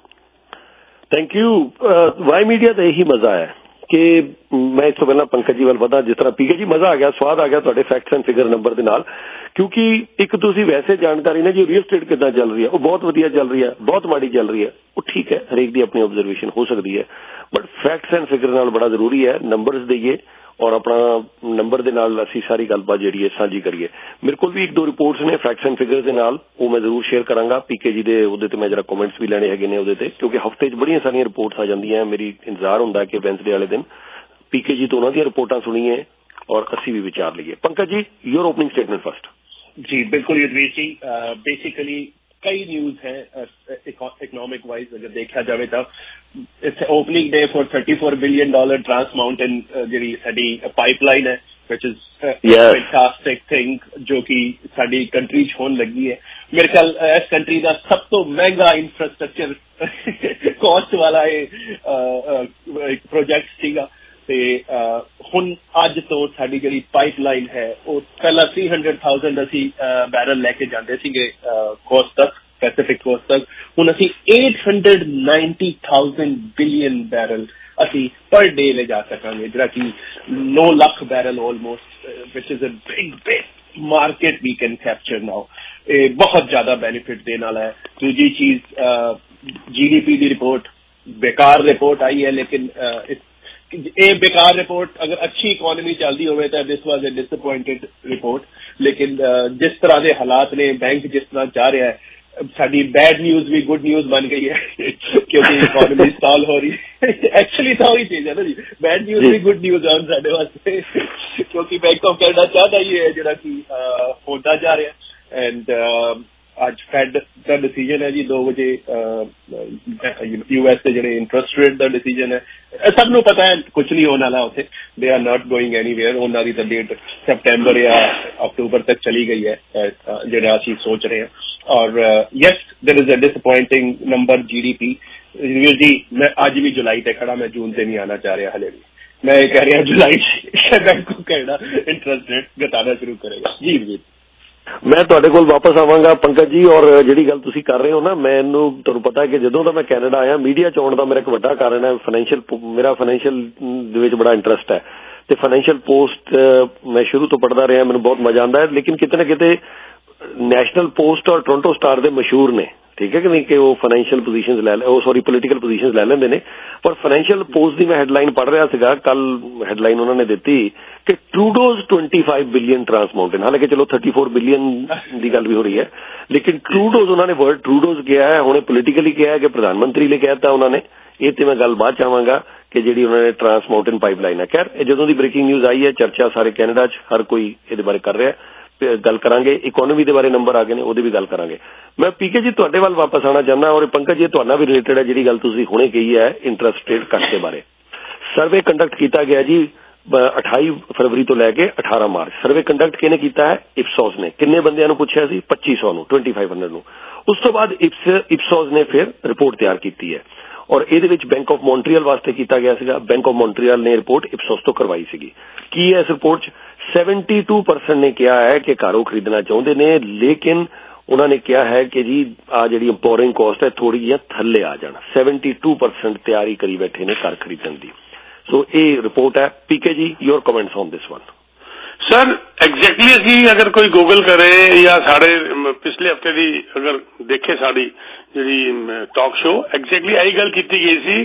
Thank you. वाई मीडिया का यही मजा है कि मैं इस तो पहला पंकज जी वाल वधा, जिस तरह पीके जी मजा आ गया, स्वाद आ गया तुहाडे फैक्ट्स एंड फिगर नंबर दे नाल, क्योंकि एक तुसी वैसे जानकारी ने जी रियल स्टेट कितना चल रही है, वो बहुत वधिया चल रही है, बहुत माड़ी चल रही है, वो ठीक है, हरेक दी अपनी ऑब्जर्वेशन हो सकती है, बट फैक्ट्स एंड फिगर नाल बड़ा जरूरी है नंबर्स दईए और अपना नंबर दे नाल असी सारी गलबात जिहड़ी है साझी करिए। मेरे को भी एक दो रिपोर्ट्स ने फैक्ट्स एंड फिगर्स दे नाल, वो मैं जरूर शेयर करांगा पीके जी दे उहदे ते मैं जरा कमेंट्स भी लेने हैगे ने उहदे ते, क्योंकि हफ्ते च बड़ियां सारियां रिपोर्ट्स आ जांदियां, मेरी इंतजार हुंदा कि वेंसडे वाले दिन पीके जी तो उन्होंने रिपोर्टां सुनिए और असी भी विचार लीए। Pankaj ji, your opening statement first. जी बिल्कुल युद्धवीर जी, बेसिकली कई न्यूज है इकोनॉमिक वाइज अगर देखा जाए तो it's opening day for thirty four billion dollar Trans Mountain जी साडी पाइपलाइन है विच इज फैंटास्टिक थिंग जो कि साडी कंट्री च होने लगी है। मेरे ख्याल इस कंट्री का सब तो महंगा इंफ्रास्ट्रक्चर कॉस्ट वाला एक प्रोजेक्ट सीगा ते हुण अज तो साडी जिहड़ी पाइपलाइन है वो पहला थ्री हंड्रेड थाउजेंड असी बैरल लैके जांदे सीगे कोस्ट तक, पैसिफिक कोस्ट तक, हुण असी eight hundred ninety thousand billion barrel असी पर डे ले जा सकांगे, जिहड़ा कि नौ lakh barrel almost, which is a big big market we can capture now. बहुत ज्यादा बेनिफिट देने वाला है। दूसरी चीज जीडीपी की रिपोर्ट बेकार रिपोर्ट आई है, लेकिन ए बेकार रिपोर्ट अगर अच्छी इकोनॉमी चलती होवे तो this was a disappointed report, लेकिन जिस तरह के हालात ने, बैंक जिस तरह जा रहा है, साडी बैड न्यूज भी गुड न्यूज बन गई है क्योंकि इकोनॉमी स्टॉल हो रही है। एक्चुअली तो वही चीज है ना जी, बैड न्यूज भी गुड न्यूज है साडे वास्ते क्योंकि बैंक ऑफ कैनेडा चाहता ही है जिहड़ा कि होता जा रहा है। एंड आज फेड का डिसीजन है जी दो बजे यूएस के जिहड़े इंटरेस्ट रेट का डिसीजन है, सब नूं पता है कुछ नहीं होने वाला उत्थे, they are not going anywhere. उन्हां दी तां डेट सितंबर या अक्टूबर तक चली गई है जिहड़ा असीं सोच रहे हैं। और yes there is a disappointing number GDP. जी मैं आज भी जुलाई तक खड़ा, मैं जून से नहीं आना चाह रहा हले भी, मैं कह रहा जुलाई bank of Canada interest rate घटाना शुरू करेगा। जी जी मैं तुहाडे कोल वापस आवांगा पंकज जी, और जिहड़ी गल तुसीं कर रहे हो ना, मैनूं तुहानूं पता है कि जदों दा मैं कैनेडा आया मीडिया च आउण दा मेरा एक वड्डा कारण है फाइनैंशियल, मेरा फाइनैंशियल दे विच बड़ा इंटरस्ट है ते फाइनैंशियल पोस्ट मैं शुरू तो पढ़दा रहा, मैनूं बहुत मजा आंदा है, लेकिन किते ना किते नैशनल पोस्ट और टोरंटो स्टार दे मशहूर ने, ठीक है कि नहीं, कि वो फाइनैंशियल पोजीशंस लै ओ सॉरी पोलिटिकल पोजीशंस लै लैंदे ने। पर फाइनैंशियल पोस्ट दी मैं हैडलाइन पढ़ रहा सीगा कल, हैडलाइन उन्होंने दित्ती कि ट्रूडोज पच्चीस बिलियन ट्रांस माउंटेन, हालांकि चलो चौंतीस बिलियन की गल भी हो रही है, लेकिन ट्रूडोज उन्होंने वर्ड ट्रूडोज किया है, उन्हें पोलिटिकली किया है कि प्रधानमंत्री ने कहता उन्होंने, ये तो मैं गल बाद चाहवांगा कि जी उन्होंने ट्रांस माउंटेन पाइपलाइन है। खैर जदों की ब्रेकिंग न्यूज आई है, चर्चा सारे कैनेडा च हर कोई ये बारे कर रहा है, गल करांगे, इकोनॉमी के बारे नंबर आ गए ने ओहदी भी गल करांगे। मैं पीके जी तुहाडे वाल वापस आना चाहना, और पंकज जी तुहाडे नाल भी रिलेटेड है जिहड़ी गल तुसीं हुणे कही है इंटरस्ट रेट कट के बारे। सर्वे कंडक्ट किया गया जी अठाई फरवरी तो लैके अठारह मार्च। सर्वे कंडक्ट किहने कीता है? इप्सोस ने। किन्ने बंदियां नूं पुछिया सी? पच्ची सौ नूं, ट्वेंटी फाइव हंड्रेड नूं। उस तो बाद इप्सोस ने फिर रिपोर्ट तैयार की है और ਇਹਦੇ ਵਿੱਚ बैंक ऑफ मॉन्ट्रियल वास्ते किया गया ਸੀਗਾ। बैंक ऑफ मॉन्ट्रियल ने रिपोर्ट इप्सोस तो करवाई ਸੀਗੀ। की है इस रिपोर्ट च बहत्तर परसेंट ने कहा है कि घर खरीदना चाहते ने, लेकिन उन्होंने कहा है कि जी आ जी बोरिंग कॉस्ट है थोड़ी जी थले आ जाना। बहत्तर परसेंट तैयारी करी बैठे ने घर खरीदने की। सो ये रिपोर्ट है। PK ji your comments on this one. Sir exactly असी अगर कोई गूगल करे या साढ़े पिछले हफ्ते की अगर देखे साड़ी जी टॉक शो, एग्जैक्टली यही गल की गई सी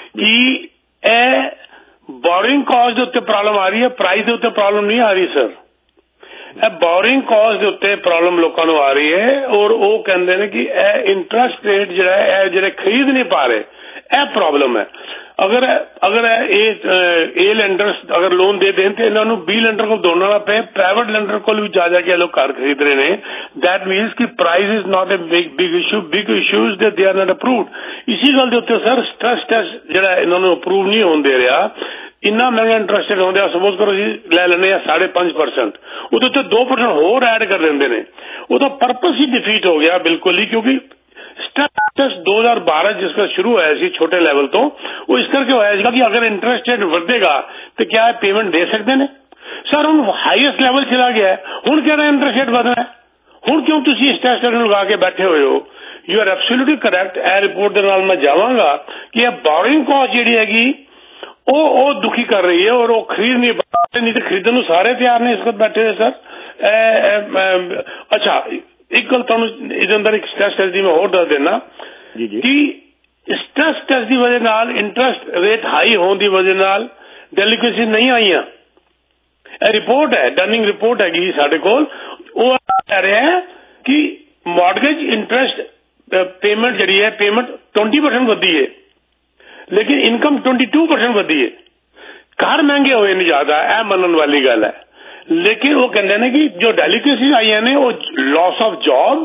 कि ए बोरिंग कॉस्ट के उत्ते प्रॉब्लम आ रही है, प्राइस के उत्ते प्रॉब्लम नहीं आ रही सर। ਇਹ ਬੋਰਿੰਗ ਕਾਸਟ ਦੇ ਉੱਤੇ ਪ੍ਰੋਬਲਮ ਲੋਕਾਂ ਨੂੰ ਆ ਰਹੀ ਹੈ ਔਰ ਉਹ ਕਹਿੰਦੇ ਨੇ ਕਿ ਇਹ ਇੰਟਰਸਟ ਰੇਟ ਜਿਹੜਾ ਹੈ ਇਹ ਜਿਹੜੇ ਖਰੀਦ ਨਹੀਂ ਪਾ ਰਹੇ ਇਹ ਪ੍ਰੋਬਲਮ ਹੈ। ਅਗਰ ਅਗਰ ਇਹ ਏ ਲੈਂਡਰਸ ਅਗਰ ਲੋਨ ਦੇ ਦੇਣ ਤੇ ਇਹਨਾਂ ਨੂੰ ਬੀ ਲੈਂਡਰ ਕੋਲ ਦੌੜਨਾ ਪਏ, ਪ੍ਰਾਈਵੇਟ ਲੈਂਡਰ ਕੋਲ ਵੀ ਜਾ ਜਾ ਕੇ ਲੋਕ ਘਰ ਖਰੀਦ ਰਹੇ ਨੇ। ਦੈਟ ਮੀਨਸ ਕਿ price is not a big big issue, big issues ਦੇ ਦੇ ਆਰ ਨਾਟ ਅਪਰੂਵਡ। ਇਸੀ ਗੱਲ ਦੇ ਉੱਤੇ ਸਰ ਸਟ੍ਰੈਸ ਟੈਸਟ ਜਿਹੜਾ ਇਹਨਾਂ ਨੂੰ ਅਪਰੂਵ ਨਹੀਂ ਹੋਣ ਦੇ ਰਿਹਾ। ਇੰਨਾ ਮਹਿੰਗਾ ਇੰਟਰਸਟ ਰੇਟ ਹੁੰਦੇ ਆ, ਸਪੋਜ਼ ਕਰੋ ਜੀ ਲੈ ਲੈਣੇ ਆ ਸਾਢੇ ਪੰਜ ਪਰਸੈਂਟ, ਉਹਦੇ ਉੱਤੇ ਦੋ ਪਰਸੈਂਟ ਹੋਰ ਐਡ ਕਰ ਦਿੰਦੇ ਨੇ। ਉਹਦਾ ਪਰਪਸ ਹੀ ਡਿਫੀਟ ਹੋ ਗਿਆ ਬਿਲਕੁਲ ਹੀ, ਕਿਉਂਕਿ ਸਟ੍ਰੈਸ ਦੋ ਹਜ਼ਾਰ ਬਾਰਾਂ ਜਿਸ ਦਾ ਸ਼ੁਰੂ ਹੋਇਆ ਸੀ ਛੋਟੇ ਲੈਵਲ ਤੋਂ, ਉਹ ਇਸ ਕਰਕੇ ਹੋਇਆ ਸੀਗਾ ਕਿ ਅਗਰ ਇੰਟਰਸਟ ਰੇਟ ਵਧੇਗਾ ਤੇ ਕਿਆ ਇਹ ਪੇਮੈਂਟ ਦੇ ਸਕਦੇ ਨੇ। ਸਰ ਹੁਣ ਹਾਈਐਸਟ ਲੈਵਲ ਚਲਾ ਗਿਆ, ਹੁਣ ਕਿਹੜਾ ਇੰਟਰਸਟ ਰੇਟ ਵਧਣਾ, ਹੁਣ ਕਿਉਂ ਤੁਸੀਂ ਸਟ੍ਰੈਸ ਟੈਸਟ ਲਗਾ ਕੇ ਬੈਠੇ ਹੋਏ ਹੋ। You are absolutely correct. ਇਹ ਰਿਪੋਰਟ ਦੇ ਨਾਲ ਮੈਂ ਜਾਵਾਂਗਾ ਕਿ ਇਹ ਬੋਰਿੰਗ ਕਾਸਟ ਜਿਹੜੀ ਹੈਗੀ ਉਹ ਉਹ ਦੁਖੀ ਕਰ ਰਹੀ ਹੈ ਔਰ ਉਹ ਖਰੀਦ ਨਹੀਂ ਪਾਉਂਦੇ, ਨਹੀਂ ਤੇ ਖਰੀਦਣ ਨੂੰ ਸਾਰੇ ਤਿਆਰ ਨੇ ਇਸ ਵਕਤ ਬੈਠੇ ਹੋਏ ਸਰ। ਅੱਛਾ ਇੱਕ ਗੱਲ ਤੁਹਾਨੂੰ ਇਹਦੇ ਅੰਦਰ ਇੱਕ ਸਟ੍ਰੈਸ ਟੈਸਟ ਦੀ ਮੈਂ ਹੋਰ ਦੱਸ ਦੇਣਾ ਕਿ ਸਟ੍ਰੈਸ ਟੈਸਟ ਦੀ ਵਜ੍ਹਾ ਨਾਲ ਇੰਟਰਸਟ ਰੇਟ ਹਾਈ ਹੋਣ ਦੀ ਵਜ੍ਹਾ ਨਾਲ ਡੈਲੀਕੇਸੀ ਨਹੀਂ ਆਈਆਂ। ਇਹ ਰਿਪੋਰਟ ਹੈ, ਡਨਿੰਗ ਰਿਪੋਰਟ ਹੈਗੀ ਸਾਡੇ ਕੋਲ, ਉਹ ਕਹਿ ਰਿਹਾ ਹੈ ਕਿ ਮੌਰਗੇਜ ਇੰਟਰਸਟ ਪੇਮੈਂਟ ਜਿਹੜੀ ਹੈ ਪੇਮੈਂਟ ट्वेंटी परसेंट ਵਧੀ ਹੈ ਲੇਕਿਨ ਇਨਕਮ बाईस परसेंट ਵਧੀ ਹੈ। ਘਰ ਮਹਿੰਗੇ ਹੋਏ ਨਹੀਂ ਜ਼ਿਆਦਾ, ਇਹ ਮੰਨਣ ਵਾਲੀ ਗੱਲ ਹੈ, लेकिन वो कहते हैं कि जो डेलीकेसी आई है वो लॉस ऑफ जॉब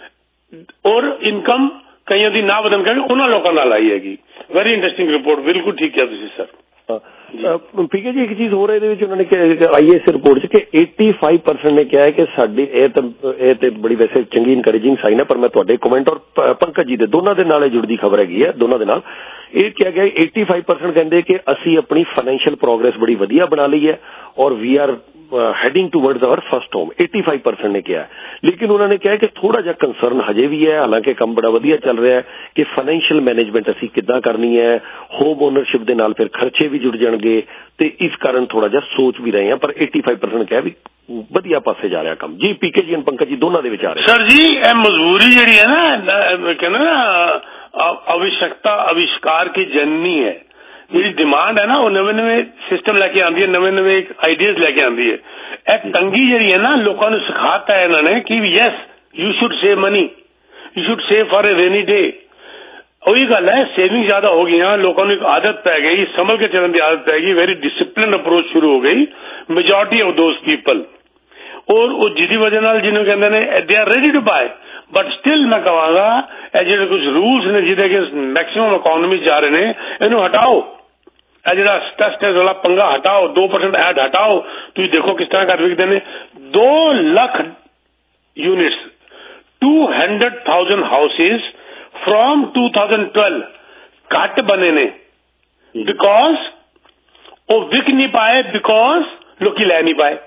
और इनकम कईयों की ना बदन करके उन्होंने लोगों नाल आई हैगी। वेरी इंटरेस्टिंग रिपोर्ट, बिल्कुल ठीक किया तुसी सर। पीके जी एक चीज हो रही है उन्होंने आई इस रिपोर्ट च कि पचासी परसेंट ने कहा है कि साडी ये तो बड़ी वैसे चंगी इनकरेजिंग साइन है, पर मैं तुहाडे कमेंट और पंकज जी दे दोनों दे नाल जुड़दी खबर हैगी है दोनों दे नाल ਇਹ ਕਿਹਾ ਗਿਆ पचासी परसेंट ਕਹਿੰਦੇ ਕਿ ਅਸੀਂ ਆਪਣੀ ਫਾਈਨੈਂਸ਼ੀਅਲ ਪ੍ਰੋਗਰੈਸ ਬੜੀ ਵਧੀਆ ਬਣਾ ਲਈ ਹੈ ਔਰ we are heading towards our first home. पचासी परसेंट ਨੇ ਕਿਹਾ, ਲੇਕਿਨ ਉਹਨਾਂ ਨੇ ਕਿਹਾ ਕਿ ਥੋੜਾ ਜਿਹਾ ਕੰਸਰਨ ਹਜੇ ਵੀ ਹੈ, ਹਾਲਾਂਕਿ ਕੰਮ ਬੜਾ ਵਧੀਆ ਚੱਲ ਰਿਹਾ ਹੈ ਕਿ ਫਾਈਨੈਂਸ਼ੀਅਲ ਮੈਨੇਜਮੈਂਟ ਅਸੀਂ ਕਿੱਦਾਂ ਕਰਨੀ ਹੈ, ਹੋਮ ਓਨਰਸ਼ਿਪ ਦੇ ਨਾਲ ਫਿਰ ਖਰਚੇ ਵੀ ਜੁੜ ਜਾਣਗੇ ਤੇ ਇਸ ਕਾਰਨ ਥੋੜਾ ਜਿਹਾ ਸੋਚ ਵੀ ਰਹੇ ਹਾਂ, ਪਰ पचासी परसेंट ਕਿਹਾ ਵੀ ਵਧੀਆ ਪਾਸੇ ਜਾ ਰਿਹਾ ਕੰਮ। ਜੀ ਪੀਕੇ ਜੀ ਐਂਡ ਪੰਕਜ ਜੀ ਦੋਨਾਂ ਦੇ ਵਿਚਾਰ ਸਰ ਜੀ ਇਹ ਮਜ਼ਬੂਰੀ ਜਿਹੜੀ ਹੈ ਨਾ ਕਹਿੰਦੇ ਨਾ आवश्यकता आविष्कार की जननी है। ਜਿਹੜੀ ਡਿਮਾਂਡ ਹੈ ਨਾ ਉਹ ਨਵੇਂ ਨਵੇਂ ਸਿਸਟਮ ਲੈ ਕੇ ਆਉਂਦੀ ਹੈ, ਨਵੇਂ ਨਵੇਂ ਆਈਡੀਆਜ਼ ਲੈ ਕੇ ਆਉਂਦੀ ਹੈ। ਇਹ ਤੰਗੀ ਜਿਹੜੀ ਹੈ ਨਾ ਲੋਕਾਂ ਨੂੰ ਸਿਖਾਤਾ ਹੈ ਇਹਨਾਂ ਨੇ ਕਿ yes you should save money, you should save for a rainy day. ਉਹੀ ਗੱਲ ਹੈ, ਸੇਵਿੰਗ ਜ਼ਿਆਦਾ ਹੋ ਗਈਆਂ, ਲੋਕਾਂ ਨੂੰ ਇੱਕ ਆਦਤ ਪੈ ਗਈ, ਸੰਭਲ ਕੇ ਚੱਲਣ ਦੀ ਆਦਤ ਪੈ ਗਈ, ਵੈਰੀ ਡਿਸਿਪਲਿਨ ਅਪਰੋਚ ਸ਼ੁਰੂ ਹੋ ਗਈ ਮੈਜੋਰਟੀ ਆਫ ਦੋਜ਼ ਪੀਪਲ। ਔਰ ਉਹ ਜਿਹਦੀ ਵਜ੍ਹਾ ਨਾਲ ਜਿਹਨੂੰ ਕਹਿੰਦੇ ਨੇ they are ready to buy, but still मैं कहांगा ਇਹ ਜਿਹੜੇ ਕੁਝ ਰੂਲਸ ਨੇ ਜਿਹਦੇ ਕਿ ਮੈਕਸਿਮਮ ਇਕਨੋਮੀ ਜਾ ਰਹੇ ਨੇ ਇਹਨੂੰ ਹਟਾਓ। ਇਹ ਜਿਹੜਾ ਸਟ੍ਰੈਸ ਟੈਸਟ ਵਾਲਾ ਪੰਗਾ ਹਟਾਓ, दो परसेंट ਐਡ ਹਟਾਓ। ਤੁਸੀਂ ਦੇਖੋ ਕਿਸ ਤਰ੍ਹਾਂ ਕਰ ਵਿਕਦੇ ਨੇ। दो lakh units two hundred thousand houses from two thousand twelve ਘੱਟ ਬਣੇ ਨੇ ਬਿਕॉज ਉਹ ਵਿਕ ਨਹੀਂ ਪਾਏ, ਬਿਕॉज ਲੋਕੀ ਲੈ ਨਹੀਂ ਪਾਏ।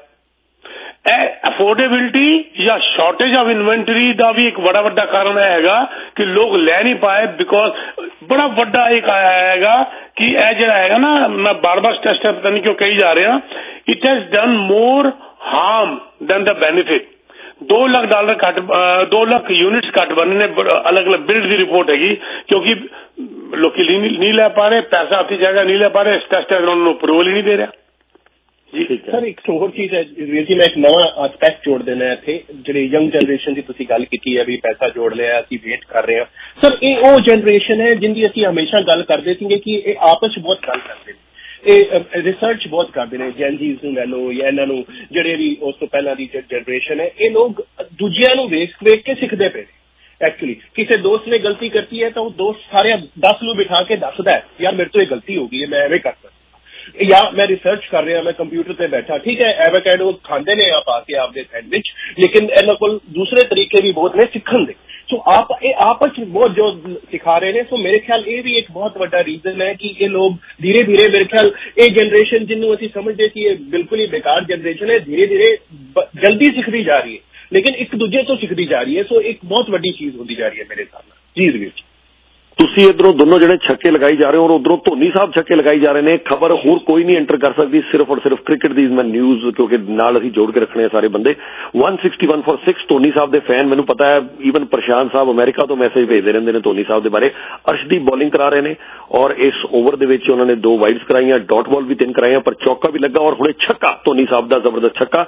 ਅਫੋਰਡੇਬਿਲਿਟੀ ਜਾਂ ਸ਼ਾਰਟੇਜ ਆਫ ਇਨਵੈਂਟਰੀ ਦਾ ਵੀ ਇੱਕ ਬੜਾ ਵੱਡਾ ਕਾਰਨ ਹੈਗਾ ਕਿ ਲੋਕ ਲੈ ਨਹੀਂ ਪਾਏ, ਬਿਕॉज ਬੜਾ ਵੱਡਾ ਇੱਕ ਆਇਆ ਹੈਗਾ ਕਿ ਇਹ ਜਿਹੜਾ ਹੈਗਾ ਨਾ, ਮੈਂ ਬਾਰ ਬਾਰ ਸਟ੍ਰੈਸ ਟੈਸਟ ਪਤਾ ਨਹੀਂ ਕਿਉਂ ਕਹੀ ਜਾ ਰਿਹਾ, it has done more harm than the benefit. दो लाख डॉलर घट दो लाख यूनिट्स घट बने ने, अलग अलग बिल्ड की रिपोर्ट हैगी क्योंकि लोग नहीं ले पा रहे, पैसा अपनी जगह नहीं ले पा रहे, स्ट्रेस टेस्ट उन्होंने अप्रूवल ही नहीं दे रहा। जी सर एक होर चीज है वीर जी, मैं एक नवा एस्पैक्ट जोड़ देना है इत्थे, ਜਿਹੜੀ ਯੰਗ ਜਨਰੇਸ਼ਨ ਦੀ ਤੁਸੀਂ ਗੱਲ ਕੀਤੀ ਹੈ ਵੀ ਪੈਸਾ ਜੋੜ ਲਿਆ ਅਸੀਂ ਵੇਟ ਕਰ ਰਹੇ ਹਾਂ। ਸਰ ਇਹ ਉਹ ਜਨਰੇਸ਼ਨ ਹੈ ਜਿੰਦੀ ਅਸੀਂ ਹਮੇਸ਼ਾ ਗੱਲ ਕਰਦੇ ਸੀਗੇ ਕਿ ਇਹ ਆਪਸ ਚ ਬਹੁਤ ਗੱਲ ਕਰਦੇ ਨੇ, ਇਹ ਰਿਸਰਚ ਬਹੁਤ ਕਰਦੇ ਨੇ, ਜੈਨਜੀਜ਼ ਨੂੰ ਲੈ ਲਓ ਜਾਂ ਇਹਨਾਂ ਨੂੰ ਜਿਹੜੇ ਵੀ ਉਸ ਤੋਂ ਪਹਿਲਾਂ ਦੀ ਜਨਰੇਸ਼ਨ ਹੈ, ਇਹ ਲੋਕ ਦੂਜਿਆਂ ਨੂੰ ਵੇਖ ਵੇਖ ਕੇ ਸਿੱਖਦੇ ਪਏ ਨੇ। एक्चुअली किसी दोस्त ने गलती करती है तो वो दोस्त सारे दस नू बिठा के दसदा है यार मेरे तो ये गलती हो गई है, मैं एवं कर सकता, या मैं रिसर्च कर रहा, मैं कंप्यूटर पे बैठा, ठीक है एवोकैडो खांदे ने आप आके आपके सैंडविच, लेकिन इन्होंने को दूसरे तरीके भी बहुत ने सीखन दे। सो आप ये आपस बहुत जो सिखा रहे हैं, सो मेरे ख्याल ये भी एक बहुत बड़ा रीजन है कि ये लोग धीरे धीरे मेरे ख्याल ये जनरेशन जिन्होंने असीं समझदे कि ये बिल्कुल ही बेकार जनरेशन है, धीरे धीरे जल्दी सीखती जा रही है लेकिन एक दूजे तो सीखती जा रही है। सो एक बहुत बड़ी चीज होती जा रही है मेरे सामने। जी रवीर जी ਤੁਸੀਂ ਇਧਰੋਂ ਦੋਨੋਂ ਜਿਹੜੇ ਛੱਕੇ ਲਗਾਈ ਜਾ ਰਹੇ ਹੋ ਔਰ ਉਧਰੋਂ ਧੋਨੀ ਸਾਹਿਬ ਛੱਕੇ ਲਗਾਈ ਜਾ ਰਹੇ ਨੇ, ਖਬਰ ਹੋਰ ਕੋਈ ਨਹੀਂ ਐਂਟਰ ਕਰ ਸਕਦੀ, ਸਿਰਫ ਔਰ ਸਿਰਫ ਕ੍ਰਿਕਟ ਦੀ ਮੈਂ ਨਿਊਜ਼, ਕਿਉਂਕਿ ਨਾਲ ਅਸੀਂ ਜੋੜ ਕੇ ਰੱਖਣੇ ਆ ਸਾਰੇ ਬੰਦੇ। ਇੱਕ ਸੌ ਇਕਸਠ ਫॉर सिक्स ਧੋਨੀ ਸਾਹਿਬ ਦੇ ਫੈਨ, ਮੈਨੂੰ ਪਤਾ ਹੈ ਈਵਨ ਪ੍ਰਸ਼ਾਂਤ ਸਾਹਿਬ ਅਮਰੀਕਾ ਤੋਂ ਮੈਸੇਜ ਭੇਜਦੇ ਰਹਿੰਦੇ ਨੇ ਧੋਨੀ ਸਾਹਿਬ ਦੇ ਬਾਰੇ। ਅਰਸ਼ਦੀਪ ਬੋਲਿੰਗ ਕਰਾ ਰਹੇ ਨੇ ਔਰ ਇਸ ਓਵਰ ਦੇ ਵਿੱਚ ਉਹਨਾਂ ਨੇ ਦੋ ਵਾਈਡਸ ਕਰਾਈਆਂ, ਡਾਟ ਬਾਲ ਵੀ ਤਿੰਨ ਕਰਾਈਆਂ, ਪਰ ਚੌਕਾ ਵੀ ਲੱਗਾ ਔਰ ਹੁਣੇ ਛੱਕਾ ਧੋਨੀ ਸਾਹਿਬ ਦਾ ਜ਼ਬਰਦਸਤ ਛੱਕਾ।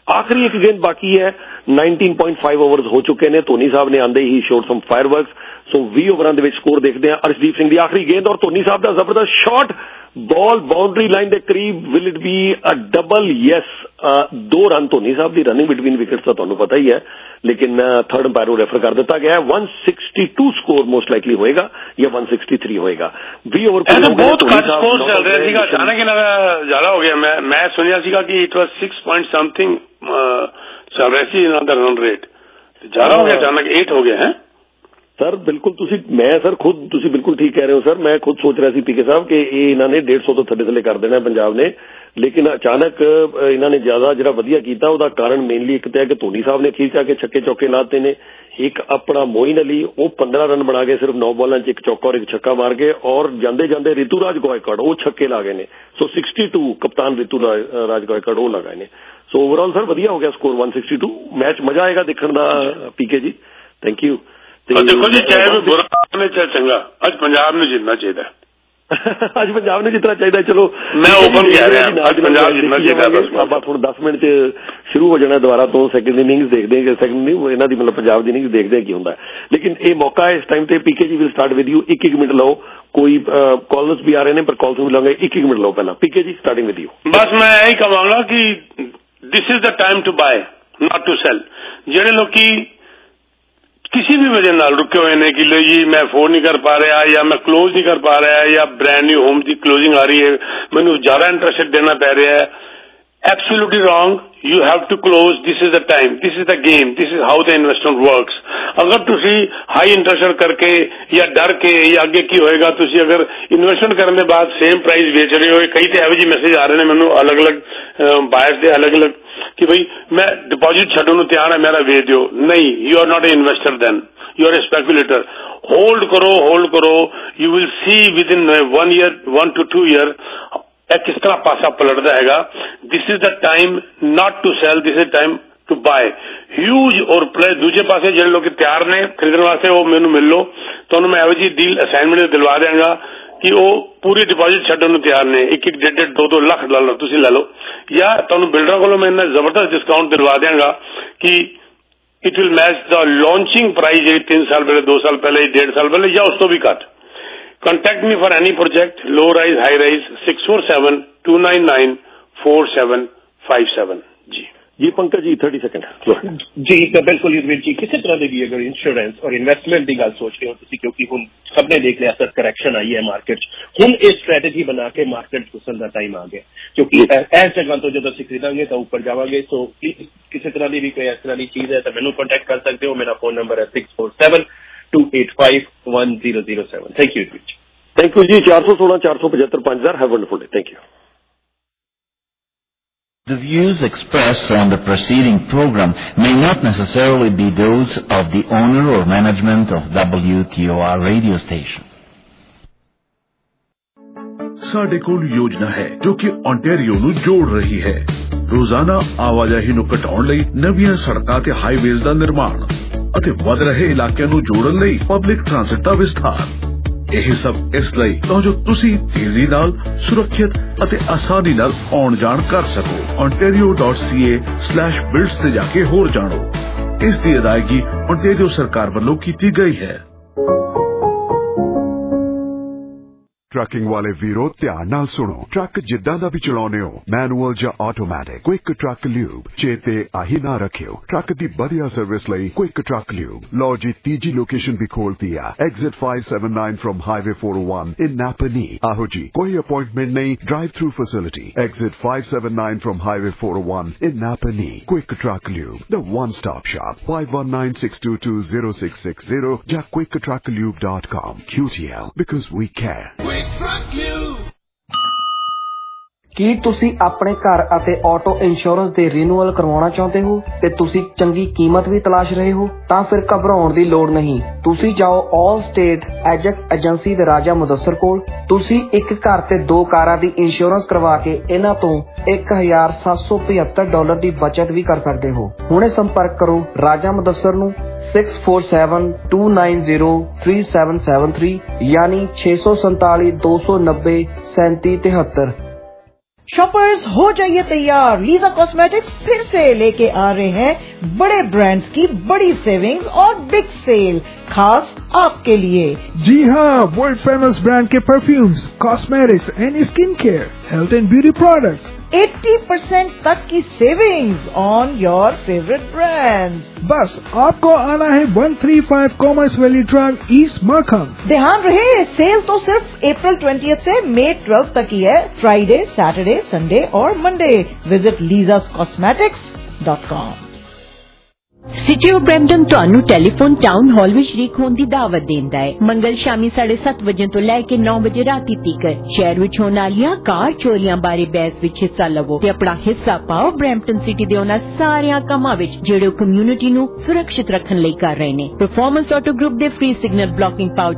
आखिरी एक गेंद बाकी है, नाइनटीन पॉइंट फाइव ओवर्स हो चुके ने, धोनी साहब ने आंदे ही शोट सम फायरवर्क्स। सो ਵੀਹ ओवरां ਦੇ ਵਿੱਚ ਸਕੋਰ ਦੇਖਦੇ हैं। अर्शदीप सिंह ਦੀ आखिरी गेंद और धोनी साहब ਦਾ ਜ਼ਬਰਦਸਤ शॉट, बॉल बाउंड्री लाइन के करीब, will it be a double? Yes, दो रन धोनी साहब की रनिंग बिटवीन विकेट्स का तुहानू पता ही है, लेकिन थर्ड अंपायर को रेफर कर दिता गया है। One sixty two score most likely होएगा या वन सिक्सटी थ्री होएगा। बीस ओवर बहुत घट स्कोर चल रहा ਸੀਗਾ, ਅਚਾਨਕ ਇਹਨਾਂ ਦਾ ਜ਼ਿਆਦਾ ਹੋ ਗਿਆ। ਮੈਂ ਮੈਂ ਸੁਣਿਆ ਸੀਗਾ ਕਿ it was six point something ਚੱਲ ਰਿਹਾ ਸੀ ਇਹਨਾਂ ਦਾ ਰਨ ਰੇਟ, ਜ਼ਿਆਦਾ ਹੋ ਗਿਆ, ਅਚਾਨਕ एट हो गया है। सर बिल्कुल तुसी, मैं सर खुद तुसी बिल्कुल ठीक कह रहे हो सर, मैं खुद सोच रहा सी पीके साहब कि ये इन्होंने डेढ़ सौ तो थले थले कर देना पंजाब ने, लेकिन अचानक इन्होंने ज्यादा जो वधिया किया उसका कारण मेनली एक तो है कि धोनी साहब ने अखीर च आके छक्के चौके लाते ने। एक अपना मोइन अली वो पंद्रह रन बना गए सिर्फ नौ बॉलों च, एक चौका और एक छक्का मार के, और जाते जाते ऋतुराज गौयकड़ वो छक्के ला गए ने। सो सिक्सटी टू कप्तान ऋतुराज गौयकड़ वो ला गए ने। सो ओवरऑल सर वधिया हो गया score one sixty two. Match मजा आएगा देखने का पीके जी, थैंक यू। देखो जी, चाहे वो बुरा ने चाहे चंगा, अज पंजाब ने जीतना चाहिए। अज पंजाब ने जितना चाहिए। चलो मैं ओपन कह रहा अज पंजाब जीतना चाहिए। बस हुण दस मिनट च शुरू हो जाना दोबारा तो सैकंड इनिंग्स देखते हैं, सैकंड इनिंग इन्हां दी मतलब पंजाब दी इनिंग्स देखते हैं की हुंदा है। लेकिन ये मौका है इस टाइम ते PK ji will start with you. एक एक मिनट लो, कोई कॉलर्स भी आ रहे हैं पर कॉल्स भी लांगे, एक एक मिनट लो पहला। PK ji starting with you. बस मैं यही कहूंगा कि this is the time to buy not to sell. जेडे लोग किसी भी वजह नाल रुके हुए ने कि जी मैं अफोर्ड नहीं कर पा रहा या मैं क्लोज नहीं कर पा रहा या ब्रांड न्यू होम की क्लोजिंग आ रही है, मैंने ज्यादा इंटरेस्ट देना पै रहा है, absolutely wrong. You have to close, this is the time, this is the game, this is how the investment works. अगर तुसी हाई इंटरेस्ट करके या डर के या अगे की होएगा, तुसी अगर इन्वेस्टमेंट करने के बाद सेम प्राइस बेच रहे हो, कई तो एवं जी मैसेज आ रहे हैं मैंने अलग अलग बायर्स के अलग अलग कि भाई मैं डिपॉजिट छड्डण नूं तैयार है, मेरा वेच दिओ। नहीं, you are not a investor, then you are a speculator. Hold करो, होल्ड करो, you will see within one year one to two year किस तरह पासा पलटता है। This is the time not to sell, this is time to buy. Huge और play दूजे पासे जो लोग तैयार ने खरीदने वास्ते वो मैनू मिल लो, तो मैं एवं जी डील असाइनमेंट दिलवा देंगा कि वो पूरी डिपॉजिट छड्डण नूं तैयार ने, एक एक डेढ़ डेढ़ दो दो लाख डॉलर तुसीं लै लो, या तुहानूं बिल्डर कोलों मैं इन्ना जबरदस्त डिस्काउंट दिलवा देंगा कि it will match the launching price जी तीन साल पहले, दो साल पहले, डेढ़ साल पहले या उस तो भी घट। Contact me for any project, low rise high rise, six four seven two nine nine four seven five seven. जी जी पंकज जी थर्टी सेकंड जी। तो बिल्कुल युद्धवीर जी, किसी तरह की भी अगर इंश्योरेंस और इन्वेस्टमेंट की गल सोच रहे हो तुसीं, क्योंकि हुण सबने देख लिया सर करैक्शन आई है मार्केट, हुण ये स्ट्रैटेजी बना के मार्केट घुसन का टाइम आ गया, क्योंकि इस जगह तो जो असीं खरीदांगे तो ऊपर जावांगे। सो किसी तरह की भी कोई इस तरह की चीज है तो मैनू कॉन्टैक्ट कर सकते हो। मेरा फोन नंबर है six four seven two eight five one zero zero seven. Thank you thank you जी। चार सौ सोलह चार सौ पचहत्तर पांच हजार। Have wonderful day. Thank you. The views expressed on the preceding program may not necessarily be those of the owner or management of W T O R radio station. ਸਾਡੇ ਕੋਲ ਯੋਜਨਾ ਹੈ ਜੋ ਕਿ ontario ਨੂੰ ਜੋੜ ਰਹੀ ਹੈ। ਰੋਜ਼ਾਨਾ ਆਵਾਜਾਈ ਨੂੰ ਘਟਾਉਣ ਲਈ ਨਵੀਆਂ ਸੜਕਾਂ ਤੇ ਹਾਈਵੇਜ਼ ਦਾ ਨਿਰਮਾਣ ਅਤੇ ਵਧ ਰਹੇ ਇਲਾਕਿਆਂ ਨੂੰ ਜੋੜਨ ਲਈ ਪਬਲਿਕ ਟ੍ਰਾਂਸਪੋਰਟ ਦਾ ਵਿਸਥਾਰ। ਇਹ ਸਭ ਇਸ ਲਈ ਤਾਂ ਜੋ ਤੁਸੀਂ ਤੇਜ਼ੀ ਨਾਲ, ਸੁਰੱਖਿਅਤ ਅਤੇ ਆਸਾਨੀ ਨਾਲ ਆਉਣ ਜਾਣ ਕਰ ਸਕੋ। ontario dot c a slash builds ਤੇ ਜਾ ਕੇ ਹੋਰ ਜਾਣੋ। ਇਸ ਦੀ ਅਦਾਇਗੀ ontario ਸਰਕਾਰ ਵੱਲੋਂ ਕੀਤੀ ਗਈ ਹੈ। ट्रकिंग वाले वीरो ध्यान नाल सुनो। ट्रक जिद्दां दा भी चलाउने हो, मैनुअल या ऑटोमैटिक, क्विक ट्रक ल्यूब चेते आही ना रखियो। ट्रक दी बढ़िया सर्विस लई क्विक ट्रक ल्यूब। लो जी तीजी लोकेशन भी खोलती है, exit five seven nine from highway four O one in Napanee. आहो जी कोई अपॉइंटमेंट नहीं, drive through facility. Exit five seven nine from highway four O one in Napanee. Quick truck lube, the one stop shop. Five one nine six two two zero six six zero या quick truck lube dot com. Q T L because we care। ਕੀ ਤੁਸੀਂ ਆਪਣੇ ਘਰ ਅਤੇ auto insurance ਦੇ renewal ਕਰਵਾਉਣਾ ਚਾਹੁੰਦੇ ਹੋ ਤੇ ਤੁਸੀਂ ਚੰਗੀ ਕੀਮਤ ਵੀ ਤਲਾਸ਼ ਰਹੇ ਹੋ? ਤਾਂ ਫਿਰ ਘਬਰਾਉਣ ਦੀ ਲੋੜ ਨਹੀਂ। ਤੁਸੀਂ ਜਾਓ ਆਲ ਸਟੇਟ ਐਜੈਕਟ ਏਜੰਸੀ ਦੇ ਰਾਜਾ ਮੁਦੱਸਰ ਕੋਲ। ਤੁਸੀਂ ਇੱਕ ਘਰ ਤੇ ਦੋ ਕਾਰਾਂ ਦੀ ਇੰਸ਼ੋਰੈਂਸ ਕਰਵਾ ਕੇ ਇਹਨਾਂ ਤੋਂ ਇੱਕ ਹਜ਼ਾਰ ਸੱਤ ਸੌ ਪਝੱਤਰ ਡਾਲਰ ਦੀ ਬਚਤ ਵੀ ਕਰ ਸਕਦੇ ਹੋ। ਹੁਣੇ ਸੰਪਰਕ ਕਰੋ ਰਾਜਾ ਮੁਦੱਸਰ ਨੂੰ six four seven two nine zero three seven seven three यानी छे सौ संताली दो सौ नब्बे सैंती तिहत्तर। शॉपर्स हो जाइए तैयार, लीजा कॉस्मेटिक्स फिर से लेके आ रहे हैं बड़े ब्रांड्स की बड़ी सेविंग्स और बिग सेल खास आपके लिए। जी हाँ, वर्ल्ड फेमस ब्रांड के perfumes, cosmetics and skin care, health and beauty products, अस्सी परसेंट तक की savings on your favourite brands. बस आपको आना है एक सौ पैंतीस Commerce Valley Drive, East Markham. ध्यान रहे, सेल तो सिर्फ अप्रैल बीस से मई बारह तक ही है, फ्राइडे, सैटरडे, संडे और Monday. Visit Leeza's cosmetics dot com. City of Brampton telephone town ਟਾਊਨ ਹਾਲ ਵਿੱਚ ਸ਼ਰੀਕ ਹੋਣ ਦੀ ਦਾਵਤ ਦਿੰਦਾ ਹੈ। ਮੰਗਲ ਸ਼ਾਮੀ ਸਾਢੇ ਸੱਤ ਵਜੇ ਤੋਂ ਲੈ ਕੇ ਨੌ ਵਜੇ ਰਾਤੀ ਤੱਕ ਸ਼ਹਿਰ ਵਿੱਚ ਹੋਣ ਵਾਲੀਆਂ ਕਾਰ ਚੋਰੀਆਂ ਬਾਰੇ ਬਹਿਸ ਵਿੱਚ ਹਿੱਸਾ ਲਵੋ ਤੇ ਆਪਣਾ ਹਿੱਸਾ ਪਾਓ ਬਰੈਂਪਟਨ ਸਿਟੀ ਦੇ ਉਹਨਾਂ ਸਾਰਿਆਂ ਕੰਮਾਂ ਵਿੱਚ ਜਿਹੜੇ ਕਮਿਊਨਿਟੀ ਨੂੰ ਸੁਰੱਖਿਅਤ ਰੱਖਣ ਲਈ ਕਰ ਰਹੇ ਨੇ। ਪਰਫਾਰਮੈਂਸ ਆਟੋ ਗਰੁੱਪ ਦੇ ਫ੍ਰੀ ਸਿਗਨਲ ਬਲੌਕਿੰਗ ਪਾਊਡਰ